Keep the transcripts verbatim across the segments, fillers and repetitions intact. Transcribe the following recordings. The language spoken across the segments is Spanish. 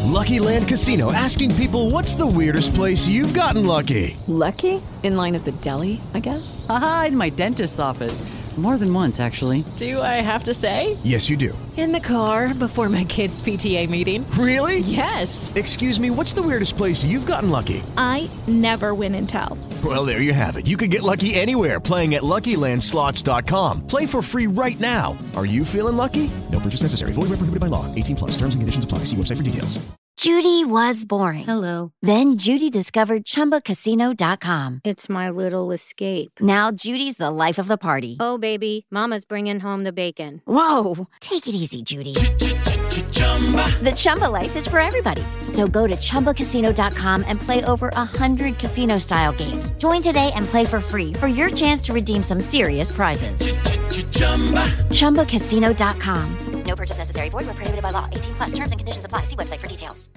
Lucky Land Casino, asking people, what's the weirdest place you've gotten lucky? Lucky? In line at the deli, I guess? Aha, in my dentist's office. More than once, actually. Do I have to say? Yes, you do. In the car before my kids' P T A meeting. Really? Yes. Excuse me, what's the weirdest place you've gotten lucky? I never win and tell. Well, there you have it. You can get lucky anywhere, playing at Lucky Land Slots dot com. Play for free right now. Are you feeling lucky? No purchase necessary. Void where prohibited by law. eighteen plus. Terms and conditions apply. See website for details. Judy was boring. Hello. Then Judy discovered Chumba Casino dot com. It's my little escape. Now Judy's the life of the party. Oh, baby, mama's bringing home the bacon. Whoa, take it easy, Judy. The Chumba life is for everybody. So go to Chumba Casino dot com and play over one hundred casino-style games. Join today and play for free for your chance to redeem some serious prizes. Chumba Casino dot com. No purchase necessary. Void where prohibited by law. eighteen plus. Terms and conditions apply. See website for details.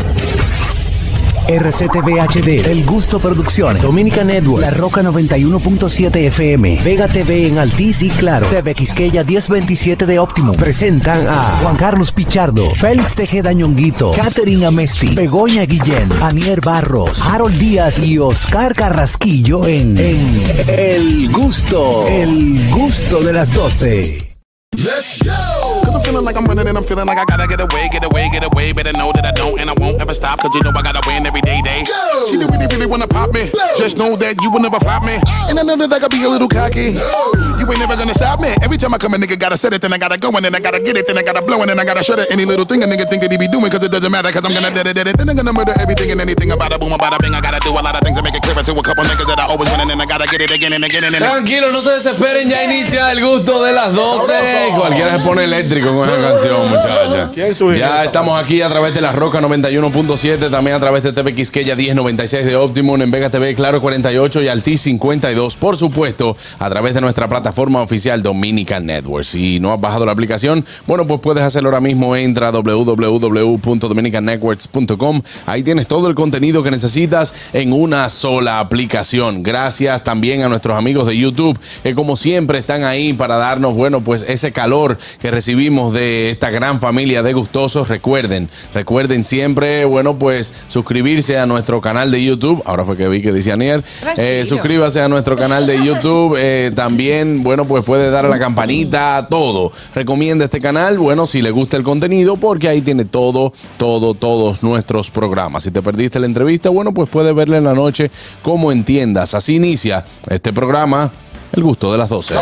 R C T V H D, El Gusto Producciones, Dominica Network, La Roca noventa y uno punto siete F M, Vega T V en Altiz y Claro, T V Quisqueya diez veintisiete de Optimum. Presentan a Juan Carlos Pichardo, Félix Tejeda Ñonguito, Catherine Amesti, Begoña Guillén, Anier Barros, Harold Díaz y Oscar Carrasquillo en, en El Gusto, El Gusto de las doce. Let's go! Cause I'm feeling like I'm running and I'm feeling like I gotta get away, get away, get away. Better know that I don't and I won't ever stop. Cause you know I gotta win every day, day. Go! She really, really wanna pop me. Blow. Just know that you will never flop me. Uh. And I know that I gotta be a little cocky. No. You ain't never gonna stop me. Every time I come a nigga gotta set it, then I gotta go and then I gotta get it, then I gotta blow and then I gotta shut it. Any little thing a nigga think that he be doing cause it doesn't matter. Cause I'm gonna dead it, dead it. Then I'm gonna murder everything and anything about a boom, about a bing. I gotta do a lot of things to make it clearer to a couple niggas that I always win and then I gotta get it again and again and again. Tranquilo, no se desesperen, ya inicia El Gusto de las doce. Cualquiera se pone eléctrico con esa canción, muchacha. Ya estamos aquí a través de La Roca noventa y uno punto siete, también a través de T V Quisqueya diez noventa y seis de Optimum, en Vega T V Claro cuarenta y ocho y Altiz cincuenta y dos, por supuesto, a través de nuestra plataforma oficial Dominican Network. Si no has bajado la aplicación, bueno, pues puedes hacerlo ahora mismo. Entra a doble u doble u doble u punto dominican networks punto com. Ahí tienes todo el contenido que necesitas en una sola aplicación. Gracias también a nuestros amigos de YouTube, que como siempre están ahí para darnos, bueno, pues ese calor que recibimos de esta gran familia de gustosos. Recuerden, recuerden siempre, bueno, pues suscribirse a nuestro canal de YouTube. Ahora fue que vi que decía Anier. Eh, suscríbase a nuestro canal de YouTube. Eh, también, bueno, pues puede dar a la campanita, todo. Recomienda este canal, bueno, si le gusta el contenido, porque ahí tiene todo, todo, todos nuestros programas. Si te perdiste la entrevista, bueno, pues puedes verla en la noche como entiendas. Así inicia este programa, El Gusto de las doce.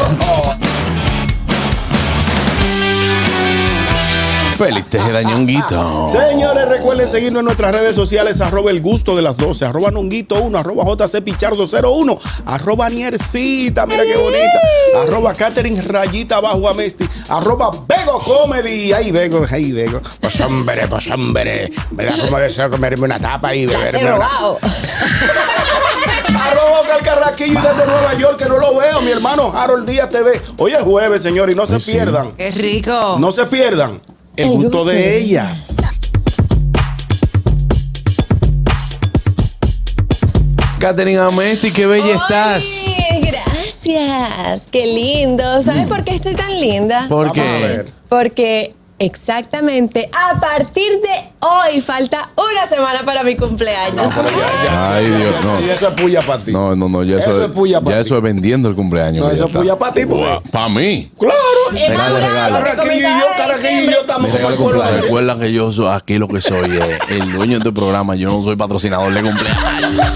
Félix Tejeda Ñonguito. Señores, recuerden seguirnos en nuestras redes sociales, arroba El Gusto de las doce, arroba Nonguito uno, arroba J C Pichardo cero uno, arroba Niercita, mira qué bonita, arroba Catherine Rayita Bajo Amesti, arroba Bego Comedy. Ay, Bego, ay, Bego. Pues hombre, pues hombre. Me da como deseo comerme una tapa y beberme una... Arroba Oscar Carrasquillo desde Nueva York, que no lo veo, mi hermano Harold Díaz T V. Hoy es jueves, señor, y no se sí. pierdan. ¡Qué rico! No se pierdan El, el gusto, gusto de, de ellas. Catherine Amesti, qué bella estás. Gracias, qué lindo. ¿Sabes mm. por qué estoy tan linda? ¿Por qué? Porque exactamente a partir de hoy falta una semana para mi cumpleaños. No, pero ya, ya. Ay, Dios, no. Y eso es puya para ti. No, no, no, ya eso, eso es puya para ya ti. eso es vendiendo el cumpleaños. No, eso es puya para ti. Para mí. Claro. Regalo, regalo. Carraquillo y yo, Carraquillo y yo estamos como el cumpleaños. Recuerda que yo soy aquí lo que soy, eh, el dueño de este programa. Yo no soy patrocinador de cumpleaños.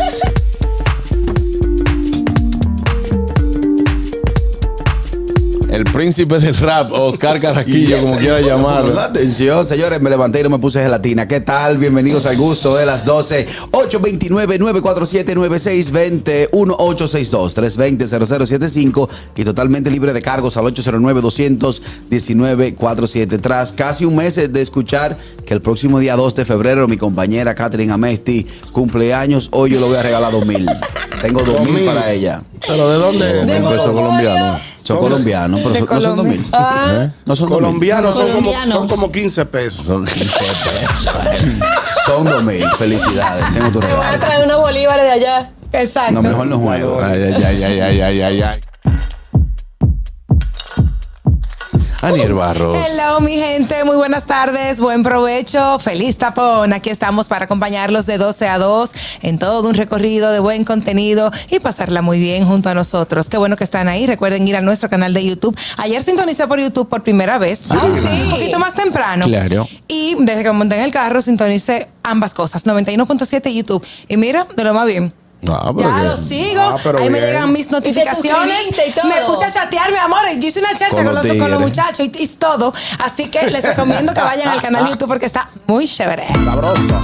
El príncipe del rap, Oscar Carrasquillo, como quiera llamarlo. Atención, señores, me levanté y no me puse gelatina. ¿Qué tal? Bienvenidos al Gusto de las doce. ocho dos nueve, nueve cuatro siete, nueve seis dos cero, uno ocho seis dos, tres dos cero, cero cero siete cinco y totalmente libre de cargos al ocho cero nueve, dos uno nueve, cuatro siete. Tras casi un mes de escuchar que el próximo día dos de febrero mi compañera Catherine Amesti cumpleaños, hoy yo le voy a regalar dos mil. Tengo dos mil para ella. ¿Pero de dónde es? De peso colombiano. Son colombianos, pero son, no son dos mil. Ah. ¿Eh? No son colombianos, son como, colombianos. son como quince pesos. Son quince pesos. Son dos mil. Felicidades. Tengo tu Me voy a regalo. traer unos bolívares de allá. Exacto. No, mejor no juego. Ay, ay, ay, ay, ay, ay, ay, ay. Anier Barros. Hello, mi gente. Muy buenas tardes. Buen provecho. Feliz tapón. Aquí estamos para acompañarlos de doce a dos en todo un recorrido de buen contenido y pasarla muy bien junto a nosotros. Qué bueno que están ahí. Recuerden ir a nuestro canal de YouTube. Ayer sintonicé por YouTube por primera vez. Sí, sí. Un poquito más temprano. Claro. Y desde que me monté en el carro sintonicé ambas cosas. noventa y uno punto siete YouTube. Y mira, de lo más bien. Ah, ya bien. lo sigo, Ah, ahí me bien. llegan mis notificaciones, suscribiste y todo. me puse a chatear, mi amor, yo hice una chacha Con con, los los, con los tigres. muchachos y, y todo, así que les recomiendo que vayan al canal de YouTube porque está muy chévere. Sabroso.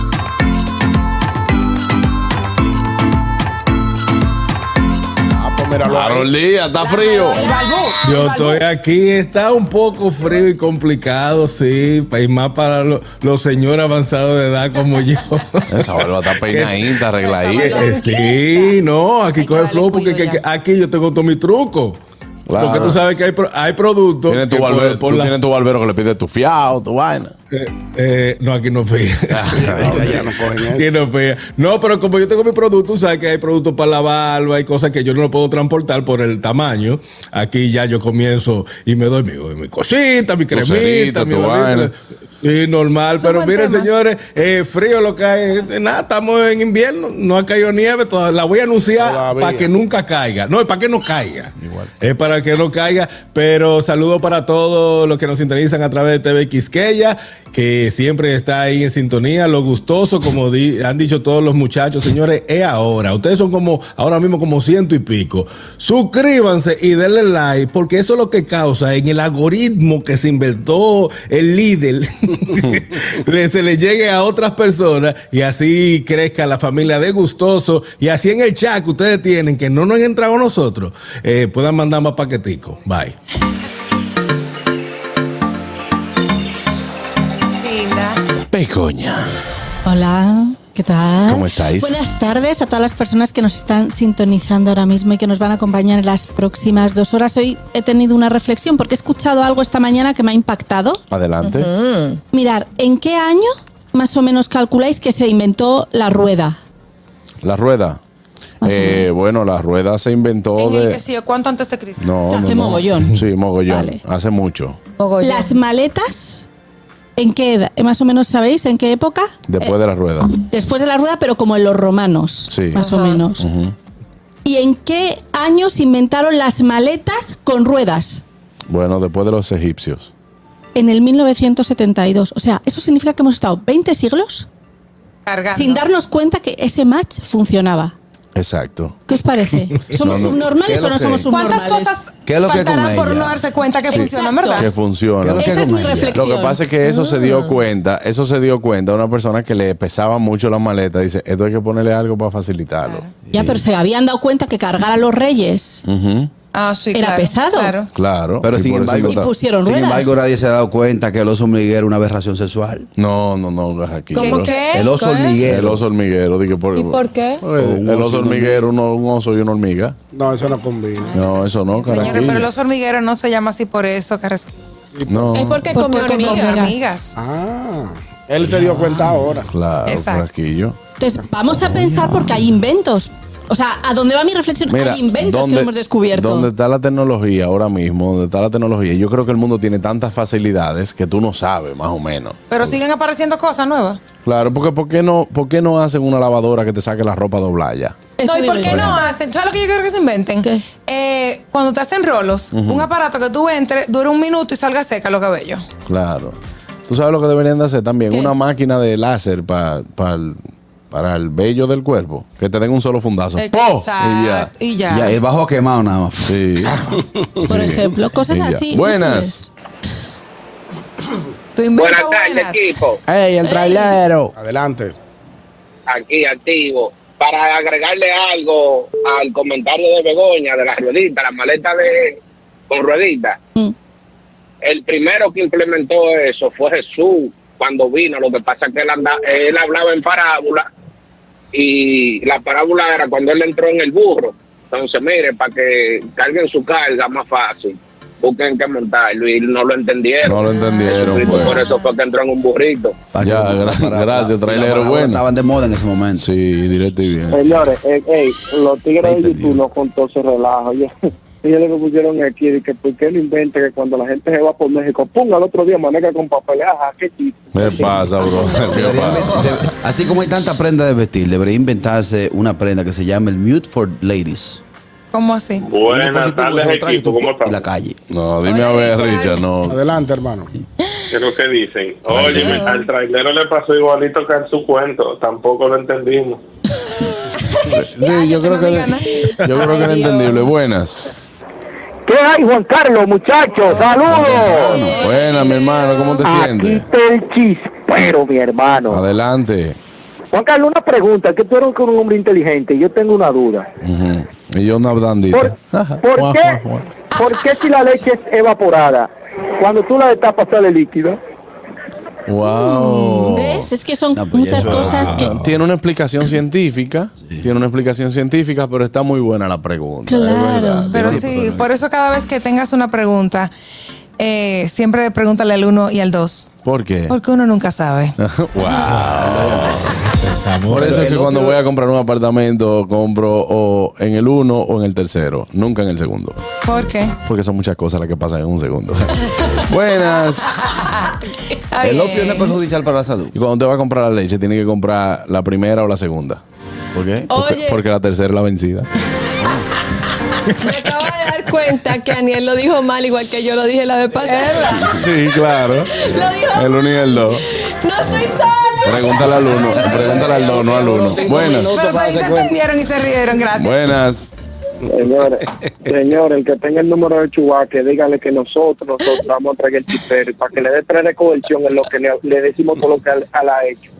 Ah, pues míralo ahí. Harold Díaz, está frío. El balbú, el Yo balbú. estoy aquí, está un poco frío y complicado, sí, y más para lo- los señores avanzados de edad como yo. Esa barba está peinadita, arregladita. Eh, sí, no, aquí Hay que coge darle flow porque cuido que- ya. que aquí yo tengo todo mi truco. Claro. Porque tú sabes que hay, pro- hay productos. Tienes tu, que por- barbero, por tú las- tienes tu barbero que le pide tu fiado, tu vaina. Eh, eh, no, aquí no fui. Ya no cogen eso. Aquí no fui. No, pero como yo tengo mi producto, sabes que hay productos para la barba, hay cosas que yo no lo puedo transportar por el tamaño. Aquí ya yo comienzo y me doy mi, mi cosita, mi cremita, cerita, mi tu vainita. vaina. Sí, normal, Es un pero buen miren, tema. señores, eh, frío lo que hay. eh, Nada, estamos en invierno, no ha caído nieve, toda- la voy a anunciar Todavía. para que nunca caiga. No, es para que no caiga. Es para que no caiga, pero saludo para todos los que nos sintonizan a través de T V Quisqueya, que siempre está ahí en sintonía. Lo gustoso, como di- han dicho todos los muchachos, señores, es ahora. Ustedes son como, ahora mismo como ciento y pico. Suscríbanse y denle like, porque eso es lo que causa en el algoritmo que se inventó el líder, le- se le llegue a otras personas y así crezca la familia de Gustoso. Y así en el chat que ustedes tienen, que no nos han entrado nosotros, eh, puedan mandar más paqueticos. Bye. Linda. Pecoña. Hola, ¿qué tal? ¿Cómo estáis? Buenas tardes a todas las personas que nos están sintonizando ahora mismo y que nos van a acompañar en las próximas dos horas. Hoy he tenido una reflexión porque he escuchado algo esta mañana que me ha impactado. Adelante. Mirar, ¿en qué año más o menos calculáis que se inventó la rueda? La rueda. Eh, bueno, la rueda se inventó En el de. que sí, ¿cuánto antes de Cristo? No, no, Hace no. mogollón. Sí, mogollón. Vale. Hace mucho. Las maletas, ¿en qué edad? Más o menos sabéis en qué época? Después de la rueda. Después de la rueda, pero como en los romanos, Sí. más o menos. Ujú. ¿Y en qué año se inventaron las maletas con ruedas? Bueno, después de los egipcios. En el mil novecientos setenta y dos. O sea, eso significa que hemos estado veinte siglos Cargando. sin darnos cuenta que ese match funcionaba. Exacto. ¿Qué os parece? ¿Somos No, no. subnormales ¿Qué es o lo no que- somos subnormales? ¿Cuántas cosas ¿Qué es lo que faltarán con por ella? no darse cuenta que Sí. funcionan, Exacto. verdad? Que funciona. ¿Qué Esa es mi con ella? reflexión. Lo que pasa es que eso se dio cuenta, eso se dio cuenta a una persona que le pesaba mucho la maleta. Dice, esto hay que ponerle algo para facilitarlo. Ya, pero se habían dado cuenta que cargar a los reyes Ujú. Ah, sí, era claro, pesado. Claro. Claro. Pero y sin por eso embargo, y inventaron- pusieron sin ruedas. embargo, nadie se ha dado cuenta que el oso hormiguero es una aberración sexual. No, no, no, no es aquí. ¿Cómo Pero- qué? El oso ¿Qué? hormiguero. El oso hormiguero. Dije, por, ¿Y por qué? Porque Un el oso oso y una hormiguero, uno, un oso y una hormiga. No, eso no combina. No, eso no, Señores, carajillo. pero los hormigueros no se llama así por eso, Carras- No, Es porque Por- comió porque hormigas. comió hormigas. Ah, él se dio cuenta ahora. claro, Exacto. carajillo. Entonces, vamos a pensar porque hay inventos. O sea, ¿a dónde va mi reflexión? Mira, hay inventos que no hemos descubierto. Donde está la tecnología ahora mismo, donde está la tecnología, yo creo que el mundo tiene tantas facilidades que tú no sabes, más o menos. Pero siguen apareciendo cosas nuevas. Claro, porque ¿por qué no, por qué no hacen una lavadora que te saque la ropa doblada ya? Eso No, ¿y por digo qué yo. no hacen? ¿Sabes lo que yo quiero que se inventen? ¿Qué? Eh, cuando te hacen rolos, un aparato que tú entres, dura un minuto y salga seca los cabellos. Claro. ¿Tú sabes lo que deberían de hacer también? ¿Qué? Una máquina de láser pa- pa el- para el vello del cuerpo. Que te den un solo fundazo. ¡Po! Y ya. Exacto. Y ya. Ya, el bajo quemado nada más. Sí. Por Sí. ejemplo, cosas Y ya. así. Buenas. Tu invento Buenas tardes, buenas. equipo. ¡Ey, el trailero! Adelante. Aquí, activo. Para agregarle algo al comentario de Begoña, de las rueditas, las maletas de con rueditas. Mm. El primero que implementó eso fue Jesús cuando vino. Lo que pasa es que él, anda, él hablaba en parábola y la parábola era cuando él entró en el burro. Entonces, mire, para que carguen su carga más fácil, busquen que montarlo y no lo entendieron. No lo entendieron, Jesucristo, pues. Por eso fue que entró en un burrito. Ya, gra- gracias, trailero bueno. Estaban de moda en ese momento. Sí, directo y bien. Señores, eh, ey, los tigres de YouTube no con todo ese relajo. Yo, ellos lo que pusieron aquí es que por qué lo inventa que cuando la gente se va por México, pum, al otro día maneja con papel. Ajá, qué tipo. ¿Qué pasa, bro? ¿Qué pasa? De- así como hay tanta prenda de vestir, debería inventarse una prenda que se llame el Mute for Ladies. ¿Cómo así? Buenas tardes, equipo. ¿Cómo En están? la calle. No, dime a ver, Richard, no. Adelante, hermano. ¿Qué es lo que dicen? Oye, al trailero le pasó igualito que en su cuento. Tampoco lo entendimos. Sí, yo creo que yo creo que era entendible. Buenas. ¿Qué hay, Juan Carlos, muchachos? ¡Saludos! Buenas, mi hermano, ¿cómo te sientes? Aquí está el chispero, mi hermano. Adelante. Juan Carlos, una pregunta, que tú eres un hombre inteligente, yo tengo una duda. Ujú. Y yo una blandita. ¿Por qué, ¿Por qué si la leche es evaporada, cuando tú la destapas sale líquida? Wow. ¿Ves? Es que son pues muchas cosas que... Tiene una explicación científica, tiene una explicación científica, pero está muy buena la pregunta. es Claro. verdad. Pero Tiene- sí, por eso cada vez que tengas una pregunta, eh, siempre pregúntale al uno y al dos. ¿Por qué? Porque uno nunca sabe. Wow. Por eso es que cuando voy a comprar un apartamento, compro o en el uno o en el tercero, nunca en el segundo. ¿Por qué? Porque son muchas cosas las que pasan en un segundo. Buenas. Ay, El opio eh. no es perjudicial para la salud. Y cuando te va a comprar la leche, tiene que comprar la primera o la segunda. ¿Por qué? Porque, Oye. porque la tercera es la vencida. Me acabo de dar cuenta que Aniel lo dijo mal, igual que yo lo dije la vez pasada. Sí, claro. Lo dijo. El uno y el dos. No estoy sola. Pregúntale al uno. Pregúntale al dos, no al uno. Buenas. Pero ahí te entendieron y se rieron, gracias. Buenas. Señores, señores, el que tenga el número de Chubaque, dígale que nosotros, nosotros vamos a traer el chipero para que le dé tres de coerción en lo que le, le decimos todo lo que él ha hecho.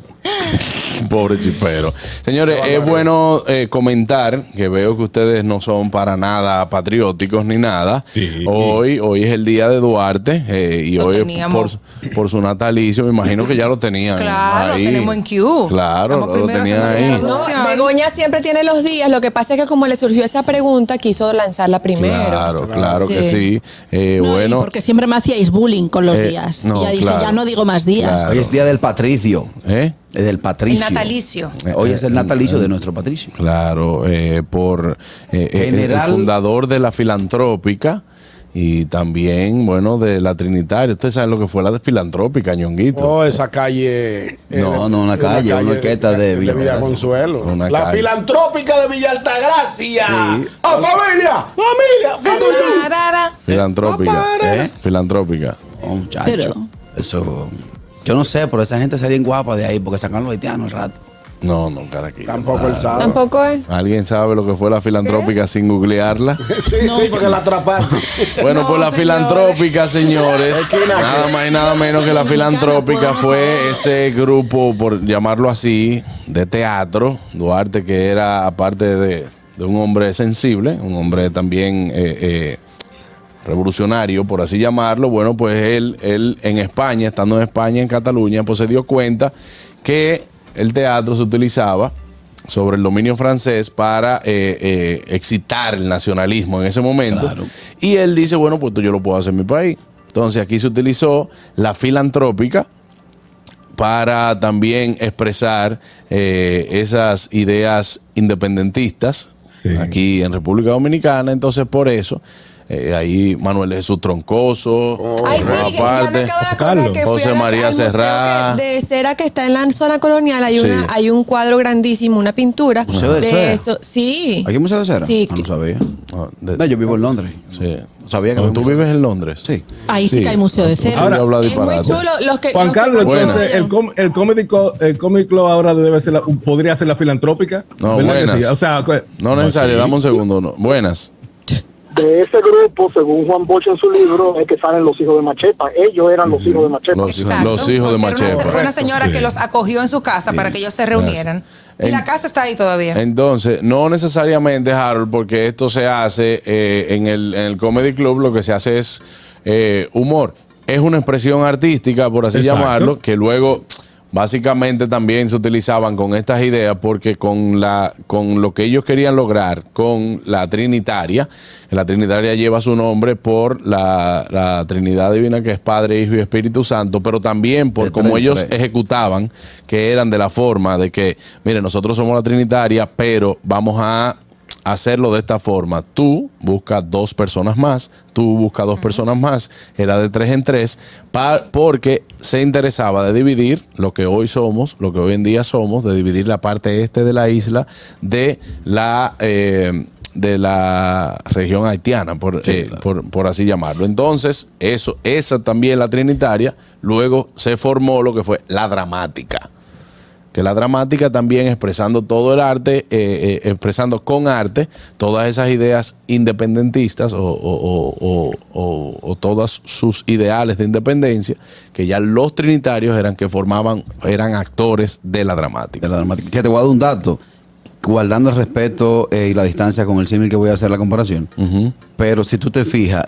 Pobre chipero. Señores, es bueno eh, comentar que veo que ustedes no son para nada patrióticos ni nada. Sí. Hoy, hoy es el día de Duarte eh, y Lo hoy es teníamos. por, por su natalicio. Me imagino que ya lo tenían. Claro, ahí. lo tenemos en Q. Claro, Estamos lo primeros tenían en ahí. la No, Opción. Begoña siempre tiene los días. Lo que pasa es que como le surgió esa pregunta, quiso lanzarla primero. Claro, claro que Sí. sí. Eh, No, y bueno, porque siempre me hacíais bullying con los Eh, días. no, y ya dije, claro. ya no digo más días. Claro. Hoy es día del patricio. ¿eh? Es del patricio. El natalicio. Hoy es el natalicio de nuestro patricio. Claro, eh, por eh, eh, General- el fundador de la filantrópica y también, bueno, de la Trinitaria. Ustedes saben lo que fue la de filantrópica, Ñonguito. Oh, esa calle. eh, No, no, una es calle, una orquesta de Villa Altagracia. Consuelo. Una La calle. filantrópica de Villa Altagracia. Sí. ¡Ah, familia! ¡Familia! Tarara. Filantrópica. ¿Eh? Filantrópica. Oh, muchacho. Pero- Eso. Yo no sé, pero esa gente salía en guapa de ahí porque sacan los haitianos el rato. No, no, caraquillo. Tampoco él sabe. Tampoco es. ¿Alguien sabe lo que fue la filantrópica sin googlearla? Sí, sí, porque la atrapaste. Bueno, No, pues la señores. filantrópica, señores, nada más y nada menos que la filantrópica fue ese grupo, por llamarlo así, de teatro. Duarte, que era, aparte de, de un hombre sensible, un hombre también eh, eh, revolucionario, por así llamarlo. Bueno, pues él, él en España, estando en España, en Cataluña, pues se dio cuenta que el teatro se utilizaba sobre el dominio francés para eh, eh, excitar el nacionalismo en ese momento. Claro. Y él dice, bueno, pues esto yo lo puedo hacer en mi país. Entonces aquí se utilizó la filantrópica para también expresar eh, esas ideas independentistas Sí. aquí en República Dominicana. Entonces por eso eh, ahí Manuel Jesús Troncoso, Ay, por sí, una que ya me parte, acabo de acordar Carlos. que fui José a la- María al museo Serrá. que- de cera que está en la zona colonial. Hay, Sí. una, hay un cuadro grandísimo, una pintura. ¿Museo de cera? eso. Sí. ¿Aquí hay museo de cera? Sí. No lo sabía. Ah, de- No, yo vivo en Londres. sí. Sabía que ¿Tú había museo. vives en Londres? Sí. Ahí sí, que hay museo de cera. Ahora, habla Es muy disparate. chulo. Los que, Juan los que Carlos, no Buenas. entonces el, com- el, comedy co- el Comic Club ahora debe ser la- podría ser la filantrópica. No, ¿Verdad que buenas. sí? O sea, que- No necesario, sí. dame un segundo. no. Buenas. De ese grupo, según Juan Bocho en su libro, es que salen los hijos de Machepa. Ellos eran los hijos de Machepa. Los, Exacto, los hijos de porque era una- Machepa. Fue una señora Sí. que los acogió en su casa para que ellos se reunieran. Y En- la casa está ahí todavía. Entonces, no necesariamente, Harold, porque esto se hace eh, en, el, en el Comedy Club, lo que se hace es eh, humor. Es una expresión artística, por así Exacto. llamarlo, que luego básicamente también se utilizaban con estas ideas porque con la con lo que ellos querían lograr con la Trinitaria, la Trinitaria lleva su nombre por la, la Trinidad Divina, que es Padre, Hijo y Espíritu Santo, pero también por De cómo tres, ellos tres. ejecutaban, que eran de la forma de que, mire, nosotros somos la Trinitaria, pero vamos a hacerlo de esta forma. Tú buscas dos personas más, tú buscas dos uh-huh. personas más, era de tres en tres, pa- porque se interesaba de dividir lo que hoy somos, lo que hoy en día somos, de dividir la parte este de la isla de la... Eh, de la región haitiana, por, sí, eh, claro. por, por así llamarlo. Entonces, eso, esa también, la trinitaria, luego se formó lo que fue la dramática. Que la dramática también expresando todo el arte, eh, eh, expresando con arte todas esas ideas independentistas o, o, o, o, o, o todas sus ideales de independencia, que ya los trinitarios eran que formaban, eran actores de la dramática. De la dramática. Que te voy a dar un dato. Guardando el respeto eh, y la distancia con el símil que voy a hacer la comparación. Uh-huh. Pero si tú te fijas,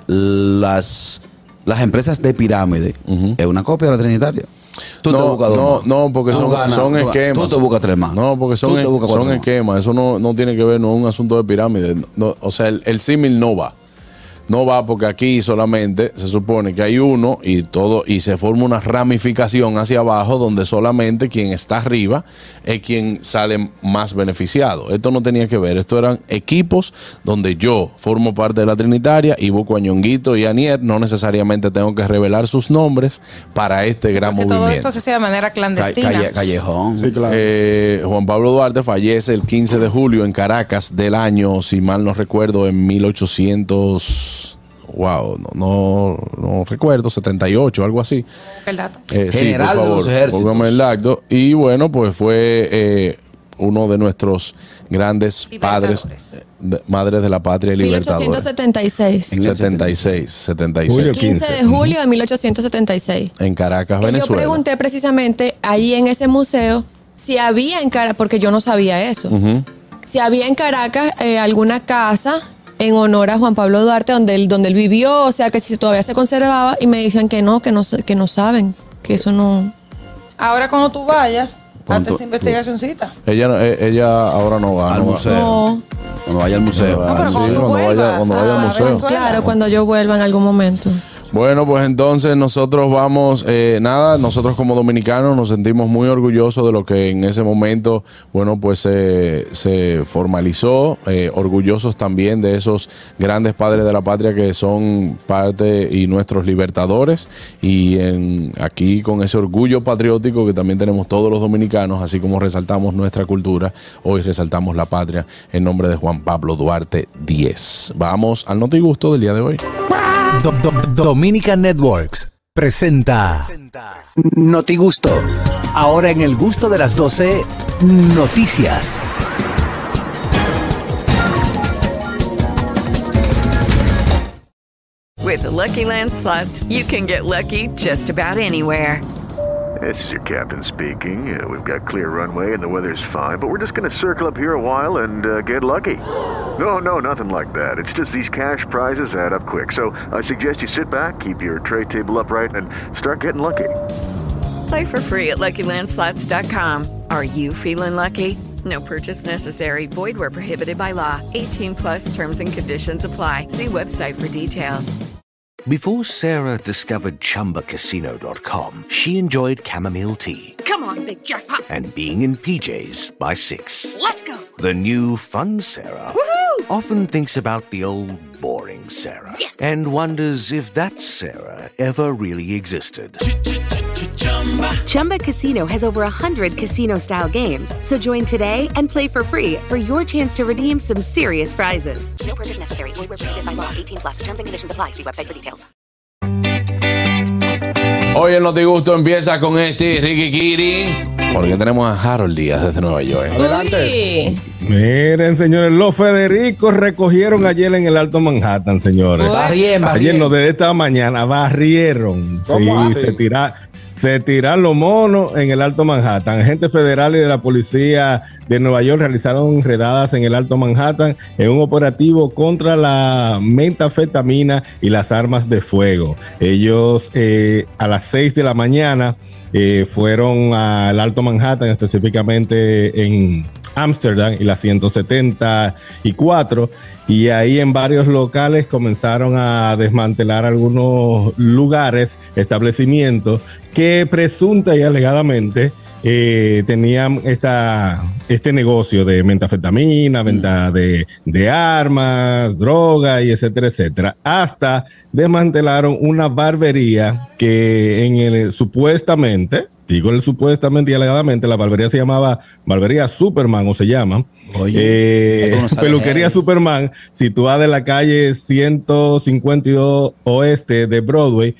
las, las empresas de pirámide uh-huh. es una copia de la trinitaria. Tú no, te buscas dos no, más. no, porque son, ganas, son tú, esquemas. Tú te buscas tres más. No, porque son, es, son esquemas. Eso no, no tiene que ver, no es un asunto de pirámide. No, o sea, el, el símil no va. No va porque aquí solamente se supone que hay uno y todo y se forma una ramificación hacia abajo donde solamente quien está arriba es quien sale más beneficiado. Esto no tenía que ver. Esto eran equipos donde yo formo parte de la trinitaria y busco a Ñonguito y a Anier. No necesariamente tengo que revelar sus nombres para este gran porque movimiento. Todo esto se hace de manera clandestina. Calle, callejón. Sí, claro. Eh, Juan Pablo Duarte fallece el quince de julio en Caracas del año, si mal no recuerdo, en mil ochocientos... Wow, no, no, no recuerdo, setenta y ocho, algo así. El dato. Eh, General sí, por favor, de los ejércitos. póngame el acto. Y bueno, pues fue eh, uno de nuestros grandes padres, eh, madres de la patria y libertadores. mil ochocientos setenta y seis. setenta y seis, setenta y seis. El quince de julio de mil ochocientos setenta y seis. En Caracas, que Venezuela. Yo pregunté precisamente ahí en ese museo si había en Caracas, porque yo no sabía eso, uh-huh. si había en Caracas eh, alguna casa en honor a Juan Pablo Duarte, donde él, donde él vivió, o sea, que si todavía se conservaba, y me decían que no, que no, que no saben, que eso no... Ahora cuando tú vayas, antes de investigacióncita. Ella, ella ahora no va. Al no museo. No. Cuando vaya al museo. No, pero sí, cuando, cuando vuelvas, vaya, cuando vaya al museo. Venezuela. Claro, cuando yo vuelva en algún momento. Bueno, pues entonces nosotros vamos, eh, nada, nosotros como dominicanos nos sentimos muy orgullosos de lo que en ese momento, bueno, pues eh, se formalizó, eh, orgullosos también de esos grandes padres de la patria que son parte y nuestros libertadores, y en, aquí con ese orgullo patriótico que también tenemos todos los dominicanos, así como resaltamos nuestra cultura, hoy resaltamos la patria en nombre de Juan Pablo Duarte diez. Vamos al notigusto del día de hoy. Do- Do- Dominica Networks presenta Notigusto. Ahora en el gusto de las doce, noticias. With the Lucky Land Slots, you can get lucky just about anywhere. This is your captain speaking. Uh, we've got clear runway and the weather's fine, but we're just going to circle up here a while and uh, get lucky. No, no, nothing like that. It's just these cash prizes add up quick. So I suggest you sit back, keep your tray table upright, and start getting lucky. Play for free at Lucky Land Slots dot com. Are you feeling lucky? No purchase necessary. Void where prohibited by law. eighteen plus terms and conditions apply. See website for details. Before Sarah discovered Chumba Casino dot com, she enjoyed chamomile tea. Come on, big jackpot. And being in P Js by six. Let's go. The new fun Sarah Woohoo! often thinks about the old boring Sarah. Yes. And wonders if that Sarah ever really existed. Chumba Casino has over one hundred casino-style games. So join today and play for free for your chance to redeem some serious prizes. No purchase necessary. Void where prohibited by law. eighteen plus. Terms and conditions apply. See website for details. Hoy el Notigusto empieza con este Ricky Kiri, porque tenemos a Harold Díaz desde Nueva York. Adelante. Miren, señores, los Federicos recogieron ayer en el Alto Manhattan, señores. Barrien, barrien. Ayer no, desde esta mañana, barrieron. Sí, ¿Cómo se tiraron. Se tiraron los monos en el Alto Manhattan. Agentes federales de la policía de Nueva York realizaron redadas en el Alto Manhattan en un operativo contra la metanfetamina y las armas de fuego. Ellos eh, a las seis de la mañana eh, fueron al Alto Manhattan, específicamente en Amsterdam y la ciento setenta y cuatro, y ahí en varios locales comenzaron a desmantelar algunos lugares, establecimientos que presunta y alegadamente eh, tenían esta, este negocio de metanfetamina, venta de, de armas, droga y etcétera, etcétera, hasta desmantelaron una barbería que en el supuestamente digo el supuestamente y alegadamente, la barbería se llamaba Barbería Superman, o se llama. Oye, eh, Peluquería Superman, situada en la calle ciento cincuenta y dos Oeste de Broadway.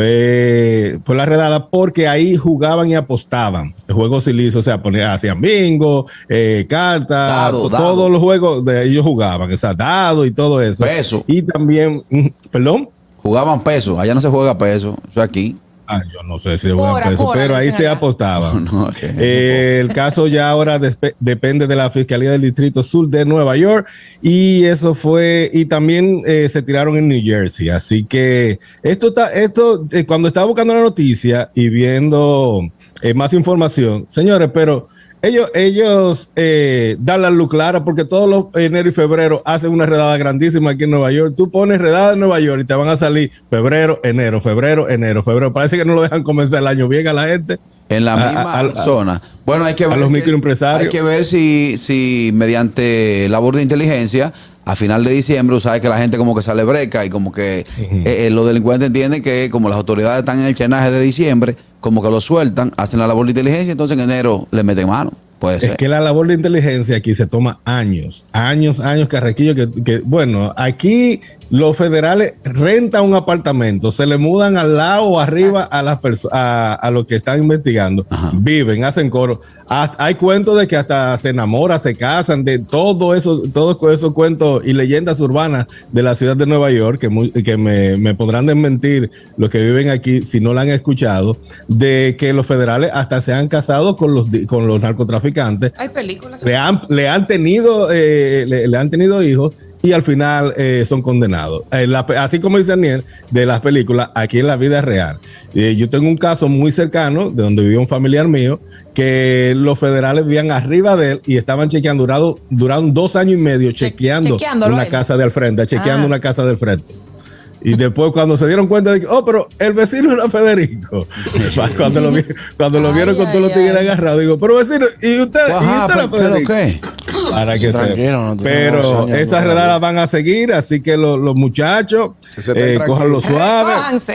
Fue, fue la redada porque ahí jugaban y apostaban. Juegos ilícitos, o sea, ponían, hacían bingo, eh, cartas, dado, todos dado. Los juegos de ellos jugaban, o sea, dado y todo eso. Peso. Y también, ¿perdón? Jugaban peso, allá no se juega peso, eso aquí. Ah, yo no sé si juegan peso, cora, pero ahí se apostaba. No, okay. eh, el caso ya ahora despe- depende de la Fiscalía del Distrito Sur de Nueva York, y eso fue, y también eh, se tiraron en New Jersey. Así que esto está, esto, eh, cuando estaba buscando la noticia y viendo eh, más información, señores, pero Ellos, ellos eh, dan la luz clara porque todos los enero y febrero hacen una redada grandísima aquí en Nueva York. Tú pones redada en Nueva York y te van a salir febrero, enero, febrero, enero, febrero. Parece que no lo dejan comenzar el año bien a la gente. En la misma a, a, a, zona. Bueno, hay que ver. A los microempresarios. Hay que ver si, si mediante labor de inteligencia, a final de diciembre, sabes que la gente como que sale breca y como que uh-huh. eh, los delincuentes entienden que como las autoridades están en el chenaje de diciembre, como que lo sueltan, hacen la labor de inteligencia, entonces en enero le meten mano. Puede ser. Es que la labor de inteligencia aquí se toma años, años, años, Carraquillo, que, que bueno, aquí los federales rentan un apartamento, se le mudan al lado o arriba a las personas, a, a los que están investigando, ajá, viven, hacen coro. Hasta, hay cuentos de que hasta se enamoran, se casan, de todo eso, todos esos cuentos y leyendas urbanas de la ciudad de Nueva York, que, muy, que me, me podrán desmentir los que viven aquí si no la han escuchado, de que los federales hasta se han casado con los, con los narcotraficantes. Hay películas. Le han, le han tenido eh, le, le han tenido hijos y al final eh, son condenados. Eh, la, así como dice Daniel, de las películas, aquí en la vida real. Eh, yo tengo un caso muy cercano de donde vivía un familiar mío que los federales vivían arriba de él y estaban chequeando, durado, duraron dos años y medio chequeando una él. casa de al frente, chequeando ah. una casa del frente. Y después cuando se dieron cuenta de que, oh, pero el vecino era Federico. Cuando lo, vi, cuando lo vieron ay, con todos los tigres agarrados, digo, pero vecino, ¿y usted, Ajá, ¿y usted era Federico? ¿Qué? Para que sepa. No pero esas redadas van a seguir, así que lo, los muchachos eh, cojan lo suave.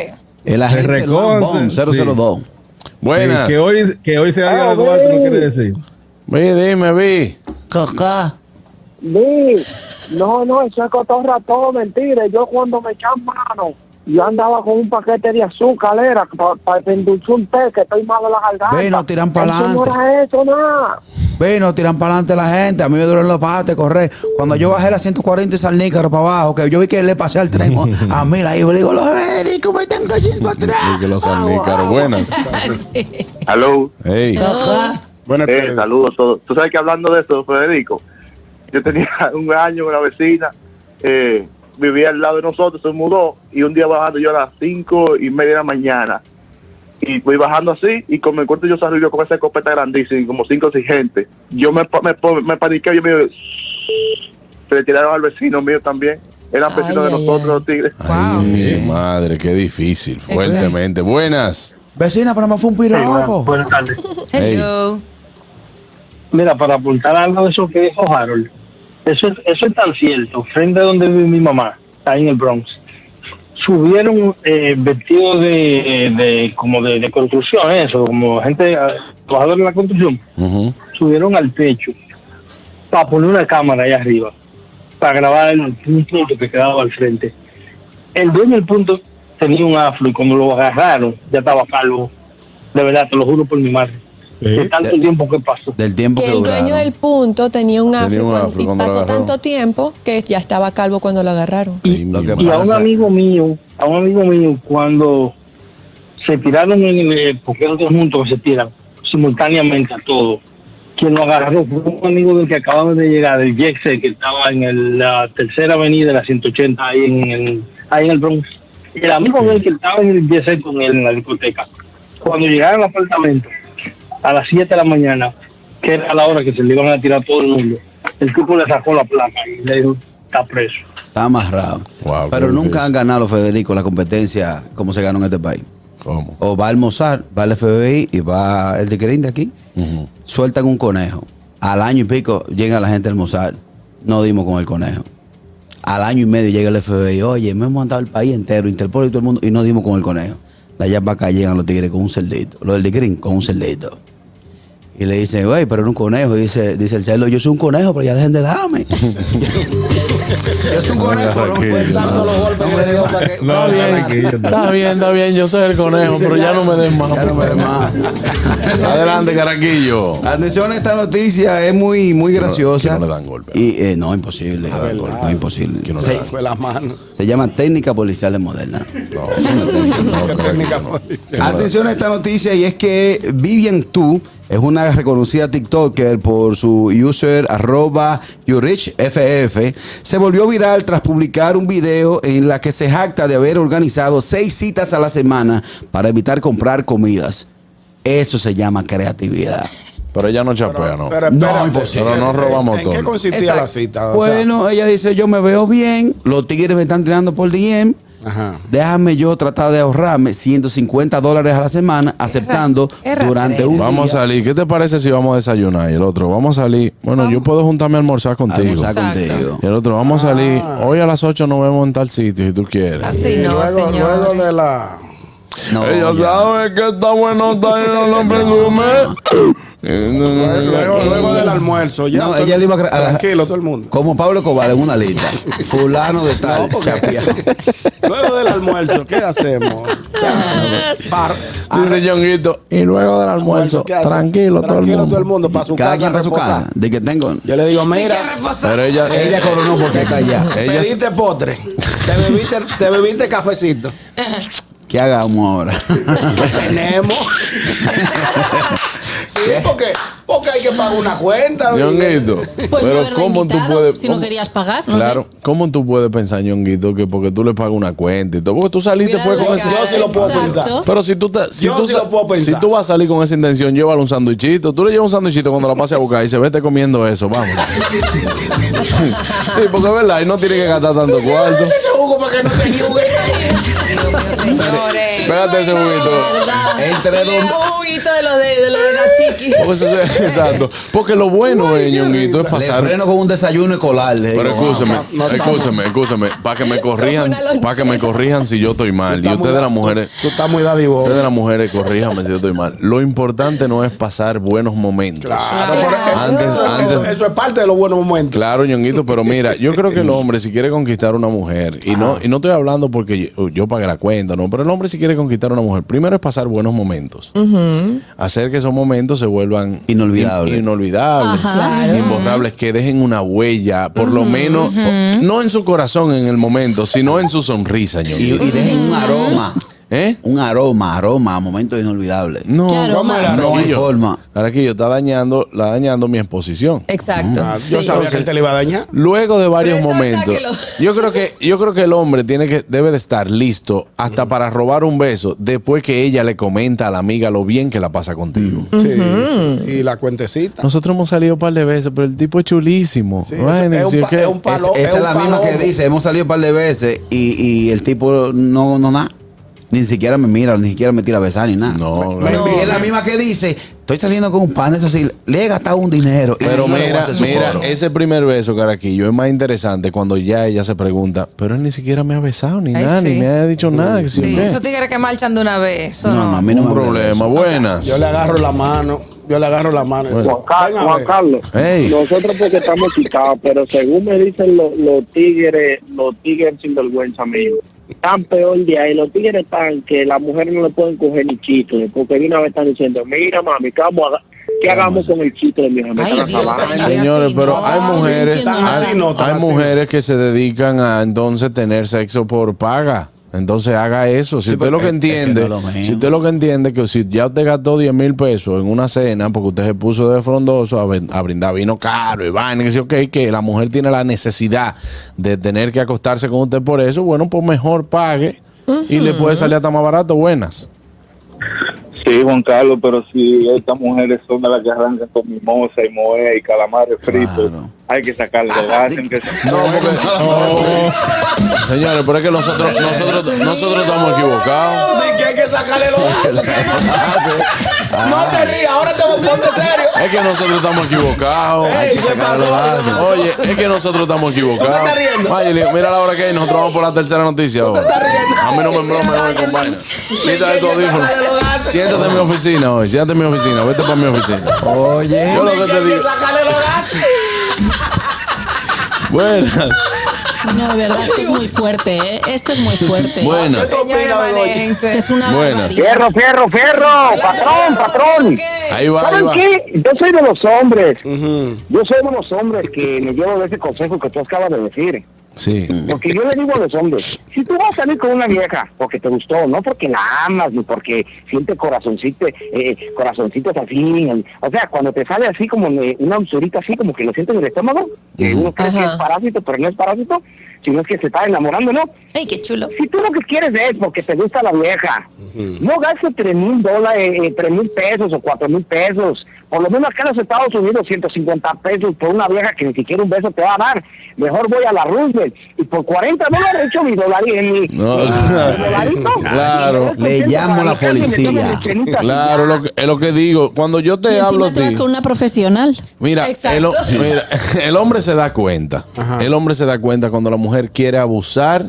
El agente Lambón, cero cero dos. Sí. Buenas. Que hoy, que hoy se haga ah, algo alto, no quiere decir. Vi, dime, vi. Cacá. Vi, no, no, eso es cotorra, todo mentira. Yo cuando me echan mano, yo andaba con un paquete de azúcar, era para pa, pa endulzar un té, que estoy malo de la garganta. Ve, no tiran para adelante. No era eso, nada. Ve, no tiran para adelante la gente. A mí me duelen los pates, correr. Cuando yo bajé la ciento cuarenta y Salnícaro para abajo, que yo vi que le pasé al tren, a mí la iba y le digo, los Federico me están cayendo atrás. Sí, que los Salnícaros, buenas. Aló. Hey. Buenas tardes. Eh, saludos a todos. Tú sabes que hablando de eso, Federico, yo tenía un año, una vecina, eh, vivía al lado de nosotros, se mudó, y un día bajando yo a las cinco y media de la mañana, y fui bajando así, y como me encuentro yo salió con esa escopeta grandísima, como cinco o seis gente, yo me, me, me paniqué, yo me se le tiraron al vecino mío también, eran vecinos de nosotros, ay. Los tigres. Ay, mi madre, qué difícil, fuertemente. Buenas. Vecina, pero me fue un piropo. Sí, buenas tardes. Hello. Hey. Mira, para apuntar algo de eso que dijo Harold, eso es, eso es tan cierto. Frente a donde vive mi mamá, ahí en el Bronx, subieron eh, vestidos de, de como de, de construcción, eso, como gente, trabajadores de la construcción, uh-huh. Subieron al techo para poner una cámara ahí arriba, para grabar el punto que quedaba al frente. El dueño del punto tenía un afro y cuando lo agarraron ya estaba calvo. De verdad, te lo juro por mi madre. Sí. De tanto de, tiempo que pasó. Del tiempo que, que el dueño duraron. del punto tenía un afro, tenía un afro y pasó tanto tiempo que ya estaba calvo cuando lo agarraron. Y, lo que y a un amigo mío, a un amigo mío, cuando se tiraron en el, porque eran dos juntos que se tiran simultáneamente a todos, quien lo agarró fue un amigo del que acababa de llegar, del Jexer, que estaba en el, la tercera avenida de la ciento ochenta, ahí en el, ahí en el Bronx. El amigo sí. Del que estaba en el Jexer con él en la discoteca. Cuando llegaron al apartamento, a las siete de la mañana, que era la hora que se le iban a tirar todo el mundo. El tipo le sacó la placa y le dijo, está preso. Está amarrado. Wow, pero nunca difícil. han ganado, Federico, la competencia como se ganó en este país. ¿Cómo? O va el Mossad, va el F B I y va el Diquerín de aquí. Uh-huh. Sueltan un conejo. Al año y pico llega la gente del Mossad. No dimos con el conejo. Al año y medio llega el F B I. Oye, me hemos mandado el país entero, Interpol y todo el mundo, y no dimos con el conejo. De allá para acá llegan los tigres con un cerdito. Los del Diquerín con un cerdito. Y le dicen, güey, pero era un conejo. Y dice, dice el cerdo, yo soy un conejo, pero ya dejen de darme. Yo soy un conejo, pero no fue tanto los golpes que le dio para que... Está bien, está bien, está bien, yo soy el conejo, pero ya no me des más. Ya no me des más. Adelante, Caraquillo. Atención a esta noticia, es muy, muy graciosa. Que no le dan golpe. Y eh, no, imposible. No, imposible. Que no se, le fue las manos. se llama técnica policial moderna. No, No, técnica policial. Atención a esta noticia, y es que Vivian Tu es una reconocida TikToker por su user arroba YouRichFF. Se volvió viral tras publicar un video en la que se jacta de haber organizado seis citas a la semana para evitar comprar comidas. Eso se llama creatividad. Pero ella no chapea, ¿no? Pero, No, espérate, imposible. Pero no robamos ¿En todo. qué consistía Exacto. la cita? O sea, Bueno, ella dice, yo me veo bien, los tigres me están tirando por D M. ajá. Déjame yo tratar de ahorrarme ciento cincuenta dólares a la semana, aceptando es durante rastrero. un Vamos a día. salir. ¿Qué te parece si vamos a desayunar? Y el otro, vamos a salir. Bueno, yo puedo juntarme a almorzar contigo. Almorzar Exacto. contigo. Y el otro, vamos a salir. Hoy a las ocho nos vemos en tal sitio, si tú quieres. Así Y no, luego, señor. luego de la... No, Ella ya. sabe que está bueno, está y no lo presume. Luego, luego del almuerzo. Ya, No, todo- ella le iba a cre- a la- tranquilo, todo el mundo. Como Pablo Escobar en una lista. Fulano de tal. No, porque- chapea. Luego del almuerzo, ¿qué hacemos? O sea, par- Dice Ñonguito, y luego del almuerzo, ¿qué hace? tranquilo, todo el Tranquilo mundo. todo el mundo para su Cada casa. quien para su reposar. casa. De que tengo. Yo le digo, mira, Pero ella, Ella coronó porque está allá. ella, pediste postre, te bebiste, te bebiste cafecito. ¿Qué hagamos ahora? Tenemos. Sí, porque, porque hay que pagar una cuenta. Ñonguito, Pues pero haberla ¿cómo tú invitado, puedes? si no cómo- querías pagar, no Claro, sé. ¿cómo tú puedes pensar, Ñonguito, que porque tú le pagas una cuenta y todo? Porque tú saliste Mira fue la con ese... cara, Yo sí lo puedo exacto. pensar. Pero si tú, te- si, Yo tú sí sa- lo puedo pensar. si tú vas a salir con esa intención, llévale un sándwichito. Tú le llevas un sándwichito cuando la pases a buscar y se vete comiendo eso, vamos. Sí, porque es verdad, y no tiene que gastar tanto cuarto. Ese jugo para que no te yugue. Dios mío, señores. Pégate ese juguito. Entre dos. juguito de lo de, de, lo de la chiqui. Porque eso es- exacto. Porque lo bueno, eh, Ñonguito, es Le pasar. freno con un desayuno escolar. le Pero digo, escúcheme, "Wow". no, no, escúcheme, escúcheme, para que me corrijan, una lonchera. para que me corrijan si yo estoy mal. Y Tú estás ustedes muy- las mujeres, Tú estás muy dadivoso. ustedes las mujeres, corríjanme si yo estoy mal. Lo importante no es pasar buenos momentos. Claro, pero eso, Antes- eso- antes- eso- eso es parte de los buenos momentos. Claro, Ñonguito, pero mira, yo creo que el hombre si quiere conquistar a una mujer, y no, y no estoy hablando porque yo, yo pagué la cuenta, no, pero el hombre si quiere conquistar a una mujer, primero es pasar buenos momentos. Hacer que esos momentos se vuelvan Inolvidables. in- inolvidables, Ajá. Claro. imborrables, que dejen una huella, por lo menos, no en su corazón en el momento, sino en su sonrisa, Y, Ñonguito. y dejen un aroma. ¿Eh? Un aroma, aroma, momentos inolvidables. No, ¿Qué aroma? No hay forma. Caraquillo, está dañando, está dañando mi exposición. Exacto. Ah, yo Sí. sabía que él te le iba a dañar. Luego de varios Pero eso, momentos, sáquelo. yo creo que yo creo que el hombre tiene que debe de estar listo hasta para robar un beso después que ella le comenta a la amiga lo bien que la pasa contigo. Sí, sí. Y la cuentecita. Nosotros hemos salido un par de veces, pero el tipo es chulísimo. Sí, Bueno, es un si es pa- que- es un pa- Es- Palo- esa es es un la misma palomo. que dice, hemos salido un par de veces y, y el tipo no, no nada. Ni siquiera me mira, ni siquiera me tira a besar ni nada. No, Me- no. y es la misma que dice, estoy saliendo con un pan, eso sí, le he gastado un dinero. y Pero no le voy a mira, hacer su mira, coro. ese primer beso, Caraquillo, es más interesante cuando ya ella se pregunta, pero él ni siquiera me ha besado, ni Ay, nada, sí. ni me ha dicho nada. Que sí, Sí, ¿qué? esos tigres que marchan de una vez. Eso No, no. no, a mí no Un me hable de problema, eso. buenas. Yo le agarro la mano. Yo le agarro la mano. Bueno. Juan, Car- Ven a Juan ver. Carlos, Ey. nosotros porque estamos quitados, pero según me dicen los, los tigres, los tigres sinvergüenza mío, están peor de ahí. Los tigres están que las mujeres no le pueden coger ni chiste, porque de una vez están diciendo, mira mami, ¿qué, vamos a- qué hagamos con el chiste de mi hija? Me Ay, están Dios, acabando. señor. Señores, así, pero no. hay mujeres, entiendo hay, nada. Así no, tan hay así. mujeres que se dedican a entonces tener sexo por paga. Entonces haga eso. Si Sí, usted pero lo que es- es que entiende, no es lo mismo. si usted lo que entiende que si ya usted gastó diez mil pesos en una cena porque usted se puso de frondoso a, ven- a brindar vino caro y vaina, que dice, ok, que la mujer tiene la necesidad de tener que acostarse con usted por eso, bueno, pues mejor pague y le puede salir hasta más barato. Buenas. Sí, Juan Carlos, pero si estas mujeres son de las que arrancan con mimosa y moe y calamares fritos, claro, hay que sacarle los gases. Aunque sea. No, porque, oh. Señores, pero es que nosotros, nosotros, nosotros estamos equivocados. De que hay que sacarle los gases. No te rías, ahora te voy a poner serio. Es que nosotros estamos equivocados. Ey, ¿qué pasó? Oye, es que nosotros estamos equivocados. ¿Tú te estás riendo? Oye, mira la hora que hay, nosotros vamos por la tercera noticia ahora. A mí no me bromes hoy, compañero. Quita el audífono. Siéntate en mi oficina hoy, siéntate en mi oficina, vete para mi oficina. Oye, yo lo que te digo. Buenas. No, de verdad, esto es muy fuerte, ¿eh? Esto es muy fuerte. Buenas. Es una Buenas. Fierro, fierro, fierro. Patrón, patrón. Ahí va, ¿Saben ahí va. qué? Yo soy de los hombres. Uh-huh. Yo soy de los hombres que me llevo de ese consejo que tú acabas de decir. Sí. Porque yo le digo a los hombres, si tú vas a salir con una vieja porque te gustó, no porque la amas, ni porque siente corazoncito, eh, corazoncitos así, o sea, cuando te sale así como una usurita así, como que lo sientes en el estómago, que uno cree que es parásito, pero no es parásito, sino es que se está enamorando, ¿no? ¡Ay, qué chulo! Si tú lo que quieres es porque te gusta la vieja, uh-huh, no gastes tres mil dólares, eh, tres mil pesos o cuatro mil pesos, por lo menos acá en los Estados Unidos, ciento cincuenta pesos por una vieja que ni siquiera un beso te va a dar. Mejor voy a la Roosevelt y por cuarenta dólares hecho mi dolarito en mi, no, mi, mi dolarito. Claro, le llamo a la policía. Claro, lo que, es lo que digo. Cuando yo te y hablo a te ti, vas con una profesional. Mira, el, mira, el hombre se da cuenta. Ajá. El hombre se da cuenta cuando la mujer quiere abusar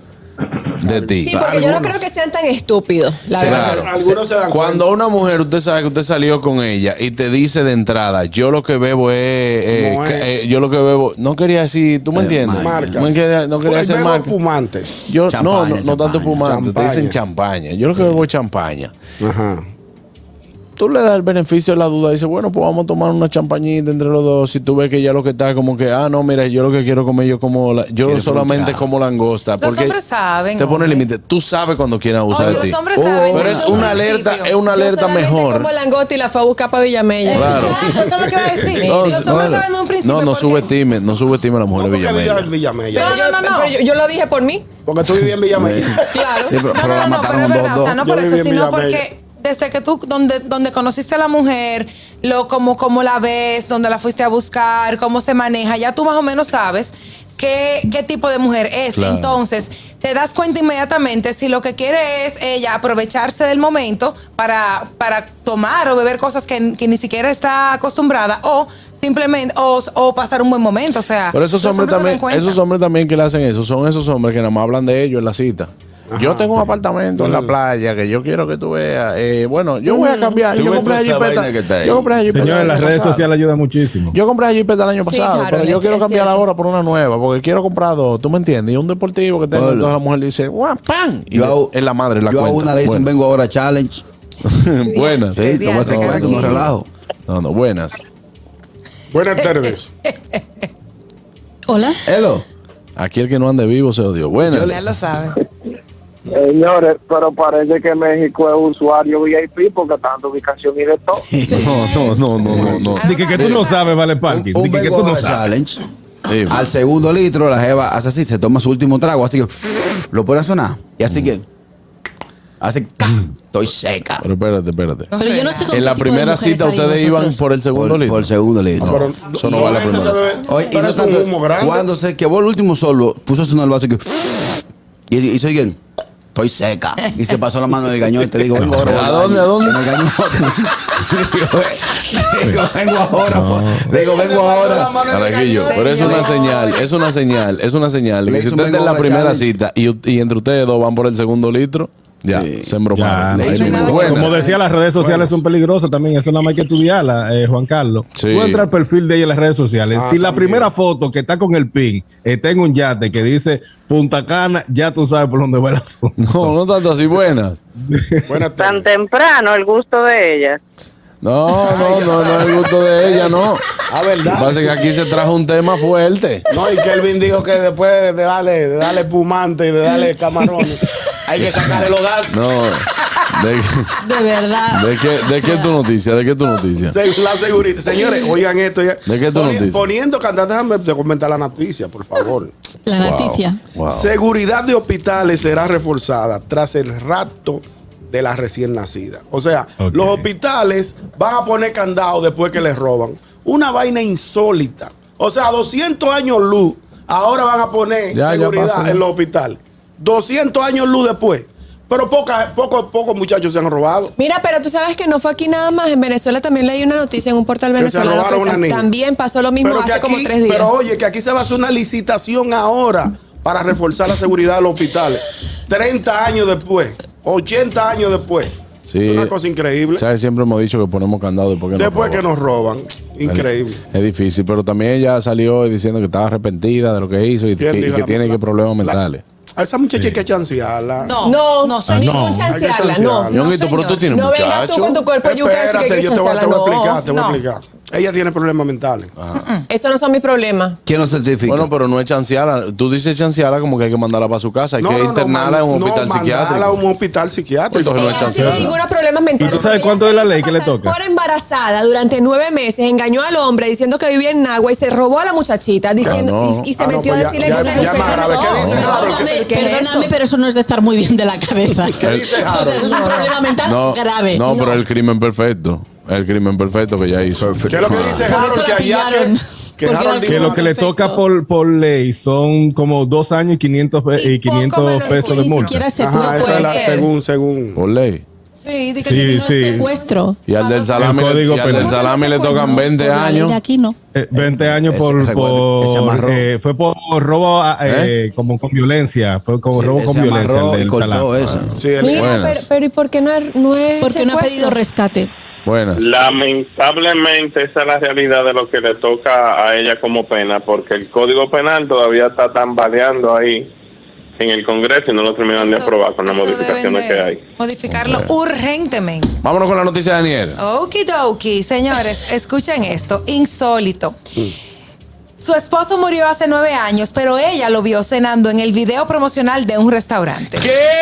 de ti. Sí, porque yo no creo que sean tan estúpidos. La sí, verdad. claro. Algunos se dan Cuando una mujer, usted sabe que usted salió con ella y te dice de entrada, yo lo que bebo es, eh, no es. Eh, yo lo que bebo, no quería decir, ¿tú me entiendes? Marcas. No quería, no quería pues hacer marca. Fumantes. Yo champaña, no, no, no champaña, tanto fumante, champaña. te dicen champaña. Yo lo que bebo es champaña. Ajá. Tú le das el beneficio de la duda y dices, bueno, pues vamos a tomar una champañita entre los dos. Si tú ves que ya lo que está como que, ah, no, mira, yo lo que quiero comer, yo como la, yo solamente frutar. como langosta. Los Porque hombres saben. te pone hombre. límite. Tú sabes cuando quieren abusar Oye, de ti. los hombres saben. Pero es una alerta, es una Yo alerta solamente mejor. como langosta y la fue a buscar para Villamella. Claro. Eso es lo que iba a decir. No, los hombres no, saben de un principio. No, no porque- subestime, no subestime a la mujer de Villamella. Villamella. No, no, no, no. Pero yo, yo lo dije por mí. Porque tú vivías en Villamella. Claro. Sí, pero, No, pero no, la no, no, mataron pero es dos, verdad, dos. o sea, no Yo por viví eso, en sino Villamella. porque desde que tú, donde, donde conociste a la mujer, lo como, como la ves, donde la fuiste a buscar, cómo se maneja, ya tú más o menos sabes qué, qué tipo de mujer es. Claro. Entonces, te das cuenta inmediatamente si lo que quiere es ella aprovecharse del momento para, para tomar o beber cosas que, que ni siquiera está acostumbrada o simplemente, o, o pasar un buen momento. O sea, Pero esos los hombres se dan también, cuenta. esos hombres también que le hacen eso, son esos hombres que nada más hablan de ellos en la cita. Ajá, yo tengo un apartamento en la playa que yo quiero que tú veas. Eh, bueno, yo voy a cambiar. Yo compré esa jipeta. Yo compré esa jipeta. Señores, las redes sociales ayudan muchísimo. Yo compré esa jipeta el año Sí, pasado, claro, pero yo es- quiero es cambiar cierto. ahora por una nueva, porque quiero comprar dos, ¿tú me entiendes? Y un deportivo que tengo, Hola. entonces la mujer le dice, ¡guau, pan! Y Yo hago- es la madre, la Yo a cuenta. una le dicen, Buenas. vengo ahora challenge. Buenas. Sí, toma ese cada cuento, no quien. relajo. No, no, buenas. Buenas tardes. Hola. Hello. Aquí el que no ande vivo se odió. Buenas. Ya lo saben. Señores, pero parece que México es usuario V I P porque está dando ubicación y de todo. No, no, no, no, no. no. Dije que tú no sabes, vale parking. Un Dije que vengo tú no ahora sabes. challenge. Sí. Al segundo litro, la jeva hace así, se toma su último trago, así que lo pone a sonar. Y así que hace ¡ca! Estoy seca. Pero espérate, espérate. Pero yo no sé con En qué la tipo de primera mujeres cita ustedes salimos iban nosotros. por el segundo Por, litro. por el segundo litro. No, eso no va a la primera cita. Oye, y Pero no es un tanto, humo grande. cuando se quemó el último solo, puso a sonar el vaso y que y y hizo alguien, estoy seca. Y se pasó la mano del gañón y te digo, vengo ahora. ¿A dónde, a dónde? En el gañón. digo, digo, vengo ahora. po. Digo, vengo ahora. Carajillo, pero es una señal, es una señal, es una señal. Le Que si hizo un usted está en la vengo primera challenge. cita y, y entre ustedes dos van por el segundo litro, ya, se Ya. embromaron. Le Ahí hizo no un hay vengo- buena. Como decía, las redes sociales son peligrosas también. Eso nada más hay que estudiarla, eh, Juan Carlos. Sí. Tú entras al perfil de ella en las redes sociales. Ah, si la también. primera foto que está con el pin está en un yate que dice Punta Cana, ya tú sabes por dónde va el asunto. No, no tanto así buenas. Buenas Tan tardes. temprano el gusto de ella. No, no, no, no es el gusto de ella, no. Ah, ¿verdad? Pasa que aquí se trajo un tema fuerte. No, y Kelvin dijo que después de darle, de darle pumante y de darle camarones, hay que sacarle los gases. No. ¿De, De verdad. de qué, ¿De qué tu noticia? ¿De qué tu noticia? Se- La seguridad. Señores, oigan esto. ya. ¿De qué tu Poni- noticia? Poniendo cantantes, déjame te comentar la noticia, por favor. La noticia. Wow. Seguridad de hospitales será reforzada tras el rapto de la recién nacida. O sea, Okay. los hospitales van a poner candado después que les roban. Una vaina insólita. O sea, doscientos años luz, ahora van a poner Ya, ya seguridad pasa, ya. en los hospitales. doscientos años luz después. Pero poca, poco, pocos muchachos se han robado. Mira, pero tú sabes que no fue aquí nada más. En Venezuela también leí una noticia en un portal Que se venezolano robaron que una niña. también pasó lo mismo Pero que hace como aquí- tres días. Pero oye, que aquí se va a hacer una licitación ahora para reforzar la seguridad de los hospitales. treinta años después, ochenta años después. Sí. Es una cosa increíble. ¿Sabes? Siempre hemos dicho que ponemos candado después que Después nos que nos roban. Increíble. Es, es difícil, pero también ella salió diciendo que estaba arrepentida de lo que hizo y que, ¿Quién y dijo que la- tiene la- que problemas la- mentales. A esa muchacha hay que chancearla. No, no, no soy Ah, ningún no. Hay que chancearla, no. chancearla. Ñonguito, pero tú tienes No vengas tú muchacho. con tu cuerpo yuca y decir que hay Espérate, que yo te voy, a- te voy a chancearla, no, explicar, te voy a no. explicar. Ella tiene problemas mentales. Eso no son mis problemas. ¿Quién lo certifica? Bueno, pero no es chancearla. Tú dices chancearla como que hay que mandarla para su casa. Hay No, que no, no, internarla en un no, hospital mandarla a psiquiátrico. un hospital psiquiátrico. Entonces no es No tiene chancearla. ningunos problemas mentales. ¿Y tú sabes cuánto es la ley que le toca? Por embarazada durante nueve meses, engañó al hombre diciendo que vivía en Nagua y se robó a la muchachita diciendo, no. y, y se Ah, no, metió pues a ya- decirle ya- que ya se es más grave. ¿Qué dice Harold? ¿Qué- ¿Qué es Perdóname, eso? pero eso no es de estar muy bien de la cabeza. ¿Qué dice O sea, Harold? eso es un problema mental No, grave. no, pero el crimen perfecto. El crimen perfecto que ella hizo. ¿Qué es lo que dice Por Harold? eso Que la allá pillaron. que, que Porque Harold era Que dijo- lo que le toca por, por ley son como dos años y quinientos, pe- Y y poco quinientos menos, pesos de ni multa. siquiera Ajá, secuestro. esa es la, puede ser. según, según. Por ley. Sí, di que Sí, tiene unos sí. Secuestro. Y al del salami, El código y al del penal. salami le tocan veinte Por la ley años. de aquí no. Eh, veinte años Ese- por, ese guardia- ese por amarró. eh, fue por robo ah, eh, como con violencia, fue como Sí, robo ese con violencia amarró el y del cortó salami. eso. Sí, el- Mira, Buenas. pero, pero ¿y por qué no es, no es Porque no ha secuestro? pedido rescate. Buenas. Lamentablemente esa es la realidad de lo que le toca a ella como pena, porque el Código Penal todavía está tambaleando ahí en el Congreso y no lo terminan de Eso- aprobar con las eso modificaciones deben de que hay. Modificarlo urgentemente. Vámonos con la noticia de Daniel. Okidoki, señores, escuchen esto, insólito. Su esposo murió hace nueve años, pero ella lo vio cenando en el video promocional de un restaurante.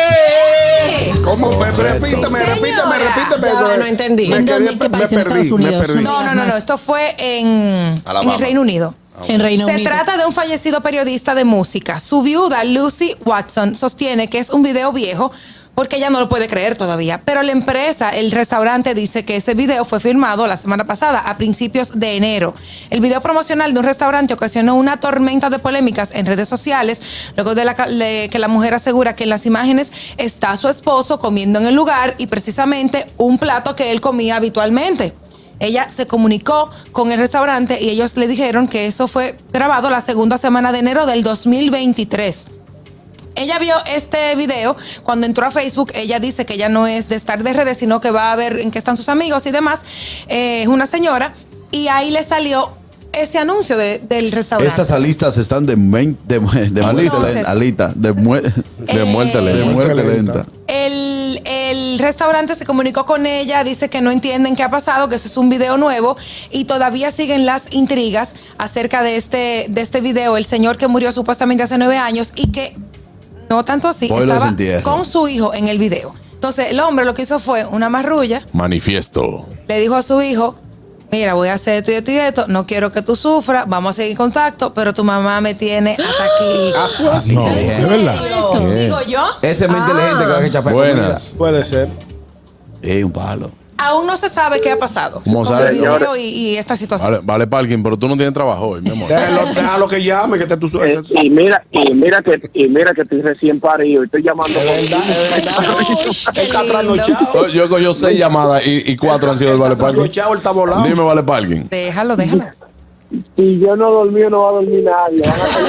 ¿Qué? ¿Cómo? Pe- Repíteme, Sí, repíteme, señora. repíteme. Ya eso va, es. no entendí. Me ¿En quedé- dónde? ¿En qué me país? ¿En perdí, Estados me Unidos? perdí. No, no, no, no, esto fue en, Alabama. en el Reino Unido. En Reino Se Unido. trata de un fallecido periodista de música. Su viuda, Lucy Watson, sostiene que es un video viejo porque ella no lo puede creer todavía. Pero la empresa, el restaurante, dice que ese video fue filmado la semana pasada, a principios de enero. El video promocional de un restaurante ocasionó una tormenta de polémicas en redes sociales, luego de la, de que la mujer asegura que en las imágenes está su esposo comiendo en el lugar y precisamente un plato que él comía habitualmente. Ella se comunicó con el restaurante y ellos le dijeron que eso fue grabado la segunda semana de enero del dos mil veintitrés. Ella vio este video cuando entró a Facebook. Ella dice que ella no es de estar de redes, sino que va a ver en qué están sus amigos y demás. Eh, Es una señora y ahí le salió ese anuncio de- del restaurante. Estas alistas están de, men- de, mu- de muerte Entonces- lenta. Alita, de, mu- De Eh, muerte de lenta. muerte lenta. El, el restaurante se comunicó con ella, dice que no entienden qué ha pasado, que eso es un video nuevo y todavía siguen las intrigas acerca de este, de este video. El señor que murió supuestamente hace nueve años y que no tanto así, Hoy lo estaba desentierro. con su hijo en el video. Entonces el hombre lo que hizo fue una marrulla, Manifiesto. le dijo a su hijo, mira, voy a hacer esto y esto y esto, no quiero que tú sufras, vamos a seguir en contacto, pero tu mamá me tiene hasta aquí. No, es verdad. Eso, ¿Qué? digo yo. Ese es muy Ah. inteligente que va a echar para Buenas. Puede ser. Eh, un palo. Aún no se sabe qué ha pasado ¿Cómo con sabe? el video y, y esta situación. Vale, vale, parking, pero tú no tienes trabajo hoy, mi amor. Déjalo, déjalo que llame, que te tu Eh, suerte. y mira, y mira que, y mira que estoy recién parido, estoy llamando Es verdad, es verdad. Él está trasnochado. Yo cogió seis llamadas y, y cuatro han sido del vale parking. Trasnochado, él está volado. Dime, vale parking. Déjalo, déjalo. Si yo no dormí, no va a dormir nadie.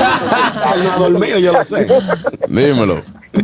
Él no ha dormido, yo lo sé. Dímelo.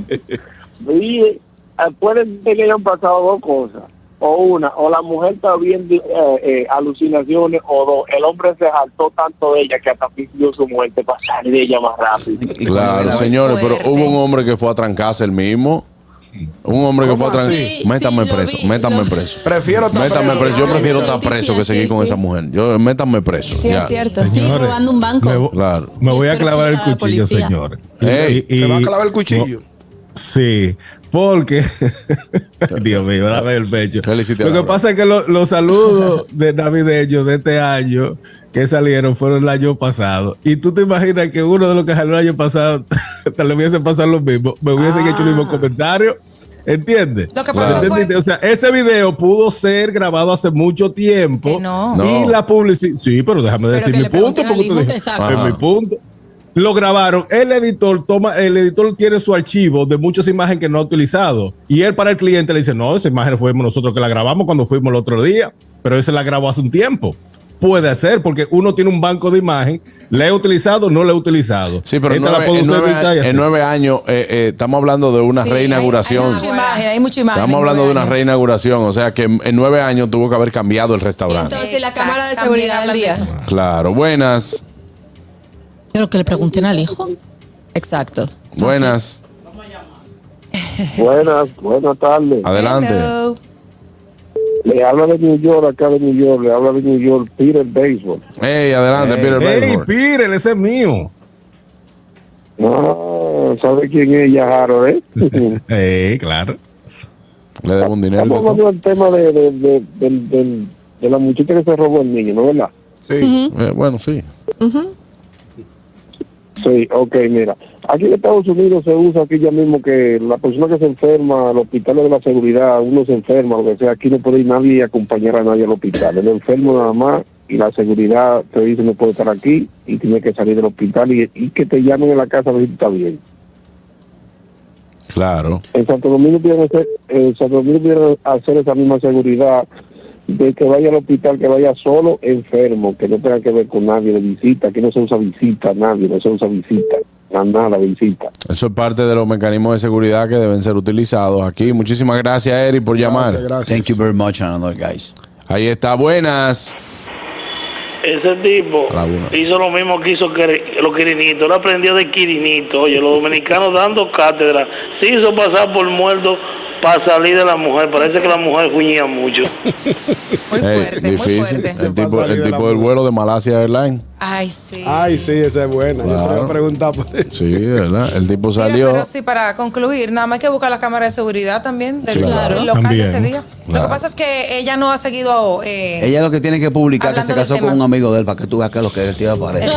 Y eh, puede ser que hayan pasado dos cosas. O una, o la mujer está viendo eh, eh, alucinaciones, o dos, el hombre se saltó tanto de ella que hasta fingió su muerte para salir de ella más rápido. Claro, señores, pero fuerte. hubo un hombre que fue a trancarse el mismo. Un hombre que fue a ¿Cómo trancarse. así? Métame Sí, lo preso, vi, métame lo- preso. Prefiero estar Métame preso. preso. Yo prefiero Sí, estar preso que sí, seguir sí, con sí. esa mujer. Yo, métame preso. Sí, ya. es cierto. Sí, Señores, robando un banco. Me, vo- Claro. me voy a Espero clavar que el llegue la cuchillo, policía. señor. Ey, Y- y- ¿Te va a clavar el cuchillo? Sí, porque Dios mío, dame el pecho. ¿Qué le hiciste a Lo que Laura? pasa es que lo- los saludos de navideños de este año que salieron fueron el año pasado. Y tú te imaginas que uno de los que salió el año pasado te le hubiese pasado lo mismo, me hubiesen Ah. hecho el mismo comentario. ¿Entiendes? Lo que pasó fue- O sea, ese video pudo ser grabado hace mucho tiempo. Que no. Y No. la publicidad. Sí, pero déjame Pero decir que mi le punto. pregunten al Porque tú hijo. dijiste, Exacto. es Ajá. mi punto. Lo grabaron. El editor toma, el editor tiene su archivo de muchas imágenes que no ha utilizado. Y él para el cliente le dice, no, esa imagen fuimos nosotros que la grabamos cuando fuimos el otro día. Pero ese la grabó hace un tiempo. Puede ser, porque uno tiene un banco de imagen, le he utilizado, no le he utilizado. Sí, pero en Esta la nueve, puedo en usar nueve- ahorita y así. en nueve años eh, eh, estamos hablando de una Sí, reinauguración. Hay, hay mucha imagen, hay mucha imagen. Estamos en hablando de nueve una años. reinauguración, o sea que en, en nueve años tuvo que haber cambiado el restaurante. Entonces, la Exacto, cámara de también seguridad del hablan de día. eso. Claro, buenas, Pero que le pregunten al hijo. Exacto. buenas, Buenas, buenas tardes. adelante. Hello. Le habla de New York, acá de New York, le habla de New York, Peter Baseball. Hey, adelante, Peter Hey, Belfort. Peter, ese es mío. Ah, ¿sabe quién es ella, Harold, eh? Eh, claro. Le debo un dinero. Estamos hablando del tema de, de, de, del- del- de la muchacha que se robó el niño, ¿no es verdad? Sí. Eh, bueno, sí. Sí, ok, mira. Aquí en Estados Unidos se usa aquí ya mismo que la persona que se enferma, al hospital de la seguridad, uno se enferma, lo que sea, aquí no puede ir nadie a acompañar a nadie al hospital. El enfermo nada más y la seguridad te dice no puede estar aquí y tiene que salir del hospital y, y que te llamen en la casa a ver si está bien. Claro. En Santo Domingo pudieran hacer, en Santo Domingo pudieran hacer esa misma seguridad de que vaya al hospital, que vaya solo enfermo, que no tenga que ver con nadie de visita. Aquí no se usa visita a nadie, no se usa visita, a nada visita. Eso es parte de los mecanismos de seguridad que deben ser utilizados aquí. Muchísimas gracias, Eric, por llamar. Gracias, gracias. Thank you very much, another guys. Ahí está, buenas. Ese tipo A la una. hizo lo mismo que hizo Quiri- los quirinitos. Él aprendió de quirinito. Oye, los dominicanos dando cátedra. Se hizo pasar por muerto para salir de la mujer. Parece que la mujer fuñía mucho. Muy Ey, fuerte, muy difícil. fuerte. El tipo, Para salir el de la tipo del mujer. vuelo de Malasia Airlines. Ay, sí. Ay, sí, esa es buena. Yo Claro. te voy a preguntar por eso. Sí, ¿verdad? El tipo Mira, salió. pero sí, para concluir, nada más hay que buscar la cámara de seguridad también del Sí, lugar, claro. el local También. de ese día. Lo Claro. que pasa es que ella no ha seguido. Eh, Ella lo que tiene que publicar que Hablando se casó del con tema. un amigo de él para que tú veas que es lo que él tiene pareja.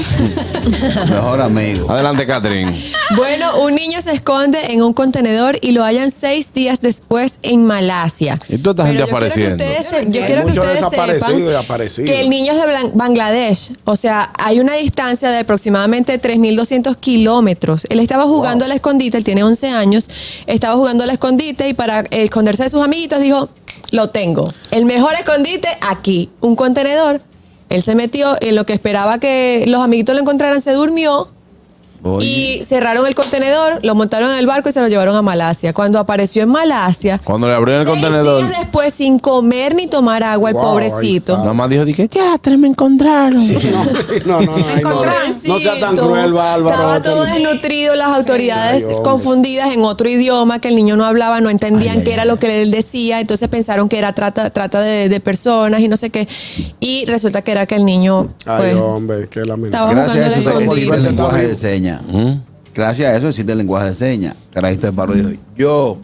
Exacto. Mejor amigo. Adelante, Catherine. Bueno, un niño se esconde en un contenedor y lo hallan seis días después en Malasia. Y toda esta gente Pero yo quiero que apareciendo. ustedes se- yo Hay quiero que muchos ustedes desaparecidos sepan y aparecidos. que el niño es de Blan- Bangladesh. O sea, hay una distancia de aproximadamente tres mil doscientos kilómetros. Él estaba jugando al escondite, él tiene once años, estaba jugando al escondite y para esconderse de sus amiguitos dijo, lo tengo. El mejor escondite aquí, un contenedor. Él se metió en lo que esperaba que los amiguitos lo encontraran, se durmió. Oye. Y cerraron el contenedor, lo montaron en el barco y se lo llevaron a Malasia. Cuando apareció en Malasia, Cuando le abrieron el seis contenedor, días después, sin comer ni tomar agua, el Wow, pobrecito. ahí nada más dijo, dije, ya, tres me encontraron. No, no, no. ay, no, no sea tan cruel, Bárbaro. Estaba todo desnutrido, las autoridades Ay, hombre. confundidas en otro idioma que el niño no hablaba, no entendían qué era lo que él decía, entonces pensaron que era trata, trata de, de personas y no sé qué. Y resulta que era que el niño, Ay, pues, hombre, qué lamentable. estaba Gracias a jugando eso al se existe escondite. el lenguaje de vivo. señas. ¿Mm? Gracias a eso existe el lenguaje de señas. Carajito de paro dijo, yo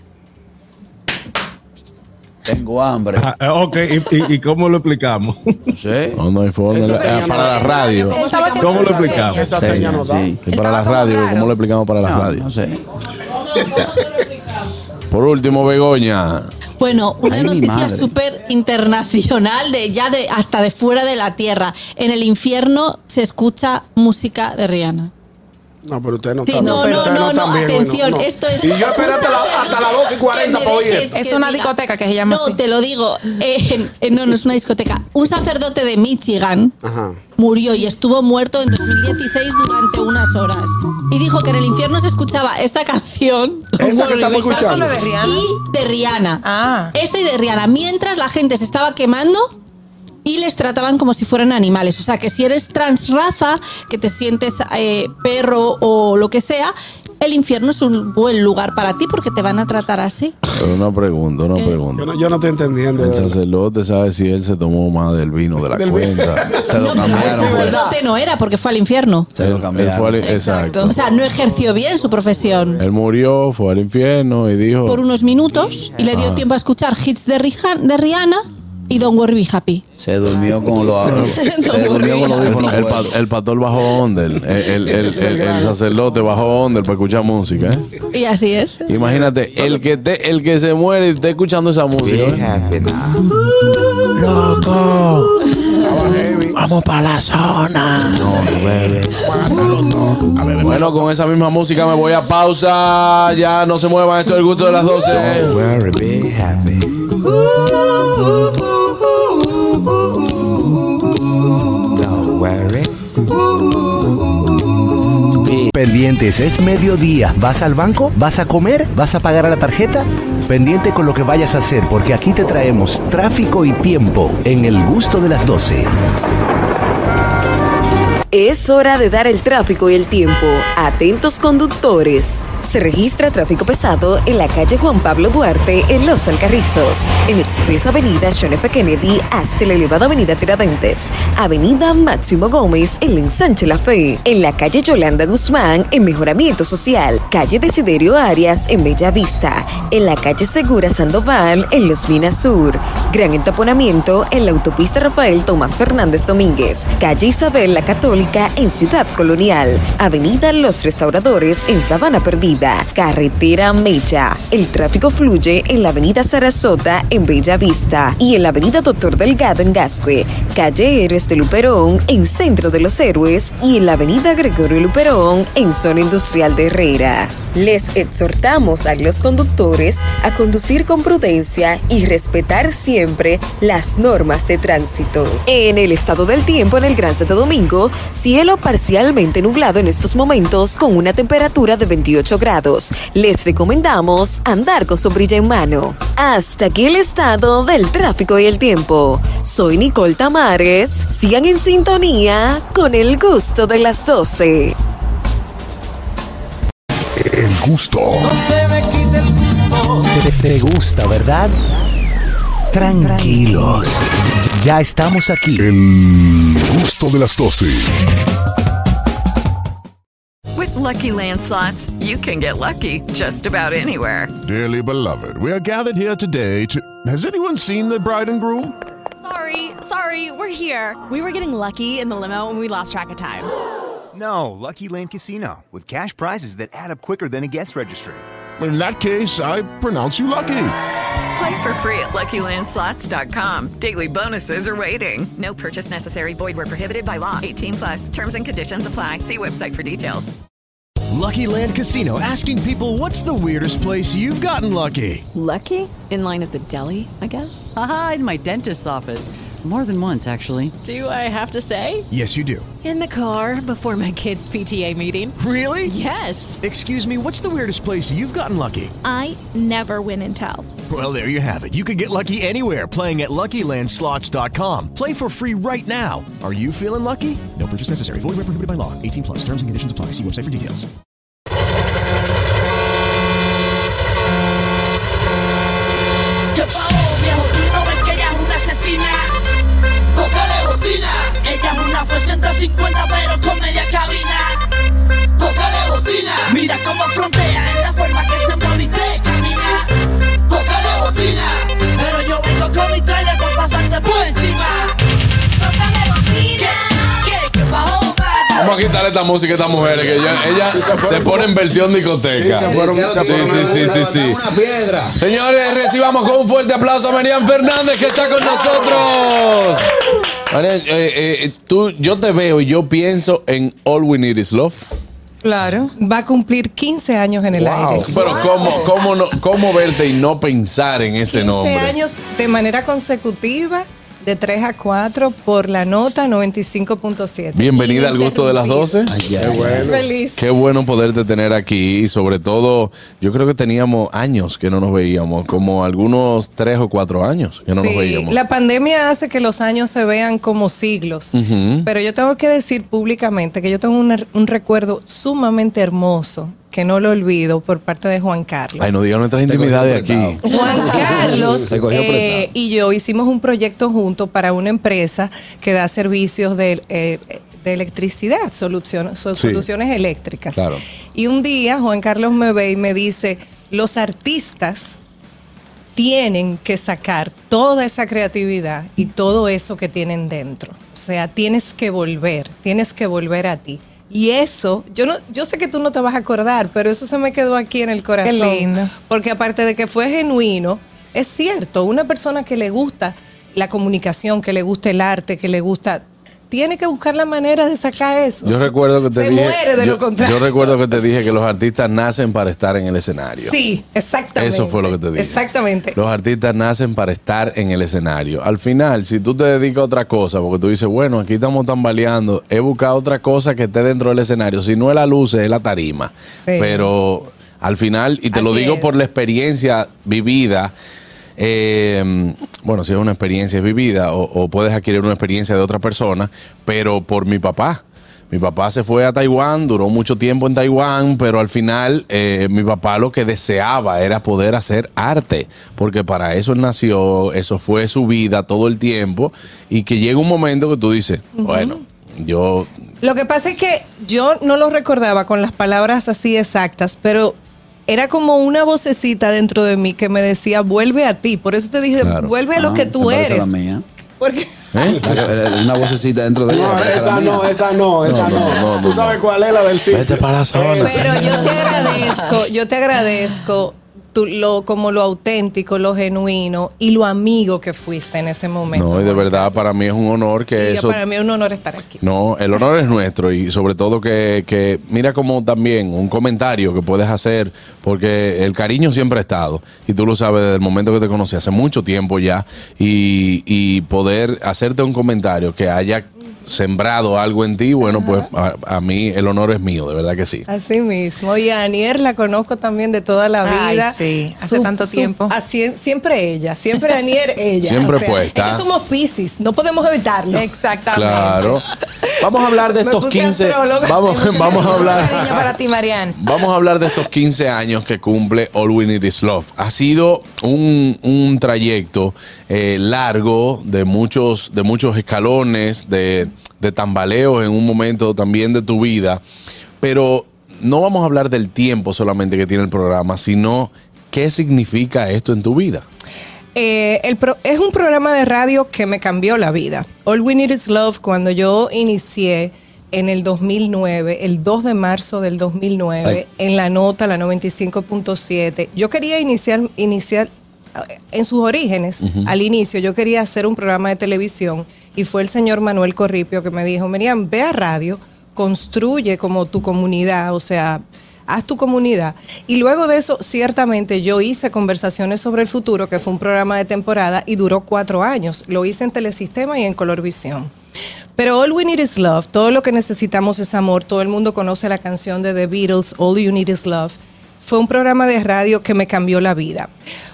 tengo hambre. Ah, eh, ok, ¿Y, y, y cómo lo explicamos? No sé. No, no hay forma. Esa Eh, señal para no- la radio. Él estaba haciendo ¿Cómo lo esas explicamos? señas. Esa seña no da. Sí. Y para Estaba la como radio, raro. ¿cómo lo explicamos para la No, radio? no sé. Por último, Begoña. Bueno, una Ay, mi noticia madre. súper internacional, de ya de hasta de fuera de la Tierra. En el infierno se escucha música de Rihanna. No, pero usted no Sí, está no, bien. no, Usted no, no, está bien, atención, no, no. esto es... Y yo esperé hasta, la- hasta las doce y cuarenta para oír esto. Es una discoteca que se llama No, así. te lo digo. eh, eh, no, no es una discoteca. Un sacerdote de Michigan Ajá. murió y estuvo muerto en dos mil dieciséis durante unas horas. Y dijo que en el infierno se escuchaba esta canción. Esa que estamos escuchando. ¿Solo de Rihanna? Y de Rihanna. Ah. Esta y de Rihanna. Mientras la gente se estaba quemando y les trataban como si fueran animales. O sea, que si eres transraza, que te sientes eh, perro o lo que sea, el infierno es un buen lugar para ti porque te van a tratar así. Pero una pregunta, una ¿Qué? pregunta. Yo no, yo no estoy entendiendo. El de verdad. sacerdote sabe si él se tomó más del vino de la Del vino. cuenta. Se lo No, pero el cambiaron. pues. sacerdote no era porque fue al infierno. Se lo Él- él cambiaron. fue al- exacto. O sea, no ejerció bien su profesión. Él murió, fue al infierno y dijo. Por unos minutos y le dio Ah. tiempo a escuchar hits de, Rihan- de Rihanna y Don't Worry Be Happy. Se durmió con los Se durmió con los audífonos. El, pa- el pastor bajó onda, el, el, el, el, el sacerdote bajó onda para escuchar música. ¿eh? Y así es. Imagínate, el que te, el que se muere y está escuchando esa música. ¿eh? Loco. Vamos para la zona. No, bebé. Bueno, con esa misma música me voy a pausa. Ya no se muevan, esto es el gusto de las doce. Don't worry, be happy. Don't worry. Pendientes, es mediodía. ¿Vas al banco? ¿Vas a comer? ¿Vas a pagar a la tarjeta? Pendiente con lo que vayas a hacer, porque aquí te traemos tráfico y tiempo en el gusto de las doce. Es hora de dar el tráfico y el tiempo. Atentos conductores. Se registra tráfico pesado en la calle Juan Pablo Duarte en Los Alcarrizos, en Expreso Avenida John F. Kennedy hasta la elevada Avenida Tiradentes, Avenida Máximo Gómez en la Ensanche La Fe, en la calle Yolanda Guzmán en Mejoramiento Social, calle Desiderio Arias en Bella Vista, en la calle Segura Sandoval en Los Minas Sur, gran entaponamiento en la autopista Rafael Tomás Fernández Domínguez, calle Isabel la Católica en Ciudad Colonial, Avenida Los Restauradores en Sabana Perdida, carretera Mella. El tráfico fluye en la avenida Sarasota en Bella Vista y en la avenida Doctor Delgado en Gascue, calle Héroes de Luperón en Centro de los Héroes y en la avenida Gregorio Luperón en Zona Industrial de Herrera. Les exhortamos a los conductores a conducir con prudencia y respetar siempre las normas de tránsito. En el estado del tiempo en el Gran Santo Domingo, cielo parcialmente nublado en estos momentos con una temperatura de veintiocho grados. Les recomendamos andar con sombrilla en mano. Hasta aquí el estado del tráfico y el tiempo. Soy Nicole Tamares. Sigan en sintonía con el gusto de las doce. El gusto. No se me quite el gusto. Te, te gusta, ¿verdad? Tranquilos. Ya estamos aquí. El gusto de las doce. With Lucky Land Slots, you can get lucky just about anywhere. Dearly beloved, we are gathered here today to... Has anyone seen the bride and groom? Sorry, sorry, we're here. We were getting lucky in the limo and we lost track of time. No, Lucky Land Casino, with cash prizes that add up quicker than a guest registry. In that case, I pronounce you lucky. Play for free at Lucky Land Slots dot com. Daily bonuses are waiting. No purchase necessary. Void where prohibited by law. eighteen plus. Terms and conditions apply. See website for details. Lucky Land Casino, asking people, what's the weirdest place you've gotten lucky? Lucky? In line at the deli, I guess? Aha, in my dentist's office. More than once, actually. Do I have to say? Yes, you do. In the car before my kids' P T A meeting. Really? Yes. Excuse me, what's the weirdest place you've gotten lucky? I never win and tell. Well, there you have it. You can get lucky anywhere, playing at Lucky Land Slots dot com. Play for free right now. Are you feeling lucky? No purchase necessary. Void where prohibited by law. eighteen plus. Terms and conditions apply. See website for details. ¿Qué pasó, viejo? ¿Tú no ves que ella es una asesina? Cócale bocina. Ella es una Ford ciento cincuenta, pero con media cabina. Cócale bocina. Mira cómo frontea en la forma que se mueve y te camina. Cócale bocina. Pero yo vengo con mi trailer para pasarte por encima. Cócale bocina. ¿Qué? ¿Qué pasó? Vamos a quitarle esta música a estas mujeres que ella, ella se pone en versión discoteca. Sí, se fueron, se sí, fueron sí, sí, sí, sí. una piedra. Señores, recibamos con un fuerte aplauso a Marian Fernández que está con nosotros. Marian, eh, eh, tú, yo te veo y yo pienso en All We Need Is Love. Claro, va a cumplir quince años en el Wow. aire. Pero Wow. ¿cómo, cómo, no, ¿cómo verte y no pensar en ese quince nombre? años de manera consecutiva, de tres a cuatro, por la nota noventa y cinco punto siete. Bienvenida al gusto de las doce. Qué bueno. Feliz. Qué bueno poderte tener aquí y sobre todo, yo creo que teníamos años que no nos veíamos, como algunos tres o cuatro años que no Sí, nos veíamos. la pandemia hace que los años se vean como siglos. Ujú. Pero yo tengo que decir públicamente que yo tengo un, un recuerdo sumamente hermoso, que no lo olvido, por parte de Juan Carlos. Ay, no digan nuestras intimidades aquí. Juan Carlos Te cogió eh, y yo hicimos un proyecto juntos para una empresa que da servicios de, eh, de electricidad, soluciones, so- Sí. soluciones eléctricas. Claro. Y un día Juan Carlos me ve y me dice, los artistas tienen que sacar toda esa creatividad y todo eso que tienen dentro. O sea, tienes que volver, tienes que volver a ti. Y eso, yo no, yo sé que tú no te vas a acordar, pero eso se me quedó aquí en el corazón. Qué lindo. Porque aparte de que fue genuino, es cierto, una persona que le gusta la comunicación, que le gusta el arte, que le gusta, tiene que buscar la manera de sacar eso. Yo recuerdo que te Se dije, muere de yo, lo contrario. yo recuerdo que te dije que los artistas nacen para estar en el escenario. Sí, exactamente. Eso fue lo que te dije. Exactamente. Los artistas nacen para estar en el escenario. Al final, si tú te dedicas a otra cosa, porque tú dices, bueno, aquí estamos tambaleando, he buscado otra cosa que esté dentro del escenario. Si no es la luz, es la tarima. Sí. Pero al final, y te Así lo digo es. por la experiencia vivida, eh, bueno, si es una experiencia vivida o, o puedes adquirir una experiencia de otra persona, pero por mi papá. Mi papá se fue a Taiwán, duró mucho tiempo en Taiwán, pero al final eh, mi papá lo que deseaba era poder hacer arte, porque para eso él nació, eso fue su vida todo el tiempo, y que llega un momento que tú dices, Ujú. bueno, yo... Lo que pasa es que yo no lo recordaba con las palabras así exactas, pero era como una vocecita dentro de mí que me decía, vuelve a ti. Por eso te dije, Claro. vuelve a lo Ah, que tú se parece a eres. la mía. Porque Una vocecita dentro de ella. No, esa no, esa no, esa no. no, no, Tú no. sabes cuál es la del sitio. Vete para la zona. Pero yo te agradezco, yo te agradezco tú, lo, como lo auténtico, lo genuino y lo amigo que fuiste en ese momento. No, y de verdad para mí es un honor que Y eso... para mí es un honor estar aquí. No, el honor es nuestro y sobre todo que, que mira como también un comentario que puedes hacer, porque el cariño siempre ha estado y tú lo sabes desde el momento que te conocí, hace mucho tiempo ya, y, y poder hacerte un comentario que haya sembrado algo en ti, bueno, pues a, a mí el honor es mío, de verdad que sí. Así mismo. Y a Anier la conozco también de toda la Ay, vida. sí, hace tanto tiempo. Así, siempre ella, siempre Anier, ella. Siempre puesta. Es que somos Piscis, no podemos evitarlo. Exactamente. Claro. Vamos a hablar de Me estos puse quince. astróloga. Vamos, vamos a hablar. Cariño para ti, Marian. Vamos a hablar de estos quince años que cumple All We Need Is Love. Ha sido un, un trayecto eh, largo de muchos, de muchos escalones, de, de tambaleos en un momento también de tu vida. Pero no vamos a hablar del tiempo solamente que tiene el programa, sino qué significa esto en tu vida. Eh, el pro- es un programa de radio que me cambió la vida. All We Need Is Love, cuando yo inicié en el dos mil nueve, el dos de marzo del dos mil nueve, Ay. en la nota, la noventa y cinco punto siete, yo quería iniciar, iniciar eh, en sus orígenes, Ujú. al inicio, yo quería hacer un programa de televisión y fue el señor Manuel Corripio que me dijo, Miriam, ve a radio, construye como tu comunidad, o sea, haz tu comunidad. Y luego de eso, ciertamente, yo hice Conversaciones sobre el Futuro, que fue un programa de temporada y duró cuatro años. Lo hice en Telesistema y en Colorvisión. Pero All We Need Is Love, todo lo que necesitamos es amor. Todo el mundo conoce la canción de The Beatles, All You Need Is Love. Fue un programa de radio que me cambió la vida.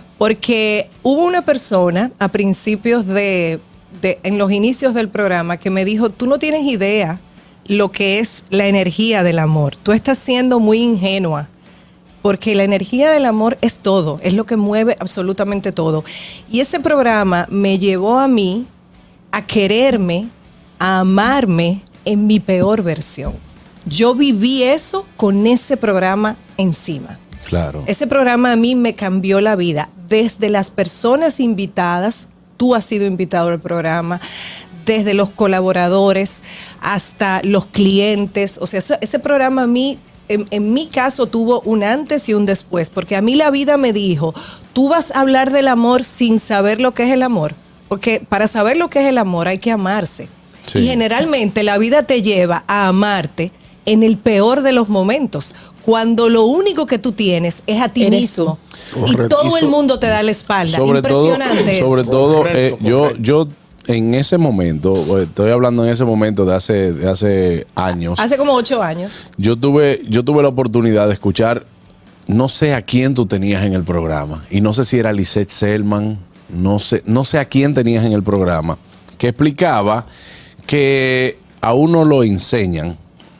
Porque hubo una persona a principios de, de en los inicios del programa, que me dijo, tú no tienes idea lo que es la energía del amor. Tú estás siendo muy ingenua, porque la energía del amor es todo, es lo que mueve absolutamente todo. Y ese programa me llevó a mí a quererme, a amarme en mi peor versión. Yo viví eso con ese programa encima. Claro. Ese programa a mí me cambió la vida. Desde las personas invitadas, tú has sido invitado al programa, desde los colaboradores hasta los clientes. O sea, eso- ese programa a mí, en, en mi caso, tuvo un antes y un después, porque a mí la vida me dijo, tú vas a hablar del amor sin saber lo que es el amor, porque para saber lo que es el amor hay que amarse. Sí. Y generalmente la vida te lleva a amarte en el peor de los momentos, cuando lo único que tú tienes es a ti Eres mismo. tú. Y Correcto. todo Y el so- mundo te da la espalda. Sobre todo, Impresionante eso. sobre todo Correcto, eh, yo, yo en ese momento, eh, estoy hablando en ese momento de hace, de hace años, Hace como ocho años. yo tuve, yo tuve la oportunidad de escuchar, no sé a quién tú tenías en el programa, y no sé si era Lisette Selman, no sé, no sé a quién tenías en el programa, que explicaba que a uno lo enseñan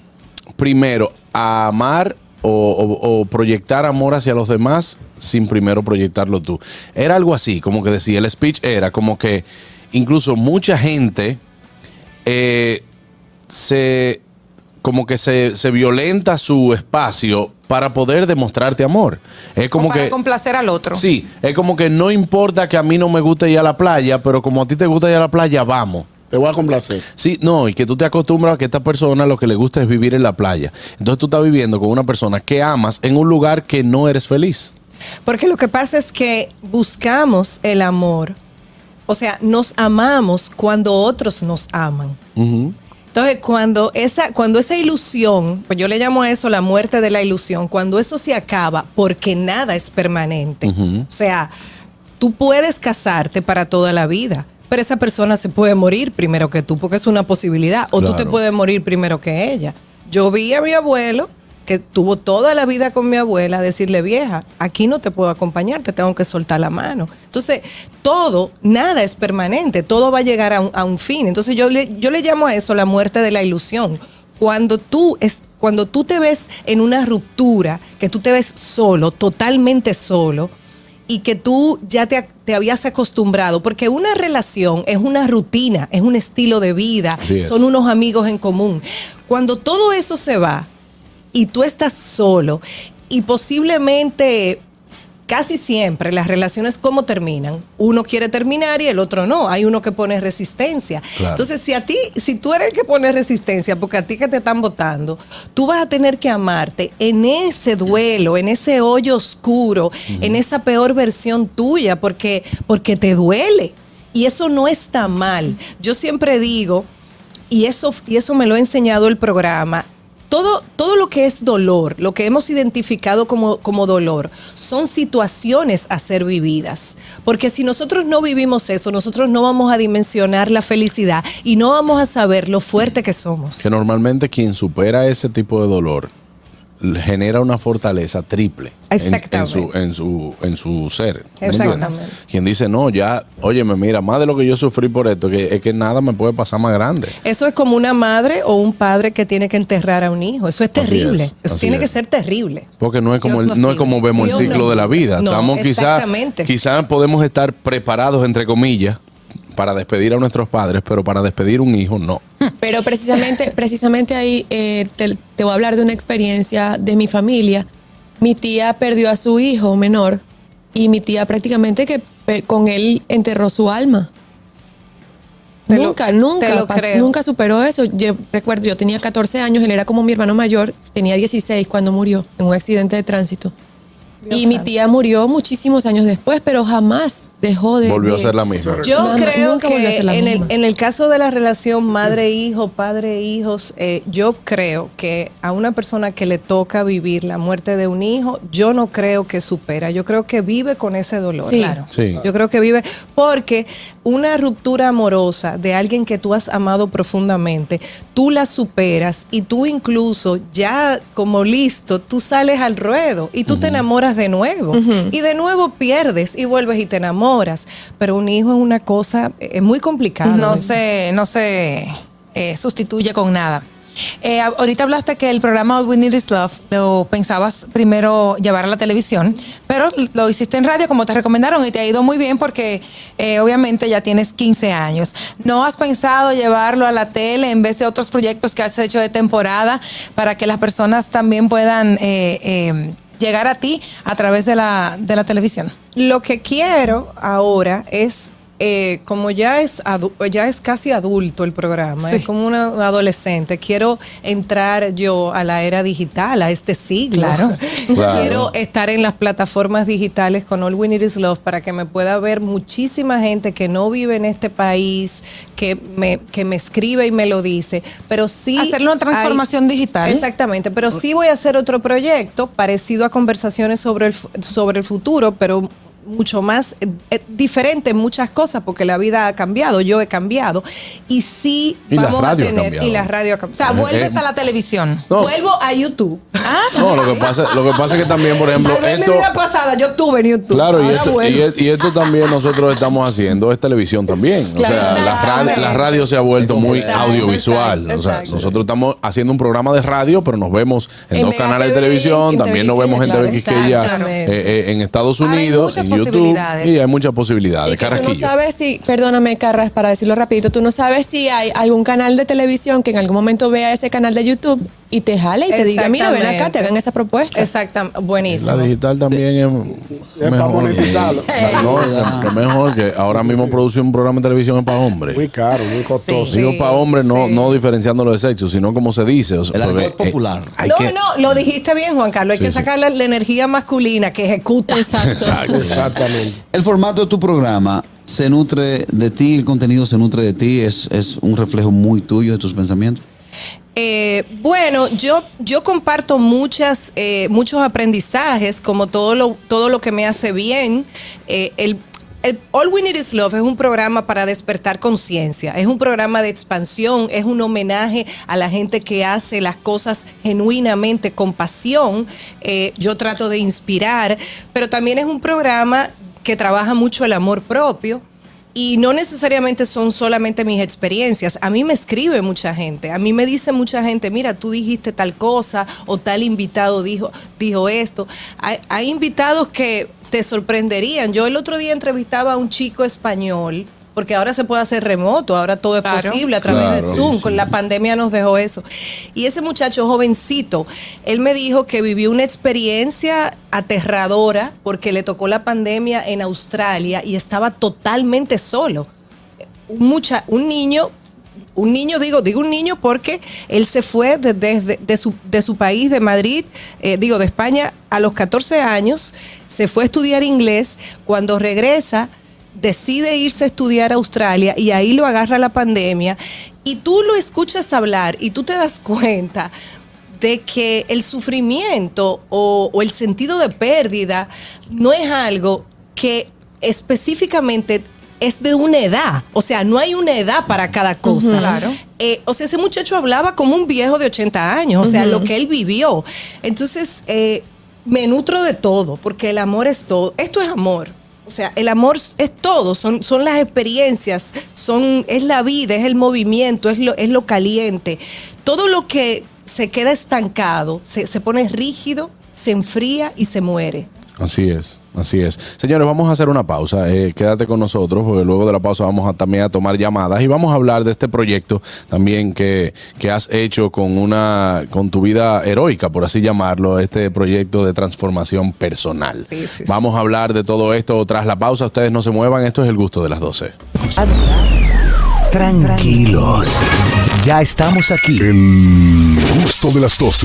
primero a amar o, o- o proyectar amor hacia los demás sin primero proyectarlo tú. Era algo así, como que decía, el speech era como que incluso mucha gente eh, se como que se, se violenta su espacio para poder demostrarte amor. Es como o para que complacer al otro. sí, es como que no importa que a mí no me guste ir a la playa, pero como a ti te gusta ir a la playa, vamos. Te voy a complacer. Sí, no, y que tú te acostumbras a que esta persona lo que le gusta es vivir en la playa. Entonces tú estás viviendo con una persona que amas en un lugar que no eres feliz. Porque lo que pasa es que buscamos el amor. O sea, nos amamos cuando otros nos aman. Uh-huh. Entonces, cuando esa, cuando esa ilusión, pues yo le llamo a eso la muerte de la ilusión, cuando eso se acaba, porque nada es permanente. Uh-huh. O sea, tú puedes casarte para toda la vida, pero esa persona se puede morir primero que tú, porque es una posibilidad. O Claro. tú te puedes morir primero que ella. Yo vi a mi abuelo, que tuvo toda la vida con mi abuela, decirle, vieja, aquí no te puedo acompañar, te tengo que soltar la mano. Entonces, todo, nada es permanente, todo va a llegar a un, a un fin. Entonces, yo le, yo le llamo a eso la muerte de la ilusión. Cuando tú, es, cuando tú te ves en una ruptura, que tú te ves solo, totalmente solo, y que tú ya te, te habías acostumbrado, porque una relación es una rutina, es un estilo de vida, Así es. son unos amigos en común. Cuando todo eso se va y tú estás solo, y posiblemente casi siempre las relaciones, ¿cómo terminan? Uno quiere terminar y el otro no. Hay uno que pone resistencia. Claro. Entonces, si a ti, si tú eres el que pone resistencia, porque a ti que te están votando, tú vas a tener que amarte en ese duelo, en ese hoyo oscuro, uh-huh. en esa peor versión tuya, porque, porque te duele. Y eso no está mal. Yo siempre digo, y eso, y eso me lo ha enseñado el programa, Todo, todo lo que es dolor, lo que hemos identificado como, como dolor, son situaciones a ser vividas. Porque si nosotros no vivimos eso, nosotros no vamos a dimensionar la felicidad y no vamos a saber lo fuerte que somos. Que normalmente quien supera ese tipo de dolor genera una fortaleza triple en, en, su, en, su, en su ser. Exactamente. Quien dice, no, ya, óyeme, mira, más de lo que yo sufrí por esto, que es que nada me puede pasar más grande. Eso es como una madre o un padre que tiene que enterrar a un hijo. Eso es terrible. Así es, Eso así tiene es. que ser terrible. Porque no es como, Dios el, nos no es libre. como vemos Dios el ciclo no. de la vida. No, Estamos quizás, exactamente. quizás podemos estar preparados, entre comillas, para despedir a nuestros padres, pero para despedir un hijo, no. Pero precisamente, precisamente ahí eh, te, te voy a hablar de una experiencia de mi familia. Mi tía perdió a su hijo menor y mi tía prácticamente que pe- con él enterró su alma. Te lo- nunca, te nunca, lo pas- creo. nunca superó eso. Yo recuerdo, yo tenía catorce años, él era como mi hermano mayor, tenía dieciséis cuando murió en un accidente de tránsito. Dios y mi santo. tía murió muchísimos años después, pero jamás dejó de... Volvió de- a ser la misma. Yo Nada más, creo nunca volvió a que ser la en el, misma. en el caso de la relación madre-hijo, padre-hijos, eh, yo creo que a una persona que le toca vivir la muerte de un hijo, yo no creo que supera, yo creo que vive con ese dolor. Sí. Claro. Sí. Yo creo que vive, porque una ruptura amorosa de alguien que tú has amado profundamente, tú la superas y tú incluso ya como listo, tú sales al ruedo y tú te enamoras de nuevo. Y de nuevo pierdes y vuelves y te enamoras. Pero un hijo es una cosa, es muy complicado. No eso. se, no se eh, sustituye con nada. Eh, ahorita hablaste que el programa All We Need Is Love lo pensabas primero llevar a la televisión, pero lo hiciste en radio como te recomendaron y te ha ido muy bien porque eh, obviamente ya tienes quince años. ¿No has pensado llevarlo a la tele en vez de otros proyectos que has hecho de temporada para que las personas también puedan eh, eh, llegar a ti a través de la, de la televisión? Lo que quiero ahora es, eh, como ya es, adu- ya es casi adulto el programa, Sí. es como una adolescente, quiero entrar yo a la era digital, a este siglo. Claro. Claro. Quiero estar en las plataformas digitales con All We Need Is Love para que me pueda ver muchísima gente que no vive en este país, que me, que me escribe y me lo dice, pero sí... Hacerlo en transformación hay- digital. Exactamente, pero sí voy a hacer otro proyecto parecido a Conversaciones sobre el, fu- sobre el futuro, pero mucho más eh, eh, diferente en muchas cosas porque la vida ha cambiado, yo he cambiado y sí Y la vamos a radio ha tener cambiado. y la radio ha O cambiado. sea, vuelves Eh, a la televisión. No. Vuelvo a YouTube. No, lo que pasa, lo que pasa es que también, por ejemplo, Tal vez en esto... mi vida pasada yo estuve en YouTube. Claro, y Ahora esto, vuelvo. y, es- y esto también nosotros estamos haciendo, es televisión también. Claro, o sea, la, ra- exactamente. la radio se ha vuelto muy Exacto, audiovisual. exacto, o sea, exacto. nosotros estamos haciendo un programa de radio, pero nos vemos en, En dos Mega canales de T V, televisión, en también T V nos vemos en Quisqueya, T V Quisqueya, exactamente. eh, eh, en Estados Ahora hay Unidos, muchas en YouTube. posibilidades. Y hay muchas posibilidades. Y que tú no Carraquillo. sabes si, perdóname, Carras, para decirlo rapidito, tú no sabes si hay algún canal de televisión que en algún momento vea ese canal de YouTube y te jale y te diga, mira, ven acá, te hagan esa propuesta. Exactamente, buenísimo. La digital también es, es para monetizarlo. No, es, es mejor que ahora mismo producir un programa de televisión es para hombres. Muy caro, muy costoso. Sí, Digo para hombres, no, sí. no diferenciándolo de sexo, sino como se dice. O sea, el porque, argot popular. Eh, no, que... no, lo dijiste bien, Juan Carlos. Hay sí, que sacar sí. la, la energía masculina que ejecuta. Exacto. Exacto. Exactamente. El formato de tu programa se nutre de ti, el contenido se nutre de ti, es, es un reflejo muy tuyo de tus pensamientos. Eh, bueno, yo, yo comparto muchas, eh, muchos aprendizajes, como todo lo, todo lo que me hace bien. Eh, el, el All We Need Is Love es un programa para despertar conciencia, es un programa de expansión, es un homenaje a la gente que hace las cosas genuinamente con pasión. Eh, yo trato de inspirar, pero también es un programa que trabaja mucho el amor propio. Y no necesariamente son solamente mis experiencias. A mí me escribe mucha gente. A mí me dice mucha gente, mira, tú dijiste tal cosa o tal invitado dijo, dijo esto. Hay, hay invitados que te sorprenderían. Yo el otro día entrevistaba a un chico español, porque ahora se puede hacer remoto, ahora todo es claro. posible a través claro, de Zoom. Sí. Con la pandemia nos dejó eso. Y ese muchacho jovencito, él me dijo que vivió una experiencia aterradora porque le tocó la pandemia en Australia y estaba totalmente solo. Un, mucha, un niño, un niño, digo, digo un niño porque él se fue desde de, de su, de su país, de Madrid, eh, digo, de España, a los catorce años, se fue a estudiar inglés. Cuando regresa, decide irse a estudiar a Australia y ahí lo agarra la pandemia y tú lo escuchas hablar y tú te das cuenta de que el sufrimiento o, o el sentido de pérdida no es algo que específicamente es de una edad, o sea, no hay una edad para cada cosa. Uh-huh. Claro. Eh, o sea, ese muchacho hablaba como un viejo de ochenta años, o sea, uh-huh. lo que él vivió. Entonces, eh, me nutro de todo, porque el amor es todo. Esto es amor. O sea, el amor es todo, son, son las experiencias, son, es la vida, es el movimiento, es lo, es lo caliente. Todo lo que se queda estancado, se, se pone rígido, se enfría y se muere. Así es, así es. Señores, vamos a hacer una pausa. Eh, quédate con nosotros porque luego de la pausa vamos a, también a tomar llamadas y vamos a hablar de este proyecto también que, que has hecho con una con tu vida heroica, por así llamarlo, este proyecto de transformación personal. Sí, sí, sí. Vamos a hablar de todo esto tras la pausa. Ustedes no se muevan. Esto es El Gusto de las doce. Tranquilos. Ya estamos aquí. El Gusto de las doce.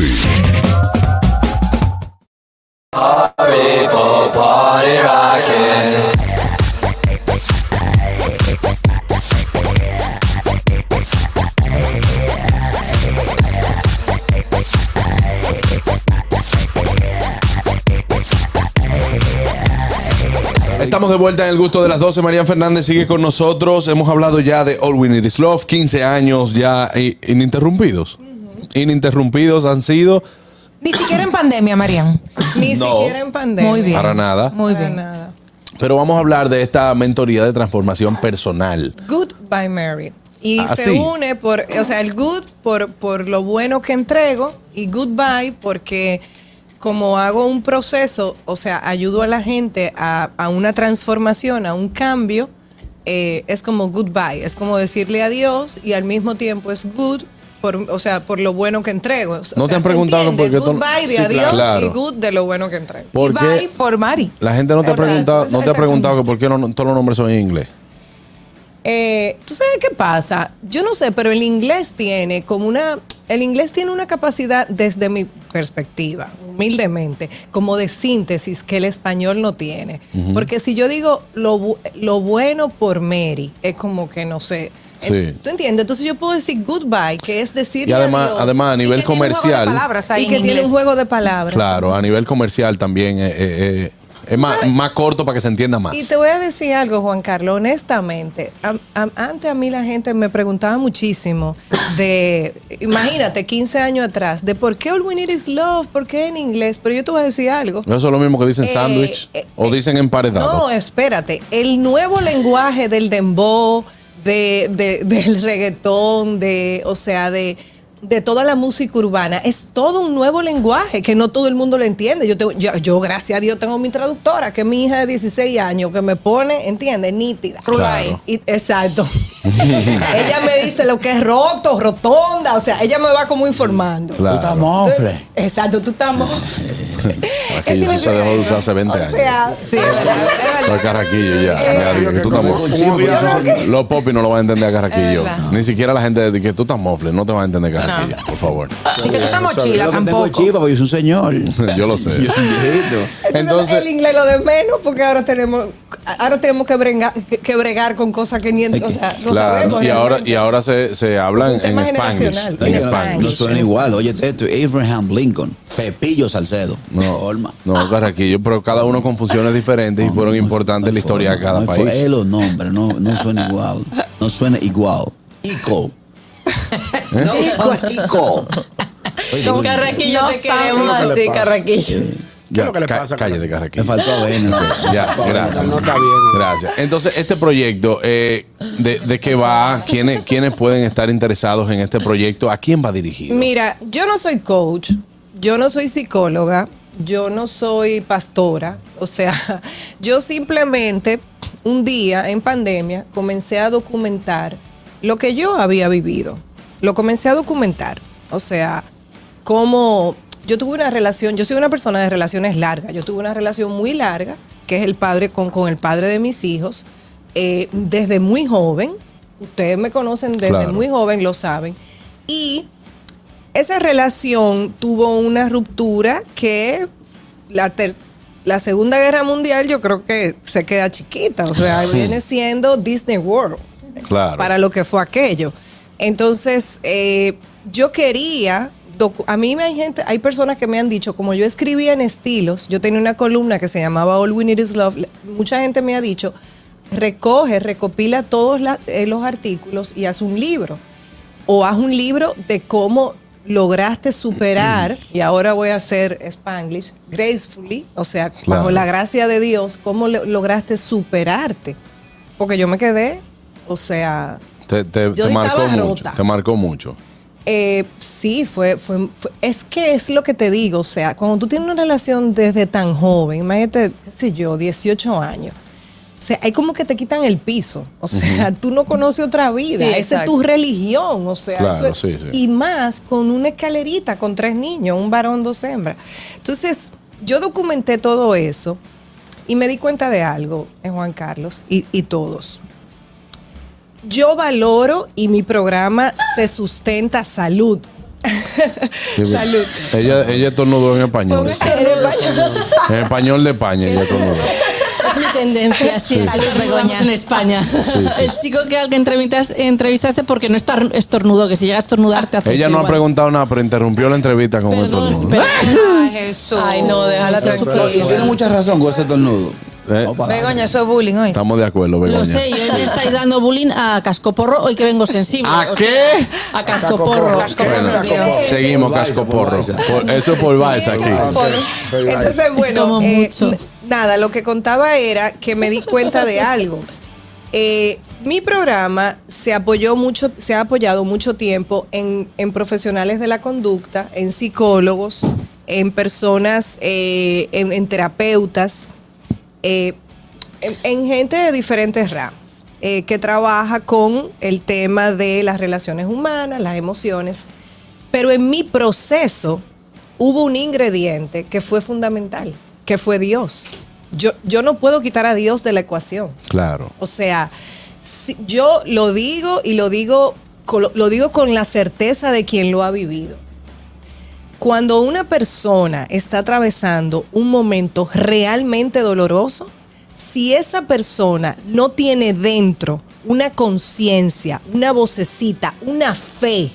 Estamos de vuelta en El Gusto de las doce. María Fernández sigue con nosotros. Hemos hablado ya de All We Need Is Love. quince años ya ininterrumpidos. Uh-huh. Ininterrumpidos han sido. Ni siquiera en pandemia, Marian. Ni no, siquiera en pandemia. Muy bien. Para nada. Muy Para bien. nada. Pero vamos a hablar de esta mentoría de transformación personal. Good by Mary. Y ah, se sí. une por, o sea, el good por, por lo bueno que entrego y goodbye porque como hago un proceso, o sea, ayudo a la gente a, a una transformación, a un cambio, eh, es como goodbye, es como decirle adiós y al mismo tiempo es good. Por, o sea, por lo bueno que entrego. O ¿No sea, te han preguntado por qué? Goodbye de sí, adiós claro. y good de lo bueno que entrego. Y bye por Mari. La gente no te ha preguntado, no te ha preguntado que por qué no, todos los nombres son en inglés. Eh, ¿Tú sabes qué pasa? Yo no sé, pero el inglés tiene como una... El inglés tiene una capacidad, desde mi perspectiva, humildemente, como de síntesis que el español no tiene. Uh-huh. Porque si yo digo lo, lo bueno por Mary, es como que no sé... Sí. ¿Tú entiendes? Entonces yo puedo decir goodbye, que es decir y además, adiós, además a nivel comercial y que tiene un juego de palabras. Claro, a nivel comercial también eh, eh, es más, más corto para que se entienda más. Y te voy a decir algo, Juan Carlos, honestamente, a, a, antes a mí la gente me preguntaba muchísimo de, imagínate, quince años atrás, de por qué All We Need Is Love, por qué en inglés, pero yo te voy a decir algo. Eso es lo mismo que dicen eh, sándwich eh, o eh, dicen emparedado. No, espérate, el nuevo lenguaje del dembow, De, de, del reggaetón, de, o sea, de de toda la música urbana. Es todo un nuevo lenguaje que no todo el mundo lo entiende. Yo, tengo, yo, yo gracias a Dios, tengo mi traductora, que es mi hija de dieciséis años, que me pone, ¿entiendes? Nítida. Claro. Y, exacto. Ella me dice lo que es roto, rotonda, o sea, ella me va como informando. Claro. Tú estás mofle. Exacto, tú estás mofle. Aquello sí se dejó de usar hace veinte años. O sea, sí, Los carraquillos ya. Mira, digo que tú estás mofle. Los popis no lo van a entender a carraquillo. Ni siquiera la gente de que tú estás mofle no te va a entender carraquillo, por favor. Y que tú estás mochila Yo que tengo tampoco. chiva, porque yo soy un señor. Yo lo sé. Yo soy un viejito. Entonces, Entonces, el inglés lo de menos porque ahora tenemos ahora tenemos que bregar, que, que bregar con cosas que ni o sea, no claro, sabemos. y ahora, realmente. y ahora se, se hablan Un en tema Spanglish. generacional. En Oye, no, Spanglish. no suena igual. Oye, esto, Abraham Lincoln, Pepillo Salcedo. No, Forma. no, carraquillo, pero cada uno con funciones diferentes y fueron importantes en la historia de cada no país. Fue los nombres, no, no suena igual. No suena igual. Ico. No son Ico. Con Carraquillo no te queremos así, Carraquillo. ¿Qué es lo que le pasa? Cállate, carraquillo. Me faltó ver. ¿no? Ya, gracias. No está bien. Gracias. Entonces, este proyecto, eh, de, ¿de qué va? ¿Quiénes, ¿Quiénes pueden estar interesados en este proyecto? ¿A quién va dirigido? Mira, yo no soy coach, yo no soy psicóloga, yo no soy pastora, o sea, yo simplemente un día en pandemia comencé a documentar lo que yo había vivido. Lo comencé a documentar, o sea, cómo yo tuve una relación, yo soy una persona de relaciones largas, yo tuve una relación muy larga, que es el padre con, con el padre de mis hijos, eh, desde muy joven, ustedes me conocen desde Claro. muy joven, lo saben, y esa relación tuvo una ruptura que la, ter- la Segunda Guerra Mundial yo creo que se queda chiquita, o sea, viene siendo Disney World Claro. para lo que fue aquello. Entonces, eh, yo quería, docu- a mí me hay gente, hay personas que me han dicho, como yo escribía en estilos, yo tenía una columna que se llamaba All We Need Is Love, mucha gente me ha dicho, recoge, recopila todos la- eh, los artículos y haz un libro. O haz un libro de cómo lograste superar, y ahora voy a hacer Spanglish, gracefully, o sea, Claro. bajo la gracia de Dios, cómo le- lograste superarte. Porque yo me quedé, o sea, Te, te- yo te marcó estaba mucho. rota. Te marcó mucho. eh, sí, fue, fue, fue- es que es lo que te digo, o sea, cuando tú tienes una relación desde tan joven, imagínate, qué sé yo, dieciocho años, o sea, hay como que te quitan el piso, o sea, tú no conoces otra vida, Sí, esa es exacto. tu religión, o sea, Claro, eso es- sí, sí. y más con una escalerita con tres niños, un varón, dos hembras. Entonces, yo documenté todo eso y me di cuenta de algo, eh, Juan Carlos, y, y todos. Yo valoro y mi programa se sustenta salud. Salud. Ella, ella estornudó en español. En español de España, ella estornudó. Es mi tendencia, sí. Sí, sí. Salud, Begoña. En España. Sí, sí. El chico que al que entrevistaste, entrevistaste porque no estar- estornudó, que si llega a estornudar te hace Ella no ha preguntado nada, pero interrumpió la entrevista con un estornudo. Ay, Jesús. Ay, no, déjala tranquila. Tiene mucha razón con ese tornudo. Eh, Begoña, eso es bullying hoy. Estamos de acuerdo, Begoña. Lo sé, y hoy le estáis dando bullying a Cascoporro, hoy que vengo sensible. ¿A O qué? sea, a Cascoporro. Bueno, seguimos, Cascoporro. Por- Eso es por Baez aquí. Entonces, bueno, Tomo eh, mucho. n- nada, lo que contaba era que me di cuenta de algo. Eh, mi programa se apoyó mucho, se ha apoyado mucho tiempo en, en profesionales de la conducta, en psicólogos, en personas, eh, en, en terapeutas, eh, en, en gente de diferentes ramas, eh, que trabaja con el tema de las relaciones humanas, las emociones. Pero en mi proceso hubo un ingrediente que fue fundamental, que fue Dios. Yo, yo no puedo quitar a Dios de la ecuación. Claro. O sea, si- yo lo digo y lo digo, con- lo digo con la certeza de quien lo ha vivido. Cuando una persona está atravesando un momento realmente doloroso, si esa persona no tiene dentro una conciencia, una vocecita, una fe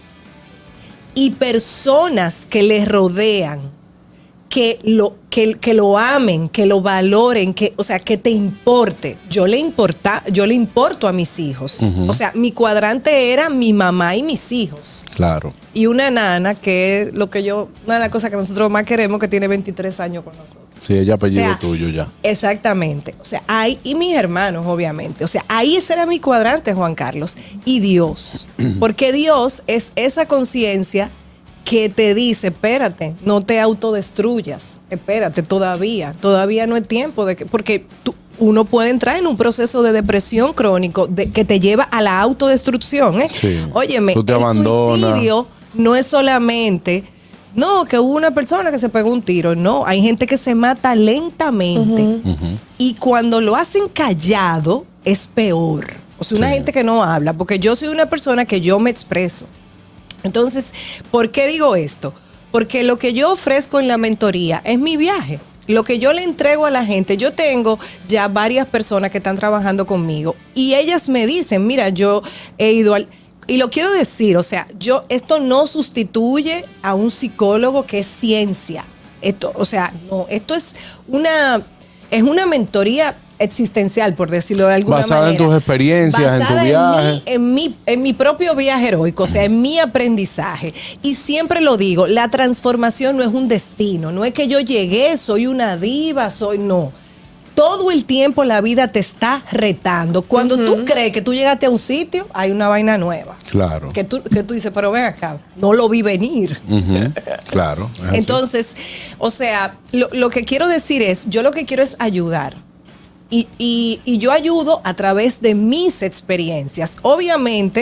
y personas que le rodean, que lo, que, que lo amen, que lo valoren, que, o sea, que te importe. Yo le importa, yo le importo a mis hijos. Ujú. O sea, mi cuadrante era mi mamá y mis hijos. Claro. Y una nana, que es lo que yo, una de las cosas que nosotros más queremos, que tiene veintitrés años con nosotros. Sí, ella apellido O sea, tuyo ya. Exactamente. O sea, hay, y mis hermanos, obviamente. O sea, ahí ese era mi cuadrante, Juan Carlos. Y Dios. Porque Dios es esa conciencia que te dice, espérate, no te autodestruyas, espérate, todavía, todavía no es tiempo de que, porque tú, uno puede entrar en un proceso de depresión crónico de, que te lleva a la autodestrucción. ¿eh? Sí. Óyeme, tú te el abandonas. Suicidio no es solamente, no, que hubo una persona que se pegó un tiro. No, hay gente que se mata lentamente. Uh-huh. Uh-huh. Y cuando lo hacen callado, es peor. O sea, una sí. gente que no habla, porque yo soy una persona que yo me expreso. Entonces, ¿por qué digo esto? Porque lo que yo ofrezco en la mentoría es mi viaje. Lo que yo le entrego a la gente, yo tengo ya varias personas que están trabajando conmigo y ellas me dicen, mira, yo he ido al... Y lo quiero decir, o sea, yo esto no sustituye a un psicólogo que es ciencia. Esto, o sea, no, esto es una, es una mentoría existencial, por decirlo de alguna basada manera. Basada en tus experiencias, basada en tu viaje. En mi, en, mi, en mi propio viaje heroico, o sea, en mi aprendizaje. Y siempre lo digo, la transformación no es un destino, no es que yo llegué, soy una diva, soy, no. Todo el tiempo la vida te está retando. Cuando uh-huh. tú crees que tú llegaste a un sitio, hay una vaina nueva. Claro. Que tú, que tú dices, pero ven acá, no lo vi venir. Uh-huh. Claro. Entonces, o sea, lo, lo que quiero decir es, yo lo que quiero es ayudar. Y, y, y yo ayudo a través de mis experiencias. Obviamente,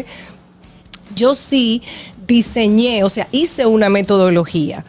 yo sí diseñé, o sea, hice una metodología.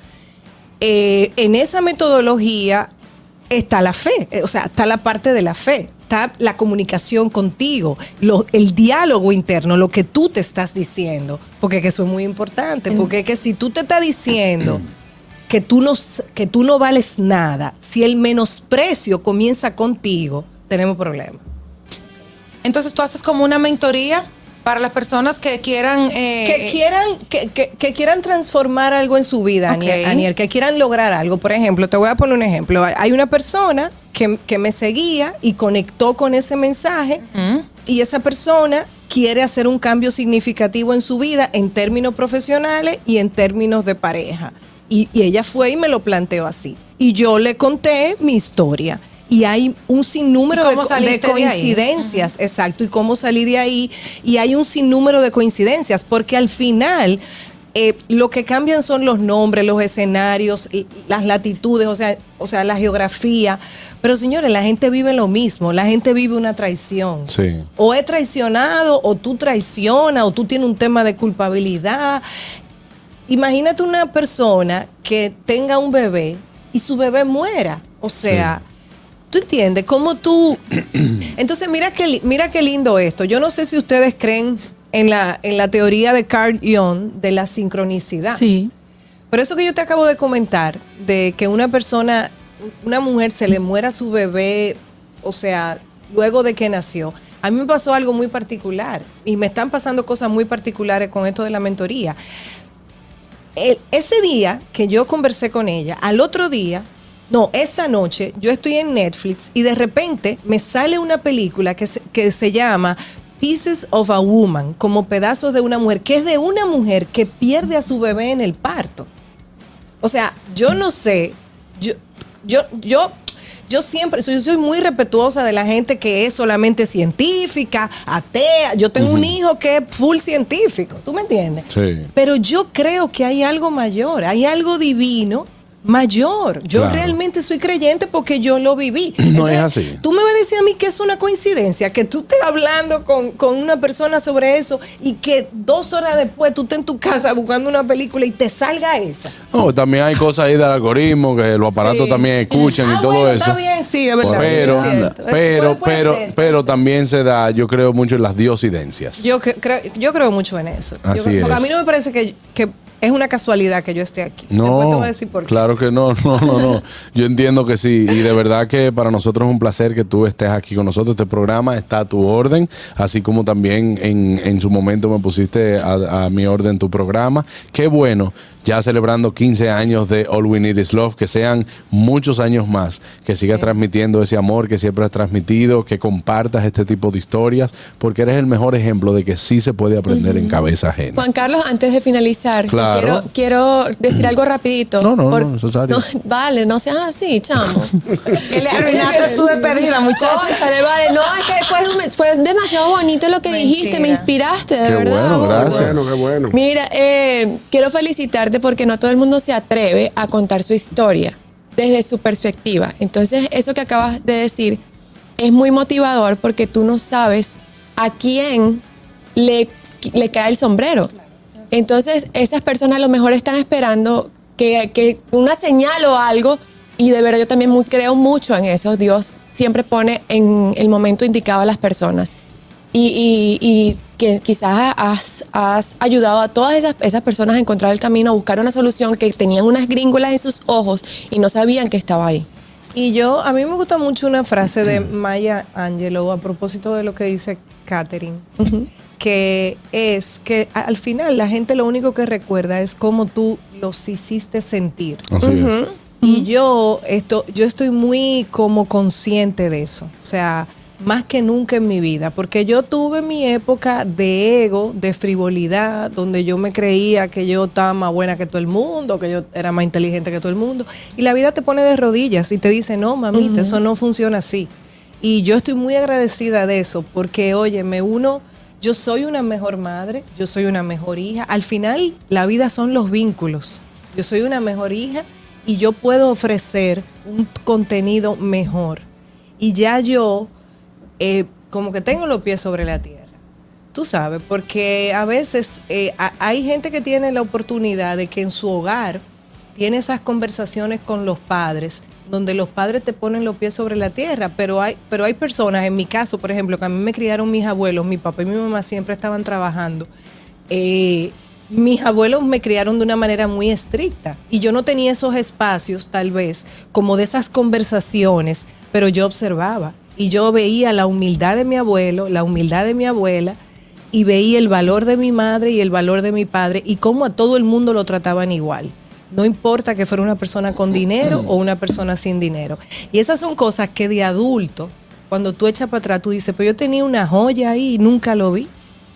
Eh, en esa metodología está la fe, o sea, está la parte de la fe, está la comunicación contigo, lo, el diálogo interno, lo que tú te estás diciendo, porque que eso es muy importante, porque es que si tú te estás diciendo que tú no, que tú no vales nada, si el menosprecio comienza contigo, tenemos problemas. Entonces tú haces como una mentoría para las personas que quieran... Eh, que quieran que, que, que quieran transformar algo en su vida, okay. Aniel, que quieran lograr algo. Por ejemplo, te voy a poner un ejemplo. Hay una persona que, que me seguía y conectó con ese mensaje uh-huh. y esa persona quiere hacer un cambio significativo en su vida en términos profesionales y en términos de pareja. Y, y ella fue y me lo planteó así. Y yo le conté mi historia. Y hay un sinnúmero de, de coincidencias, de exacto, y cómo salí de ahí. Y hay un sinnúmero de coincidencias, porque al final eh, lo que cambian son los nombres, los escenarios, las latitudes, o sea, o sea, la geografía. Pero señores, la gente vive lo mismo, la gente vive una traición. Sí. O es traicionado, o tú traicionas, o tú tienes un tema de culpabilidad. Imagínate una persona que tenga un bebé y su bebé muera, o sea... Sí. ¿Tú entiendes? ¿Cómo tú...? Entonces, mira qué, mira qué lindo esto. Yo no sé si ustedes creen en la, en la teoría de Carl Jung de la sincronicidad. Sí. Pero eso que yo te acabo de comentar, de que una persona, una mujer se le muera a su bebé, o sea, luego de que nació, a mí me pasó algo muy particular. Y me están pasando cosas muy particulares con esto de la mentoría. El, ese día que yo conversé con ella, al otro día... No, esa noche yo estoy en Netflix y de repente me sale una película que se, que se llama Pieces of a Woman, como pedazos de una mujer, que es de una mujer que pierde a su bebé en el parto. O sea, yo no sé, yo, yo, yo, yo siempre, yo soy muy respetuosa de la gente que es solamente científica, atea. Yo tengo uh-huh. un hijo que es full científico, ¿tú me entiendes? Sí. Pero yo creo que hay algo mayor, hay algo divino mayor. Yo claro. realmente soy creyente porque yo lo viví. No Entonces, es así. Tú me vas a decir a mí que es una coincidencia que tú estés hablando con, con una persona sobre eso y que dos horas después tú estés en tu casa buscando una película y te salga esa. No, también hay cosas ahí del algoritmo que los aparatos sí. también escuchan ah, y todo bueno, eso. Está bien, sí, es verdad. Pero, sí, es pero, puede, puede pero, ser, pero también se da, yo creo mucho en las diosidencias. Yo creo, yo creo mucho en eso. Así yo creo, es. Porque a mí no me parece que, que es una casualidad que yo esté aquí. No, después te voy a decir por qué. Claro que no, no, no, no. Yo entiendo que sí. Y de verdad que para nosotros es un placer que tú estés aquí con nosotros. Este programa está a tu orden, así como también en, en su momento me pusiste a, a mi orden tu programa. Qué bueno, ya celebrando quince años de All We Need Is Love, que sean muchos años más, que sigas sí. transmitiendo ese amor que siempre has transmitido, que compartas este tipo de historias, porque eres el mejor ejemplo de que sí se puede aprender uh-huh. en cabeza ajena. Juan Carlos, antes de finalizar, claro. quiero, quiero decir algo rapidito. No, no, por, no, necesario. No, vale, no seas así, chamo. Que le arruinaste su despedida, muchacha. Cónchale, vale, no, es que fue, fue demasiado bonito lo que Mentira. dijiste, me inspiraste, de qué verdad. Bueno, gracias. Qué bueno, qué bueno. Mira, eh, quiero felicitarte importante porque no todo el mundo se atreve a contar su historia desde su perspectiva. Entonces, eso que acabas de decir es muy motivador porque tú no sabes a quién le, le cae el sombrero. Entonces, esas personas a lo mejor están esperando que, que una señal o algo, y de verdad yo también muy, creo mucho en eso. Dios siempre pone en el momento indicado a las personas. Y, y, y que quizás has, has ayudado a todas esas, esas personas a encontrar el camino, a buscar una solución, que tenían unas gringolas en sus ojos y no sabían que estaba ahí. Y yo, a mí me gusta mucho una frase de Maya Angelou a propósito de lo que dice Catherine, uh-huh. que es que al final la gente lo único que recuerda es cómo tú los hiciste sentir. Así uh-huh. es. Y yo, esto, yo estoy muy como consciente de eso. O sea, más que nunca en mi vida, porque yo tuve mi época de ego, de frivolidad, donde yo me creía que yo estaba más buena que todo el mundo, que yo era más inteligente que todo el mundo, y la vida te pone de rodillas y te dice, no, mamita, uh-huh. eso no funciona así. Y yo estoy muy agradecida de eso, porque, oye, me uno, yo soy una mejor madre, yo soy una mejor hija. Al final, la vida son los vínculos. Yo soy una mejor hija y yo puedo ofrecer un contenido mejor. Y ya yo... Eh, como que tengo los pies sobre la tierra, tú sabes, porque a veces eh, a, hay gente que tiene la oportunidad de que en su hogar tiene esas conversaciones con los padres, donde los padres te ponen los pies sobre la tierra, pero hay, pero hay personas, en mi caso, por ejemplo, que a mí me criaron mis abuelos, mi papá y mi mamá siempre estaban trabajando, eh, mis abuelos me criaron de una manera muy estricta y yo no tenía esos espacios, tal vez, como de esas conversaciones, pero yo observaba. Y yo veía la humildad de mi abuelo, la humildad de mi abuela, y veía el valor de mi madre y el valor de mi padre, y cómo a todo el mundo lo trataban igual. No importa que fuera una persona con dinero o una persona sin dinero. Y esas son cosas que de adulto, cuando tú echas para atrás, tú dices, pero yo tenía una joya ahí y nunca lo vi.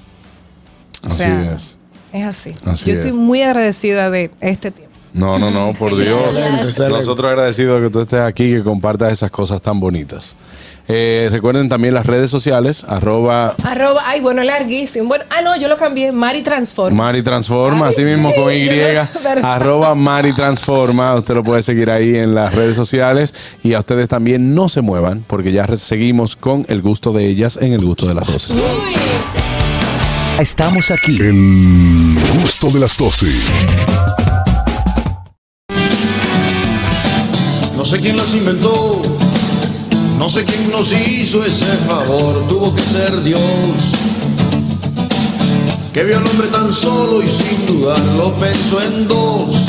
O así sea, es. Es así. así yo es. estoy muy agradecida de este tiempo. No, no, no, por Dios. Excelente, excelente. Nosotros agradecidos de que tú estés aquí y que compartas esas cosas tan bonitas. Eh, recuerden también las redes sociales, arroba... Arroba, ay, bueno, larguísimo. Bueno, ah, no, yo lo cambié, Mari Transforma. Mari Transforma, Ay, así mismo sí, con Y, yo- arroba Mari Transforma. Usted lo puede seguir ahí en las redes sociales. Y a ustedes también no se muevan, porque ya re- seguimos con el gusto de ellas en el gusto de las doce. Estamos aquí. El gusto de las doce. No sé quién las inventó, no sé quién nos hizo ese favor, tuvo que ser Dios, que vio al hombre tan solo y sin dudarlo pensó en dos,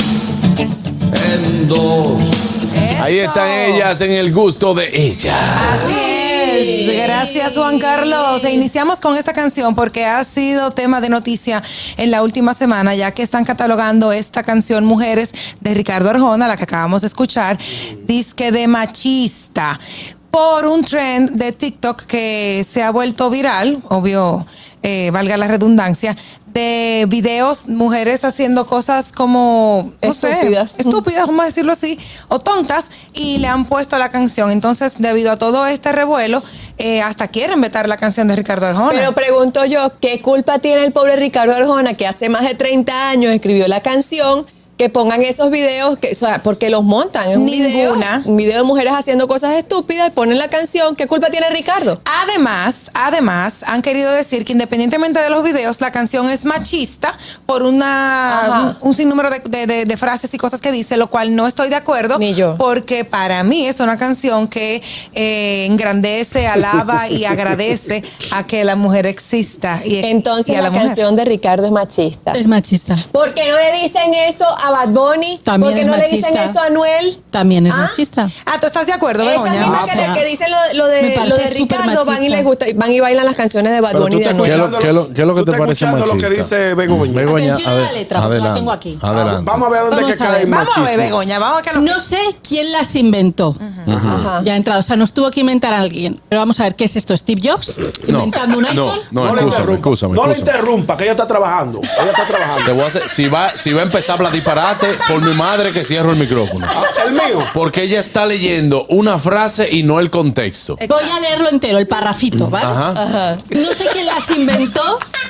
en dos. Ahí están ellas en el gusto de ellas. Así es. Gracias, Juan Carlos. E iniciamos con esta canción porque ha sido tema de noticia en la última semana, ya que están catalogando esta canción Mujeres de Ricardo Arjona, la que acabamos de escuchar, disque de machista, por un trend de TikTok que se ha vuelto viral, obvio, eh, valga la redundancia, de videos, mujeres haciendo cosas como no Estúpidas. sé, estúpidas, vamos a decirlo así, o tontas, y le han puesto la canción. Entonces, debido a todo este revuelo, eh, hasta quieren vetar la canción de Ricardo Arjona. Pero pregunto yo, ¿qué culpa tiene el pobre Ricardo Arjona, que hace más de treinta años escribió la canción, que pongan esos videos, que, o sea, porque los montan en un video, Ninguna. un video de mujeres haciendo cosas estúpidas y ponen la canción? ¿Qué culpa tiene Ricardo? Además, además, han querido decir que independientemente de los videos, la canción es machista por una un, un sinnúmero de, de, de, de frases y cosas que dice, lo cual no estoy de acuerdo. Ni yo. Porque para mí es una canción que eh, engrandece, alaba y agradece a que la mujer exista. Y, Entonces y a la, la, mujer. canción de Ricardo es machista. Es machista. ¿Por qué no le dicen eso a Bad Bunny? También ¿Por qué es no machista. le dicen eso a Anuel? También es ¿Ah? machista. Ah, ¿tú estás de acuerdo, Esas Begoña? mismas Ah, que, pues. que dicen lo, lo Me de, parece lo de súper Ricardo van y, machista. les gusta, van y bailan las canciones de Bad Pero Bunny tú y de te ¿Qué es Anuel. lo, qué es lo- qué es lo que te Tú estás parece escuchando machista? lo que dice Begoña. Begoña, Atención a la ade- letra, porque la adelante, tengo aquí. adelante. Vamos a ver a dónde Vamos que a cae ver, el Vamos a ver, machismo. Begoña, vamos a que lo No sé quién las inventó. Ajá. Ya entrado, o sea, nos tuvo que inventar a alguien. Pero vamos a ver, ¿qué es esto? ¿Steve Jobs? No, ¿Inventando un no, iPhone? no, le escúchame, interrumpa. escúchame, No le escúchame. interrumpa, que ella está trabajando. Ella está Te trabajando. voy a hacer, si va, si va a empezar a hablar disparate, por mi madre que cierro el micrófono. Ah, el mío. Porque ella está leyendo una frase y no el contexto. Voy a leerlo entero, el parrafito, ¿vale? Ajá. No sé quién las inventó,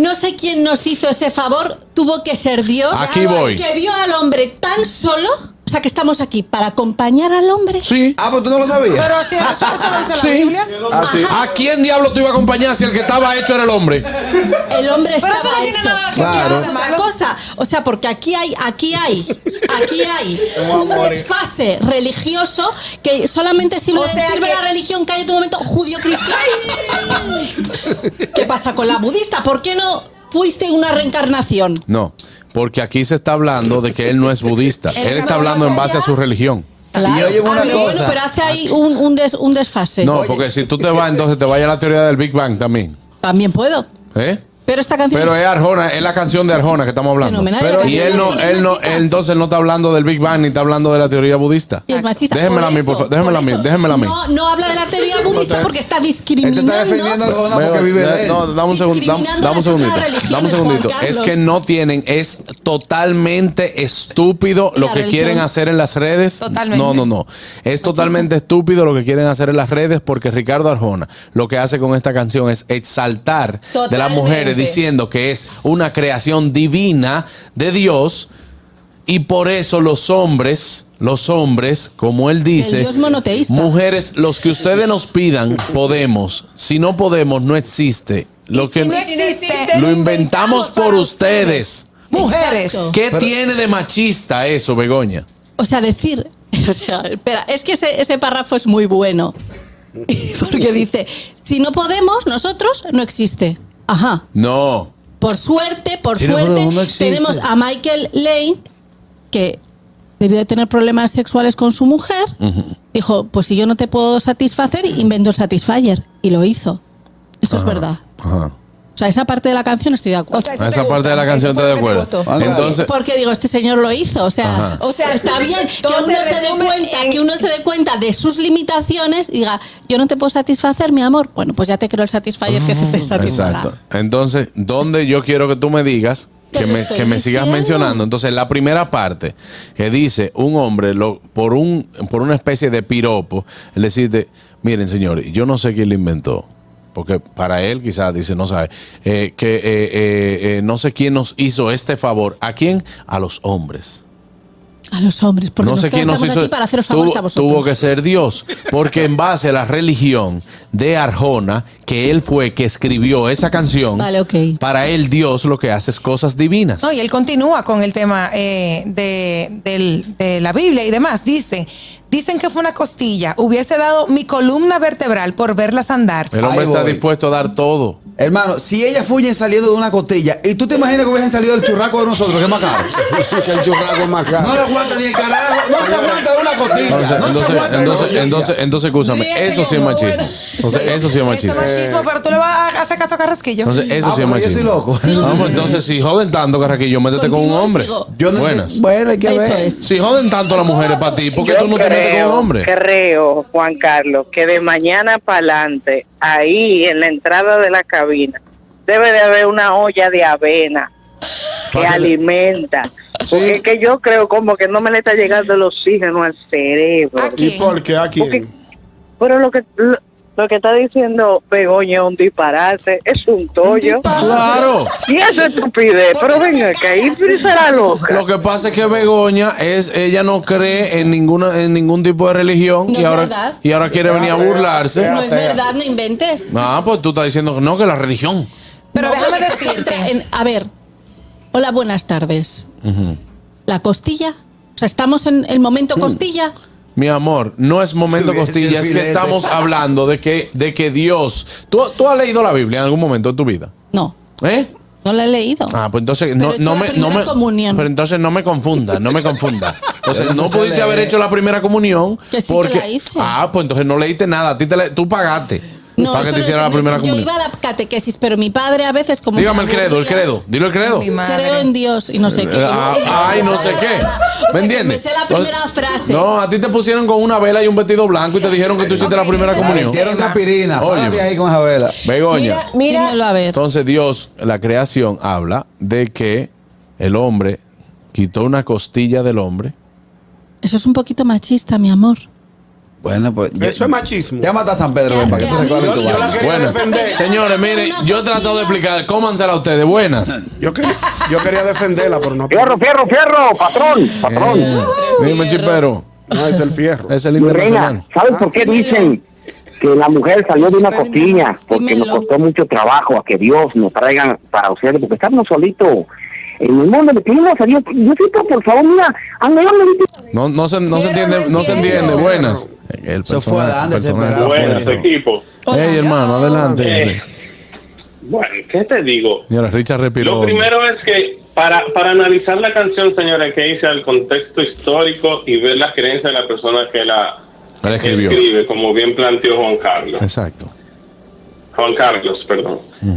no sé quién nos hizo ese favor, tuvo que ser Dios. Aquí voy. Que vio al hombre tan solo. O sea, que estamos aquí para acompañar al hombre. Sí. Ah, pues tú no lo sabías. Pero si eso, eso lo dice Sí. la Biblia. Ah, sí. ¿A quién diablo tú ibas a acompañar si el que estaba hecho era el hombre? El hombre Pero estaba eso no tiene hecho. nada que Claro. ver Es con otra malo. cosa. O sea, porque aquí hay, aquí hay, aquí hay un desfase religioso que solamente sirve, O sea sirve que- la religión que hay en tu momento judío-cristiano. ¿Qué pasa con la budista? ¿Por qué no fuiste una reencarnación? No, porque aquí se está hablando de que él no es budista. Él está hablando en base a su religión. Claro. Y oye, una Ah, pero cosa. bueno, pero hace ahí un, un, des- un desfase. No, porque si tú te vas, entonces te vaya a la teoría del Big Bang también. También puedo. ¿Eh? Pero esta canción. Pero es Arjona, es la canción de Arjona que estamos hablando. Fenomenal. Pero, La y canción él no, es él no, machista. él entonces él no está hablando del Big Bang ni está hablando de la teoría budista. Y es machista. Déjenmela a mí, eso, por favor. Déjenmela a mí, eso. déjenmela a mí. No, no habla de la teoría budista porque está Este discriminando. está defendiendo a Arjona Veo, porque vive da- de él. no, dame un segundo, dame, Discriminando dame un las segundito, otras religiones, dame un segundito. Juan Es Carlos. que no tienen, es totalmente estúpido Y lo la que religión. quieren hacer en las redes. Totalmente. No, no, no. Es totalmente estúpido lo que quieren hacer en las redes porque Ricardo Arjona lo que hace con esta canción es exaltar de las Totalmente. mujeres diciendo que es una creación divina de Dios y por eso los hombres, los hombres, como él dice, El Dios monoteísta. mujeres, los que ustedes nos pidan, podemos. Si no podemos, no existe. Lo que no existe, lo inventamos por ustedes. Mujeres. Exacto. ¿Qué tiene de machista eso, Begoña? O sea, decir. O sea, espera, es que ese, ese párrafo es muy bueno. Porque dice: si no podemos, nosotros, no existe. Ajá. No. Por suerte, por Si no suerte, podemos, no existe. tenemos a Michael Lane, que debió de tener problemas sexuales con su mujer. Dijo: pues si yo no te puedo satisfacer, invento el Satisfyer. Y lo hizo. Eso es verdad. Ajá. O sea, esa parte de la canción estoy de acuerdo. O sea, eso A te esa parte gusta, de la canción eso estoy de fue lo que te acuerdo. gustó. Entonces, Porque digo, este señor lo hizo. O sea, Ajá. O sea, está bien que entonces uno, se dé resume cuenta, en- que uno se dé cuenta de sus limitaciones y diga: yo no te puedo satisfacer, mi amor. Bueno, pues ya te creo el Satisfyer que se te satisfará. exacto. Entonces, ¿dónde yo quiero que tú me digas? Te Que lo me, estoy que me sigas diciendo. mencionando. Entonces, la primera parte que dice un hombre lo, por un por una especie de piropo, él decide, miren, señores, yo no sé quién lo inventó. Porque para él quizás dice, no sabe, eh, que eh, eh, eh, no sé quién nos hizo este favor. ¿A quién? A los hombres. A los hombres, porque No sé nosotros quién nos estamos hizo. aquí para haceros favores tuvo, a vosotros. tuvo que ser Dios. Porque en base a la religión de Arjona, que él fue que escribió esa canción, Vale, ok. para él Dios lo que hace es cosas divinas. No, y él continúa con el tema eh, de, del- de la Biblia y demás. Dicen, dicen que fue una costilla. Hubiese dado mi columna vertebral por verlas andar. El hombre Ahí está voy. dispuesto a dar todo. Hermano, si ellas fuyen saliendo de una costilla y tú te imaginas que hubiesen salido del churraco de nosotros, que es más caro. Que el churrasco es más caro. No le aguanta ni el carajo. No se aguanta de una costilla. Entonces, no se entonces, aguanta de una entonces, costilla. entonces, entonces, escúchame, eso sí es machismo. Entonces, eso sí es Eso machismo. es machismo, pero tú le vas a hacer caso a Carrasquillo. Entonces, eso Ah, sí es porque yo machismo. soy loco. Vamos, entonces, si joden tanto, Carraquillo, métete con un Continúo, hombre. sigo. Yo no Buenas. Bueno, hay que Eso ver. es. Si joden tanto las mujeres para ti, ¿por qué Yo tú no te metes con un hombre? Creo, Juan Carlos, que de mañana para adelante, ahí en la entrada de la cabina, debe de haber una olla de avena que Para que le- alimenta. Sí. Porque es que yo creo como que no me le está llegando el oxígeno al cerebro. ¿A ¿Y quién? por qué? ¿A quién? Porque- Pero lo que lo, lo que está diciendo Begoña es un disparate, es un tollo. Claro. Y eso es estupidez, pero venga, que ahí será loca. Lo que pasa es que Begoña es, ella no cree en ninguna, en ningún tipo de religión No y es ahora verdad. y ahora quiere venir a burlarse. No es verdad, no inventes. Ah, pues tú estás diciendo que no, que la religión. Pero No, déjame porque decirte. en- a ver, hola, buenas tardes. ¿La costilla? O sea, ¿estamos en el momento costilla? Mi amor, no es momento Sí, costilla, sí, es que filete. estamos hablando de que, de que Dios. ¿Tú, tú has leído la Biblia en algún momento de tu vida? No, ¿Eh? no la he leído. Ah, pues entonces Pero no, he hecho no la me, no primera me comunión. pero entonces no me confunda, no me confunda. Entonces Yo no no sé pudiste leer. haber hecho la primera comunión Que sí que porque la hice. ah, pues entonces no leíste nada, a ti te le- tú pagaste No, para que eso te no hiciera es- la no es- primera Yo comunión. iba a la catequesis, pero mi padre a veces como... Dígame el me credo, el aburría, credo, dilo el credo. Mi madre. Creo en Dios y no sé qué. Eh, ah, ay, no sé qué. O sea, ¿Me que entiendes? me sé la primera frase. No, a ti te pusieron con una vela y un vestido blanco y te dijeron que tú hiciste la primera comunión. Metieron de aspirina. Oye. Párate ahí con esa vela. Begoña. Mira, Dímelo a ver. Entonces Dios, la creación, habla de que el hombre quitó una costilla del hombre. Eso es un poquito machista, mi amor. Bueno, pues. Eso es machismo. Llámate a San Pedro, ven, para que tú reclames tu vaina. Bueno, señores, miren, yo he tratado de explicar. Cómansela a ustedes. Buenas. Yo, quería, yo quería defenderla, pero no. Fierro, fierro, fierro, patrón, patrón. Eh, dime, chipero. No, es el fierro. Es el Mi internacional. reina, ¿sabes por qué dicen que la mujer salió de una costilla? Porque nos costó mucho trabajo a que Dios nos traiga para ustedes, porque estamos solitos en el mundo. Le pedimos a Dios, Diosito, por favor, mira, No, no se, no se entiende, no se entiende. Buenas. El Eso fue personaje- Anderson, personaje Buenas, fue- equipo. Ey, hermano, adelante. Eh, bueno, ¿qué te digo? Señora, Richard respiró. Lo primero es que para, para analizar la canción, señora, hay que irse al contexto histórico y ver las creencias de la persona que la La escribió. escribe, como bien planteó Juan Carlos. Exacto. Juan Carlos, perdón.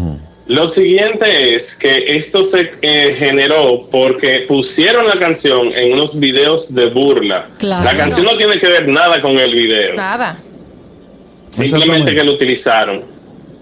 Lo siguiente es que esto se eh, generó porque pusieron la canción en unos videos de burla. Claro. La canción no tiene que ver nada con el video. Nada. Simplemente que lo utilizaron.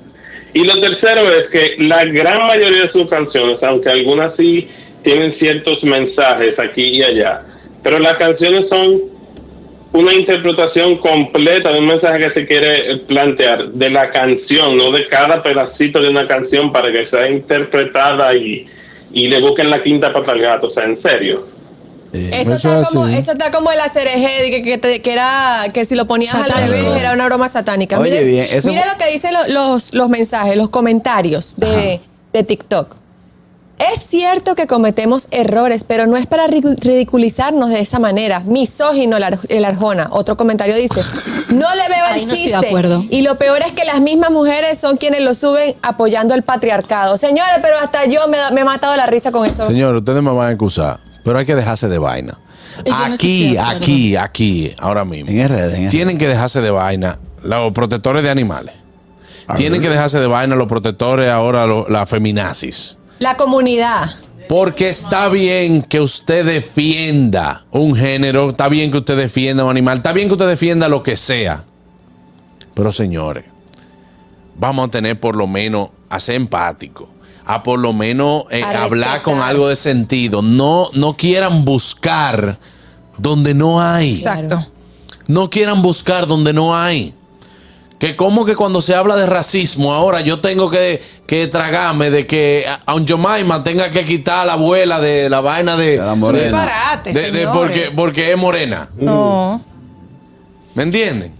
Y lo tercero es que la gran mayoría de sus canciones, aunque algunas sí tienen ciertos mensajes aquí y allá, pero las canciones son una interpretación completa de un mensaje que se quiere plantear de la canción, no de cada pedacito de una canción para que sea interpretada y, y le busquen la quinta pata al gato. O sea, en serio. Eso está, como, eso está como el acerejé, que, que, te- que era que si lo ponías al Satánico. revés era una broma satánica. Oye, Mire, bien, eso- mire lo que dicen lo- los, los mensajes, los comentarios de, de TikTok. Es cierto que cometemos errores, pero no es para ridicu- ridiculizarnos de esa manera. Misógino el, Ar- el Arjona. Otro comentario dice, no le veo el Ahí no estoy chiste. de acuerdo. Y lo peor es que las mismas mujeres son quienes lo suben apoyando el patriarcado. Señores, pero hasta yo me, da- me he matado la risa con eso. Señor, ustedes me van a acusar, pero hay que dejarse de vaina. yo no estoy Aquí, de acuerdo. aquí, aquí, ahora mismo. En R D, en R D. Tienen que dejarse de vaina los protectores de animales. Tienen que dejarse de vaina los protectores ahora, lo- la feminazis. La comunidad. Porque está bien que usted defienda un género, está bien que usted defienda un animal, está bien que usted defienda lo que sea. Pero señores, vamos a tener por lo menos a ser empáticos, a por lo menos eh, A hablar respetar. con algo de sentido. No, no quieran buscar donde no hay. Exacto. No quieran buscar donde no hay. Que como que cuando se habla de racismo, ahora yo tengo que, que tragarme de que a un Jomaima tenga que quitar a la abuela de la vaina de... la morena. de- Disparate, de- de- señores. porque, porque es morena. No. ¿Me entienden?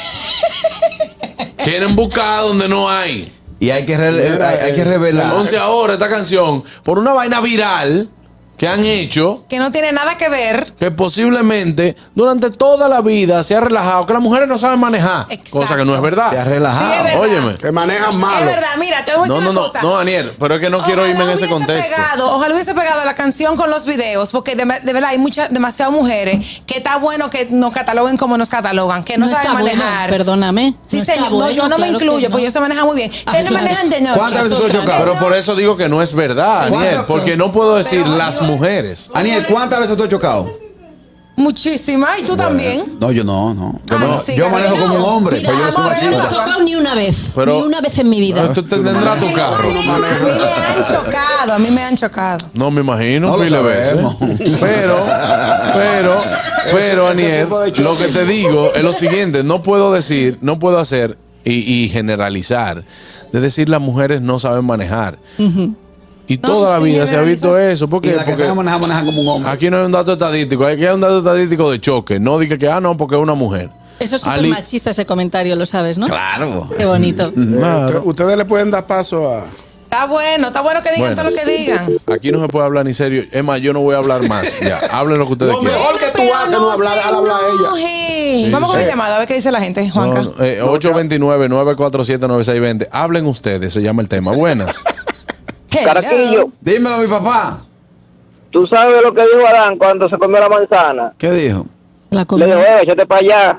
Quieren buscar donde no hay. Y hay que, re- hay, hay que revelar. Entonces ahora esta canción, por una vaina viral que han hecho, Que no tiene nada que ver. que posiblemente durante toda la vida se ha relajado, que las mujeres no saben manejar. Exacto. Cosa que no es verdad. Se ha relajado. Sí, es verdad. Óyeme. Que manejan Es malo. verdad, mira, te voy a No, decir no, una no, cosa. no, Daniel, pero es que no quiero irme en ese hubiese contexto. Pegado, ojalá hubiese pegado la canción con los videos, porque de, de verdad hay muchas, demasiadas mujeres que está bueno que nos cataloguen como nos catalogan, que no, No saben está bueno, manejar. perdóname. Sí, No está señor. No, bueno, yo no me claro que incluyo, no. porque ellos se manejan muy bien. Ah, Ustedes no claro. manejan de noche. ¿Cuántas veces tú has chocado? Pero por eso digo que no es verdad, Daniel, ¿Cuántas- porque no puedo decir las mujeres. Aniel, ¿cuántas veces tú has chocado? Muchísimas, y tú también. No, yo no, no. Yo, Ah, no. sí, Yo manejo Gabriel, como un no. hombre, Mira, pero yo no soy amor, yo no he machista. chocado ni una vez. Pero- ni una vez en mi vida. Tú tendrás tu carro. A mí me han chocado, a mí me han chocado. No me imagino, No lo pile veces. sabemos. Pero, pero, pero, Aniel, tipo de choque. lo que te digo es lo siguiente: no puedo decir, no puedo hacer y, y generalizar de decir las mujeres no saben manejar. Y toda la sí, vida se ha visto generalizar. eso. Y Porque, la que porque sabe manejar, maneja como un hombre. aquí no hay un dato estadístico, aquí hay un dato estadístico de choque. No diga que, ah, no, porque es una mujer. Eso es súper Ali- machista ese comentario, lo sabes, ¿no? Claro. Qué bonito. Claro. Usted- Ustedes le pueden dar paso a. Está bueno, está bueno que digan Bueno. todo lo que digan. Aquí no se puede hablar ni serio. Es más, yo no voy a hablar más. Ya, hablen lo que ustedes Lo quieran. mejor que tú haces no hablar, déjala hablar a ella. ella. Vamos con la llamada, a ver qué dice la gente, Juanca. No, no, eh, ocho dos nueve, nueve cuatro siete, nueve seis dos cero. Hablen ustedes, se llama el tema. Buenas. Hello. Caraquillo, Dímelo, mi papá. ¿tú sabes lo que dijo Adán cuando se comió la manzana? ¿Qué dijo? La Le comida. dijo, eh, échate para allá.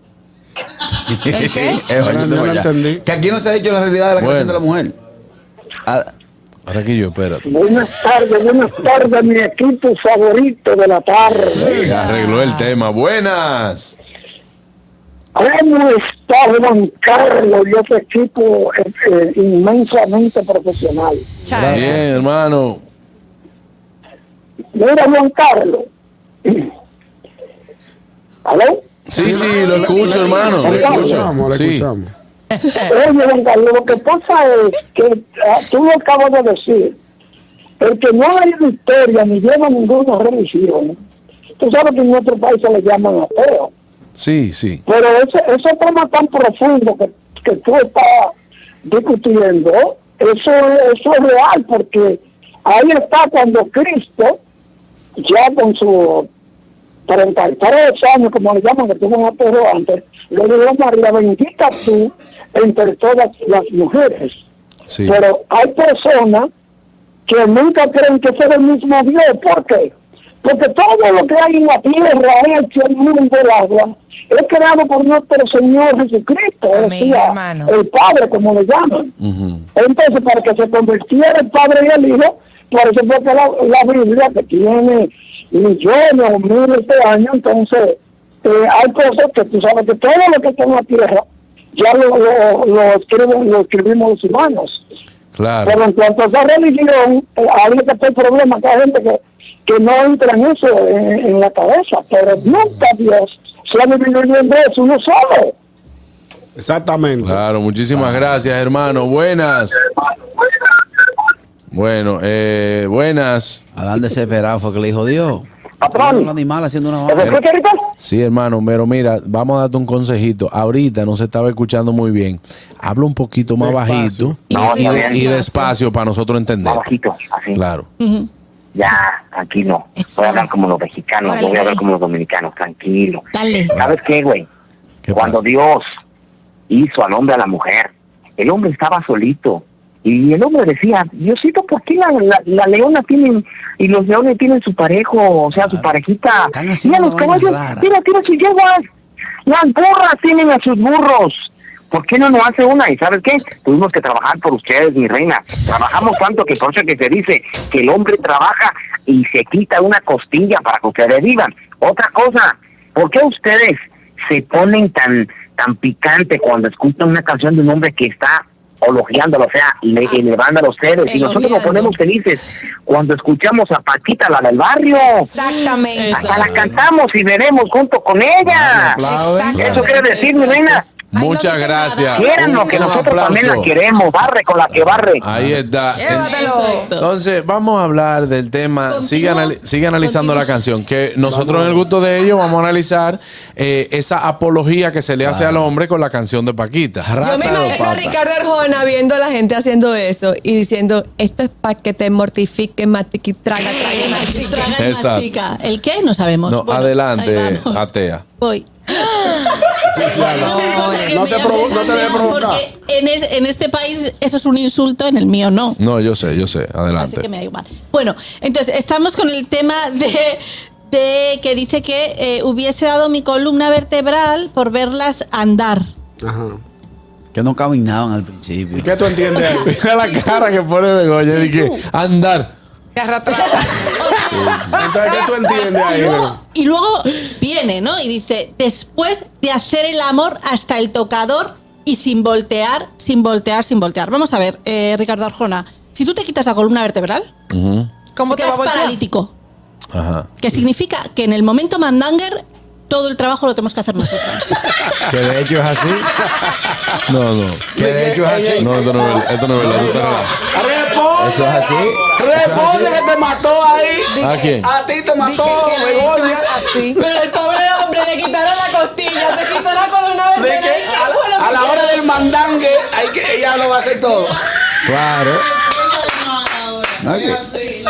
¿El qué? Eh, oye, No, te no lo voy a- entendí. Que aquí no se ha dicho la realidad de la creación de la mujer. Ah, Ahora aquí yo, espérate. Buenas tardes, buenas tardes, mi equipo favorito de la tarde. Ya arregló el tema. Buenas. ¿Cómo está Juan Carlos y ese equipo eh, eh, inmensamente profesional? Chao. Bien, hermano. Mira, Juan Carlos. ¿Aló? Sí, sí, lo escucho, hermano. Lo escucho. Lo Sí. escuchamos. Oye, Juan Carlos, lo que pasa es que ah, tú lo acabas de decir, el que no hay historia ni lleva ninguna religión, tú sabes que en nuestro país se le llaman ateo, Sí, sí. pero ese, ese tema tan profundo que, que tú estás discutiendo, eso, eso es real, porque ahí está cuando Cristo, ya con su treinta y tres años, como le llaman, que tuvo un ateo antes, le dijo a María, bendita tú entre todas las mujeres. Sí. Pero hay personas que nunca creen que sea el mismo Dios. ¿Por qué? Porque todo lo que hay en la tierra, hecho el mundo, el agua, es creado por nuestro Señor Jesucristo, Amén, decía hermano. el Padre, como le llaman. Entonces, para que se convirtiera el Padre y el Hijo, por eso fue que la, la Biblia, que tiene millones o miles de años, entonces eh, hay cosas que tú sabes que todo lo que está en la tierra ya lo, lo, lo, escriben, lo escribimos los humanos. Claro. Pero en cuanto a esa religión, eh, ahí es que está el problema, que hay gente que, que no entra en eso en, en la cabeza, pero nunca Dios se ha vivido viendo eso, uno solo. Exactamente. Claro, muchísimas gracias, hermano. Buenas. Bueno, eh, buenas. Adán desesperado fue que le dijo Dios. Patrón. Un animal haciendo una ¿Me escucha ahorita? Sí, hermano, pero mira, vamos a darte un consejito. Ahorita no se estaba escuchando muy bien. Habla un poquito más bajito No, y, está de- bien. y despacio para nosotros entender. Más bajito, así. Claro. Ya, tranquilo. Voy a hablar como los mexicanos, Órale, no voy a hablar güey. como los dominicanos, tranquilo. Dale. ¿Sabes qué, güey? Cuando Dios hizo al hombre a la mujer, el hombre estaba solito. Y el hombre decía, Diosito, ¿por qué la, la, la leona tienen y los leones tienen su parejo, o sea, su parejita? Mira los caballos, mira, tienen sus yeguas. Las burras tienen a sus burros. ¿Por qué no nos hace una? ¿Y sabes qué? Tuvimos que trabajar por ustedes, mi reina. Trabajamos tanto que por eso que se dice que el hombre trabaja y se quita una costilla para que ustedes vivan. Otra cosa, ¿por qué ustedes se ponen tan tan picante cuando escuchan una canción de un hombre que está elogiándolo, o sea, le, elevando a los seres? Y nosotros nos ponemos felices cuando escuchamos a Paquita, la del barrio. Exactamente. Hasta la cantamos y veremos junto con ella. Eso quiere decir, mi reina. Muchas gracias. Quiéranos, que Un nosotros aplauso. también la queremos. Barre con la que barre. Ahí está. Llévatelo. Entonces, vamos a hablar del tema. Sigue, anali- sigue analizando la canción. Que nosotros, en el gusto de ellos, vamos a analizar eh, esa apología que se le hace al hombre con la canción de Paquita. Yo me imagino a Ricardo Arjona viendo a la gente haciendo eso y diciendo, esto es para que te mortifique, matique, traga, traga, mastique. Traga y Exacto. mastica. ¿El qué? No sabemos. No, Bueno, adelante, ahí vamos. atea. Voy. No te, provo- no te debes provocar. Porque en, es- en este país eso es un insulto, en el mío no. No, yo sé, yo sé. Así Adelante. que me da igual. Bueno, entonces estamos con el tema de, de que dice que eh, hubiese dado mi columna vertebral por verlas andar. Ajá. Que no caminaban al principio. ¿Y qué tú entiendes ahí? Mira la cara que pone Begoña. de que andar. Entonces, ¿qué tú entiendes ahí? Y luego, y luego viene, ¿no? Y dice, después de hacer el amor hasta el tocador y sin voltear, sin voltear, sin voltear. Vamos a ver, eh, Ricardo Arjona, si tú te quitas la columna vertebral, Ujú. ¿cómo te te va quedas a voltear? paralítico? Ajá. Que significa que en el momento mandanger todo el trabajo lo tenemos que hacer nosotros. Que de hecho es así. No, no. Que de hecho es así. No, esto no es verdad. Esto no es verdad. Tú estás relajado. Eso es así. Responde que te mató ahí. ¿A quién? A ti te mató, Dije que de hecho Begoña. es así. Pero el pobre hombre le quitaron la costilla, se quitó la columna De vertebral. que ¿Qué fue lo a, la- a que la hora hizo? del mandangue, hay que, ella lo va a hacer todo. Claro. No, que-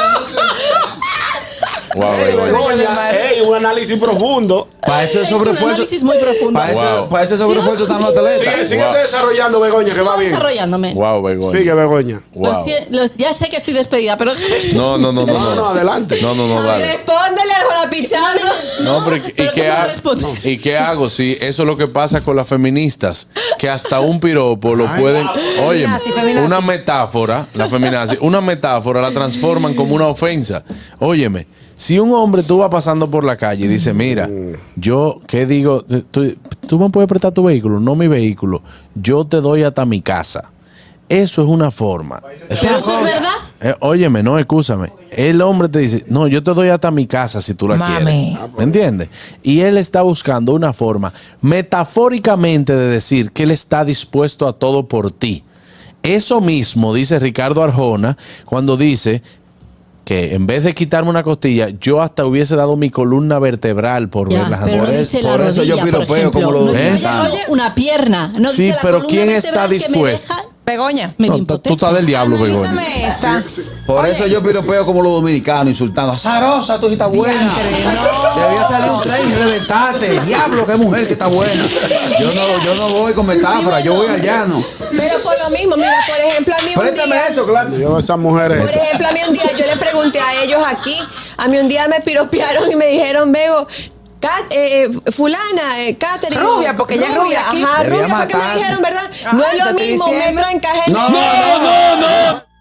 Wow, Ey, Begoña. Begoña, ey, un análisis profundo. Para eso es Es un sobreesfuerzo. análisis muy profundo. Para ese, Wow. para ese sobreesfuerzo están los atletas. Sigue, sigue Wow. desarrollando, Begoña, que va Sigo bien. desarrollándome. Wow, Begoña. Sigue, Begoña. Lo Wow. sie- los- ya sé que estoy despedida, pero... No, no, no, no. No, no, adelante. No, no, no, dale. Respóndele a la pichando. No, pero ¿y, Pero qué ¿cómo ha- respondo? ¿y qué hago si eso es lo que pasa con las feministas? Que hasta un piropo lo pueden... Oye, Feminazi, feminazi. una metáfora, la feminazi, una metáfora la transforman como una ofensa. Óyeme, si un hombre tú vas pasando por la calle y dice, mira, yo, ¿qué digo? Tú, tú me puedes prestar tu vehículo, no mi vehículo. Yo te doy hasta mi casa. Eso es una forma. Eso ¿Pero eso es verdad? Eh, óyeme, no, escúchame. El hombre te dice, no, yo te doy hasta mi casa si tú la Mami. quieres. ¿Me entiendes? Y él está buscando una forma metafóricamente de decir que él está dispuesto a todo por ti. Eso mismo dice Ricardo Arjona cuando dice que en vez de quitarme una costilla, yo hasta hubiese dado mi columna vertebral por Ya, verlas. pero no Por, dice es- la por eso yo rodilla, piropeo por ejemplo. como lo No dice, dominicanos. oye, una pierna. No Sí, dice la pero columna ¿quién vertebral está que me dispuesto? deja Begoña. medio No, tú impotente. estás del diablo, Begoña. Analízame esta. Por eso yo piropeo como los dominicanos, insultando. Azarosa, tú sí estás buena. Debía salir un tren y reventarte. Diablo, qué mujer que está buena. Yo no, yo no voy con metáfora, yo voy al llano. Pero por lo mismo, mira, por ejemplo, a mí un Préstame día, eso, claro. Yo esas mujeres. por ejemplo, a mí un día, yo le pregunté a ellos aquí, a mí un día me piropearon y me dijeron, Bego, Cat- eh, eh, fulana, eh, Catherine. Rubia, porque ella es rubia aquí. Ajá, Debía rubia fue que me matar. dijeron, ¿verdad? Ajá, no es te lo estoy mismo diciendo. metro encaje. No, no, no, no.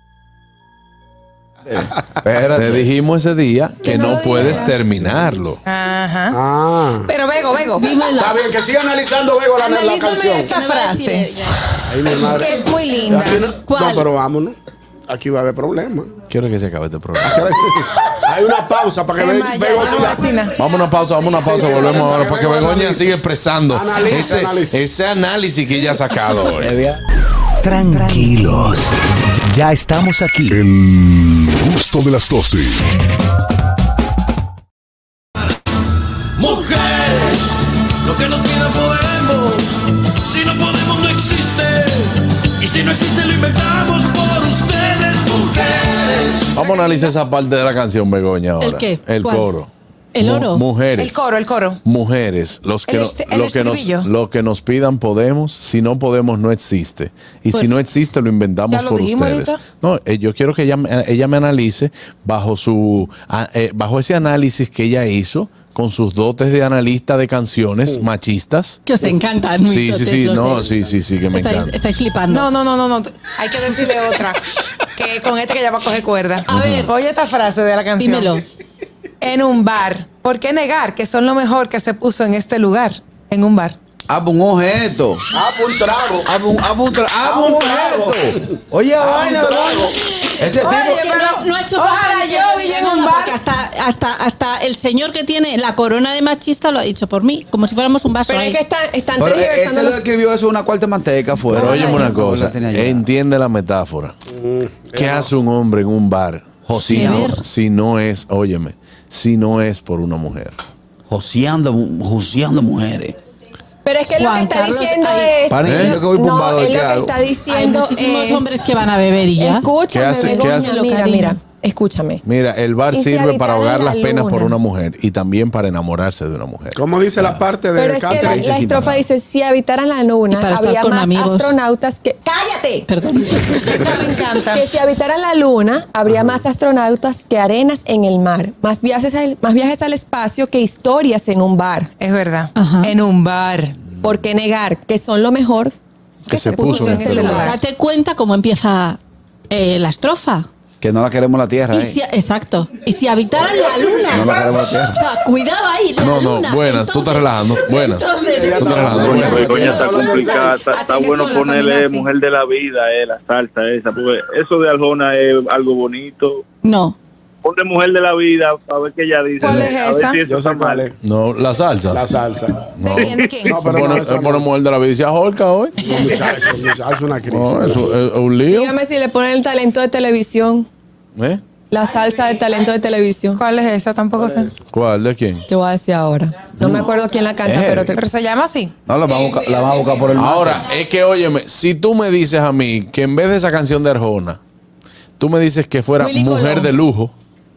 Te dijimos ese día que no, no puedes digas. terminarlo. Ajá. Ah. Pero Bego, Bego. Está bien, que siga analizando Bego la, la Analízame canción. esta frase, Ay, mi madre. que es muy linda. Aquí no, ¿Cuál? no, pero vámonos. Aquí va a haber problemas. Quiero que se acabe este programa. Hay una pausa para que Be- Emma, ya, Bego ya, siga. vecina. Vamos a una pausa, vamos a una pausa, Sí, sí, volvemos para ahora que porque Begoña Begoña analice. sigue expresando Analice, ese, analice. ese análisis que ella ha sacado hoy. Tranquilos. Ya estamos aquí. El gusto de las doce. Mujeres, lo que nos pida podemos. Si no podemos, no existe. Y si no existe, lo inventamos por ustedes, mujeres. Vamos a analizar esa parte de la canción, Begoña, ahora. ¿El qué? El ¿Cuál? coro. ¿El Mu- oro? Mujeres. El coro, el coro. Mujeres, los que, El no- est- el lo, que nos, estribillo. lo que nos pidan podemos, si no podemos no existe. Y Pues, si no existe lo inventamos ya lo por dijimos ustedes. ahorita. No, eh, yo quiero que ella, me- ella me analice bajo su a- eh, bajo ese análisis que ella hizo con sus dotes de analista de canciones machistas. Que os encantan. mis Sí, sí, dotes, sí, lo no, sé. sí, sí, sí, que me estáis, encanta. estáis flipando. No, no, no, no, no. Hay que decirle otra. Que con este que ya va a coger cuerda. A ver. Oye esta frase de la canción. Dímelo. En un bar. ¿Por qué negar que son lo mejor que se puso en este lugar? En un bar. Haz un objeto. Ah, un trago. Haz un, haz un, tra- haz Haz un un trago. objeto. Oye, vaina, trago. ¿verdad? Ese Oye, tipo. Que pero no, no ha hecho ojalá falta ni que yo yo vi diga en un nada, bar. porque hasta, hasta, hasta el señor que tiene la corona de machista lo ha dicho por mí, como si fuéramos un vaso Pero ahí. es que están, están Pero él se tergiversando lo los- escribió eso una cuarta manteca fuera. Pero óyeme una Ay, cosa, la tenía ya. entiende la metáfora. ¿Qué hace un hombre en un bar si Joseando. no, si no es, óyeme, si no es por una mujer? Joseando, joseando mujeres. Pero es que lo que Juan está Carlos, diciendo ahí- es. Paren, ¿Eh? yo que voy No, pumbado, él ¿qué lo que hago? está Hay diciendo muchísimos es- hombres que van a beber y ya. Escúchame, ¿Qué hace- qué Begoña, hace? mira, Cariño. mira, escúchame. Mira, el bar Y si sirve para habitaran ahogar la las penas por luna. una mujer y también para enamorarse de una mujer. ¿Cómo dice la parte de Pero es que la, Catherine? la estrofa dice, si habitaran la Y luna, para estar habría con más amigos. astronautas que... ¡Cállate! Perdón. Esa me encanta. Que si habitaran la luna, habría más astronautas que arenas en el mar. Más viajes al, más viajes al espacio que historias en un bar. Es verdad. Ajá. En un bar. ¿Por qué negar que son lo mejor Que se puso en este lugar. Date cuenta cómo empieza eh, la estrofa. Que no la queremos en la tierra, Y ¿eh? si, exacto. Y si habitaran la luna. No la queremos en la tierra. O sea, cuidado ahí. La No, no, luna. buenas, tú estás Entonces- relajando. Buenas. Entonces, Tú estás relajando. Coño, buenas. Begoña está complicada, está, Así está que bueno son las ponerle familias así. mujer de la vida, eh, la salsa esa, porque eso de Arjona es algo bonito. No. Ponte mujer de la vida a ver qué ella dice. ¿Cuál es a ver esa? si eso Yo está sé cuál mal. es. No, la salsa. La salsa. No. ¿De quién? ¿De quién? No, pero Pone, no, esa no. pone mujer de la vida y dice, "Jorca hoy". No, muchacho, muchacho, es una crisis. No, eso es un lío. Dígame si le ponen el talento de televisión. ¿Eh? La salsa de talento de televisión. ¿Cuál es esa? Tampoco sé. ¿Cuál? ¿De quién? Te voy a decir ahora. No me acuerdo quién la canta, Eh. pero te... Pero se llama así. No, la vamos a buscar, la vamos a buscar por el Ahora, máster. es que, óyeme, si tú me dices a mí que en vez de esa canción de Arjona, tú me dices que fuera Willy mujer Colón. de lujo,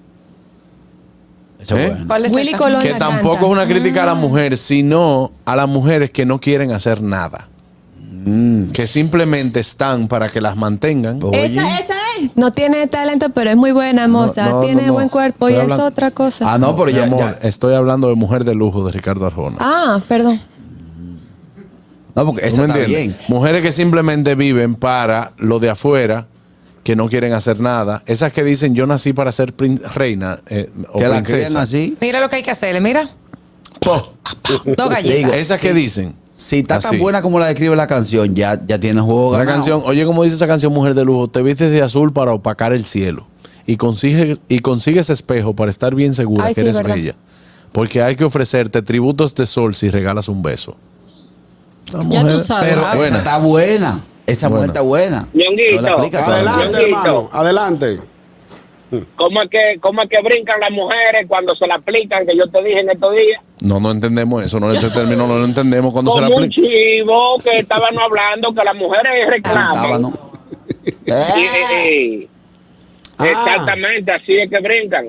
Eso es ¿eh? bueno. ¿Cuál es Willy esa? Colón que la tampoco canta. es una crítica a la mujer, sino a las mujeres que no quieren hacer nada. Que simplemente están para que las mantengan. Esa, esa es. No tiene talento, pero es muy buena, moza. no, tiene no, no. buen cuerpo y Estoy es hablando- otra cosa. Ah, no, pero Mi ya, amor, ya. estoy hablando de Mujer de Lujo de Ricardo Arjona. Ah, perdón. No, porque ¿Tú esa me está entiendes? bien. Mujeres que simplemente viven para lo de afuera, que no quieren hacer nada. Esas que dicen, yo nací para ser prin- reina eh, o Que la princesa. crían así. Mira lo que hay que hacerle, mira. Dos galletas. Digo, ¿Esas sí, que dicen? Si está Así. tan buena como la describe la canción, ya, ya tiene juego Esa ganado. canción, oye, como dice esa canción Mujer de Lujo, te vistes de azul para opacar el cielo y consigues, y consigues espejo para estar bien segura Ay, que sí, eres verdad. bella. Porque hay que ofrecerte tributos de sol si regalas un beso. La Ya mujer- tú sabes. Pero Buenas. esa está buena. Esa mujer Buena. está buena. Ñonguito, No la aplica todavía. Adelante, Ñonguito. hermano. Adelante. ¿Cómo es que cómo es que brincan las mujeres cuando se la aplican, que yo te dije en estos días? No, no entendemos eso, no, ese término no lo entendemos cuando se la Como un aplica. chivo que estaban hablando que las mujeres reclaman. Tábano. Y, y- y- Ah. Exactamente, así es que brincan.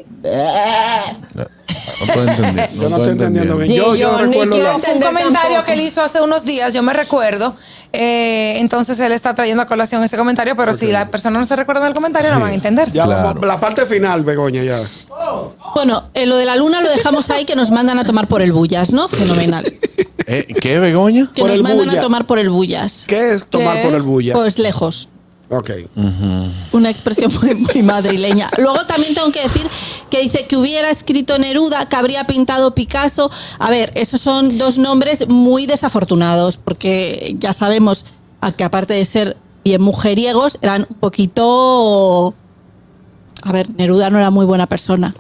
No estoy entendiendo. Yo no estoy entendiendo bien. Y Yo, yo yo ni recuerdo quiero la- fue un comentario que él hizo hace unos días, yo me recuerdo. Eh, entonces él está trayendo a colación ese comentario, pero si la persona no se recuerda del comentario, no van a entender. Ya Claro. vamos- la parte final, Begoña, ya. Bueno, eh, lo de la luna lo dejamos ahí, que nos mandan a tomar por el bullas, ¿no? Fenomenal. Eh, ¿Qué, Begoña? Que Por nos el mandan bulla. a tomar por el bullas. ¿Qué es tomar ¿Qué? por el bulla? Pues lejos. Ok. Una expresión muy, muy madrileña. Luego también tengo que decir que dice que hubiera escrito Neruda, que habría pintado Picasso. A ver, esos son dos nombres muy desafortunados, porque ya sabemos a que aparte de ser bien mujeriegos, eran un poquito... A ver, Neruda no era muy buena persona.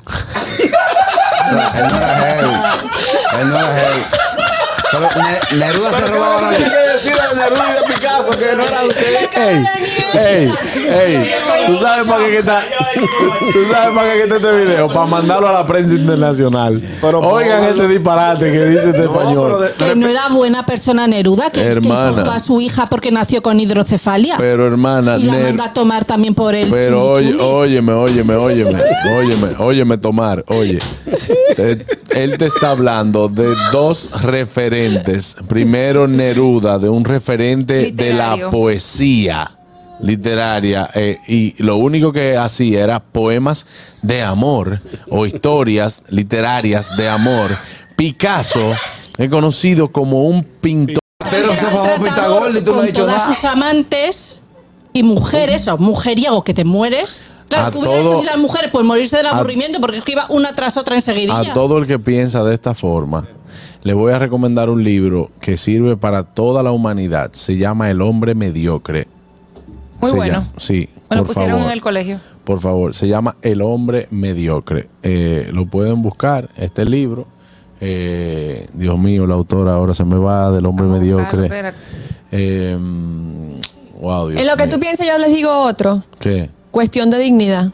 Él no era heavy. Él no era heavy. Pero Ne- Neruda se robaba la Tiene que decir de Neruda y de Picasso que no era usted. Ey, ey, ey, ¿tú sabes para qué que está, tú sabes para qué que está este video? Para mandarlo a la prensa internacional. Pero, Oigan Pablo, este disparate que dice este No, pero español. de- Que no era buena persona Neruda, que, que Hermana. insultó a su hija porque nació con hidrocefalia. Pero hermana, y la Ner- manda a tomar también por el pero oye, chundichunis. óyeme, óyeme, óyeme, óyeme, óyeme tomar, oye. Te- él te está hablando de dos referentes. Primero Neruda, de un referente de Literario. la poesía literaria, eh, y lo único que hacía era poemas de amor o historias literarias de amor. Picasso es conocido como un pintor. Pero se fue a Pitagor y tú no has Con dicho todas nada. sus amantes y mujeres, o mujeriego que te mueres. Claro, A que hubiera todo- hecho si las mujeres pues morirse del a- aburrimiento porque es que iba una tras otra enseguidilla. A todo el que piensa de esta forma, le voy a recomendar un libro que sirve para toda la humanidad. Se llama El hombre mediocre. Muy Se bueno. llama- sí, Me lo por pusieron favor. en el colegio. Por favor, se llama El hombre mediocre. Eh, lo pueden buscar, este libro. Eh, Dios mío, la autora ahora se me va del hombre mediocre. espérate. Eh, wow, Dios En lo que mío. tú piensas, yo les digo otro. ¿Qué? Cuestión de dignidad.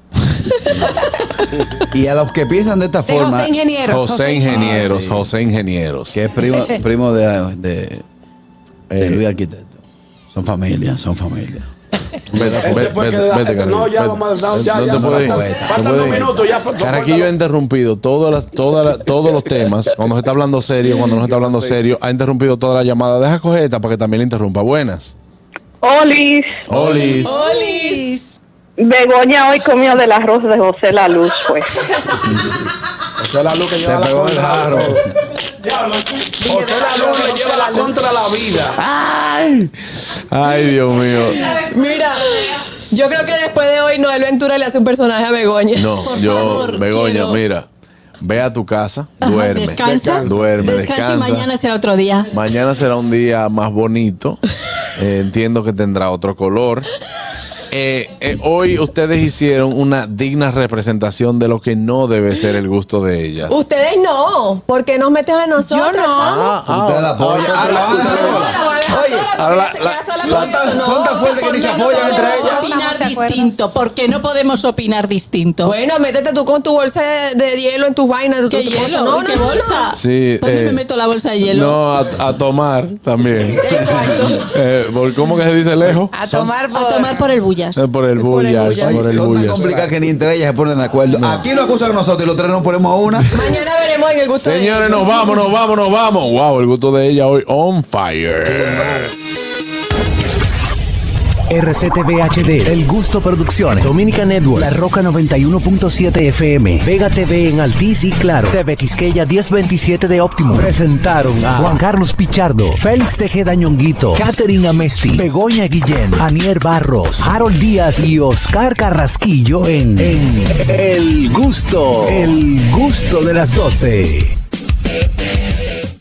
Y a los que piensan de esta De forma. José Ingenieros. José Ingenieros, Ah, sí. José Ingenieros. Que es primo, primo de, de, de Luis Arquitecto. Son familia, son familia. Vete, Él se vete, fue vete, queda- vete, ese- no, Carraquillo, ya vete. vamos a- no, ya, No ya, te puedes ir, faltan- no faltan puedes dos ir. minutos, ya, por- Carraquillo ha interrumpido todas las, todas las- todos los temas. Cuando se está hablando serio, cuando no se está hablando serio, ha interrumpido toda la llamada. Deja coger esta para que también le interrumpa. Buenas. Olis, Olis. ¡Olis! Begoña hoy comió del arroz de José La Luz, pues. Esa es la luz que Se lleva la pegó el contra. jarro. José La Luz le lleva la contra la vida. Ay, ay, Dios mío. Mira, yo creo que después de hoy Noel Ventura le hace un personaje a Begoña. No, Por yo, favor, Begoña, quiero- mira. Ve a tu casa, Ajá, duerme. descansa, Duerme, descansa descansa. y mañana será otro día. Mañana será un día más bonito. Eh, entiendo que tendrá otro color. Eh, eh, hoy ustedes hicieron una digna representación de lo que no debe ser el gusto de ellas. Ustedes no, porque nos metes a nosotros, Yo no. chamo. Usted la apoya. Ah, la van a dejar sola. Oye, ahora la- Son tan, son tan fuertes que ni se apoyan entre ellas. Opinar Estamos de acuerdo. distinto, porque no podemos opinar distinto. Bueno, métete tú con tu bolsa de, de hielo en tus vainas. tu- ¿Qué tu- tu- hielo? No, ¿Y no, qué no, no. bolsa? Sí, ¿Dónde eh, me meto la bolsa de hielo? No, a, a tomar también. Exacto. Eh, ¿por ¿Cómo que se dice lejos? A tomar por... A tomar por el bullas. Eh, por el bullas, bullas. por el Son tan bullas. complicadas que ni entre ellas se ponen de acuerdo. Aquí lo acusan a nosotros y los tres nos ponemos a una. Mañana veremos en el gusto de Señores, ellos. nos vamos, nos vamos, nos vamos. Wow, el gusto de ella hoy on fire. R C T V H D, El Gusto Producciones, Dominica Network, La Roca noventa y uno punto siete F M, Vega T V en Altiz y Claro, T V Quisqueya diez veintisiete de Optimum. Presentaron a Juan Carlos Pichardo, Félix Tejeda Ñonguito, Catherine Amesti, Begoña Guillén, Anier Barros, Harold Díaz y Oscar Carrasquillo en, en El Gusto, El Gusto de las doce.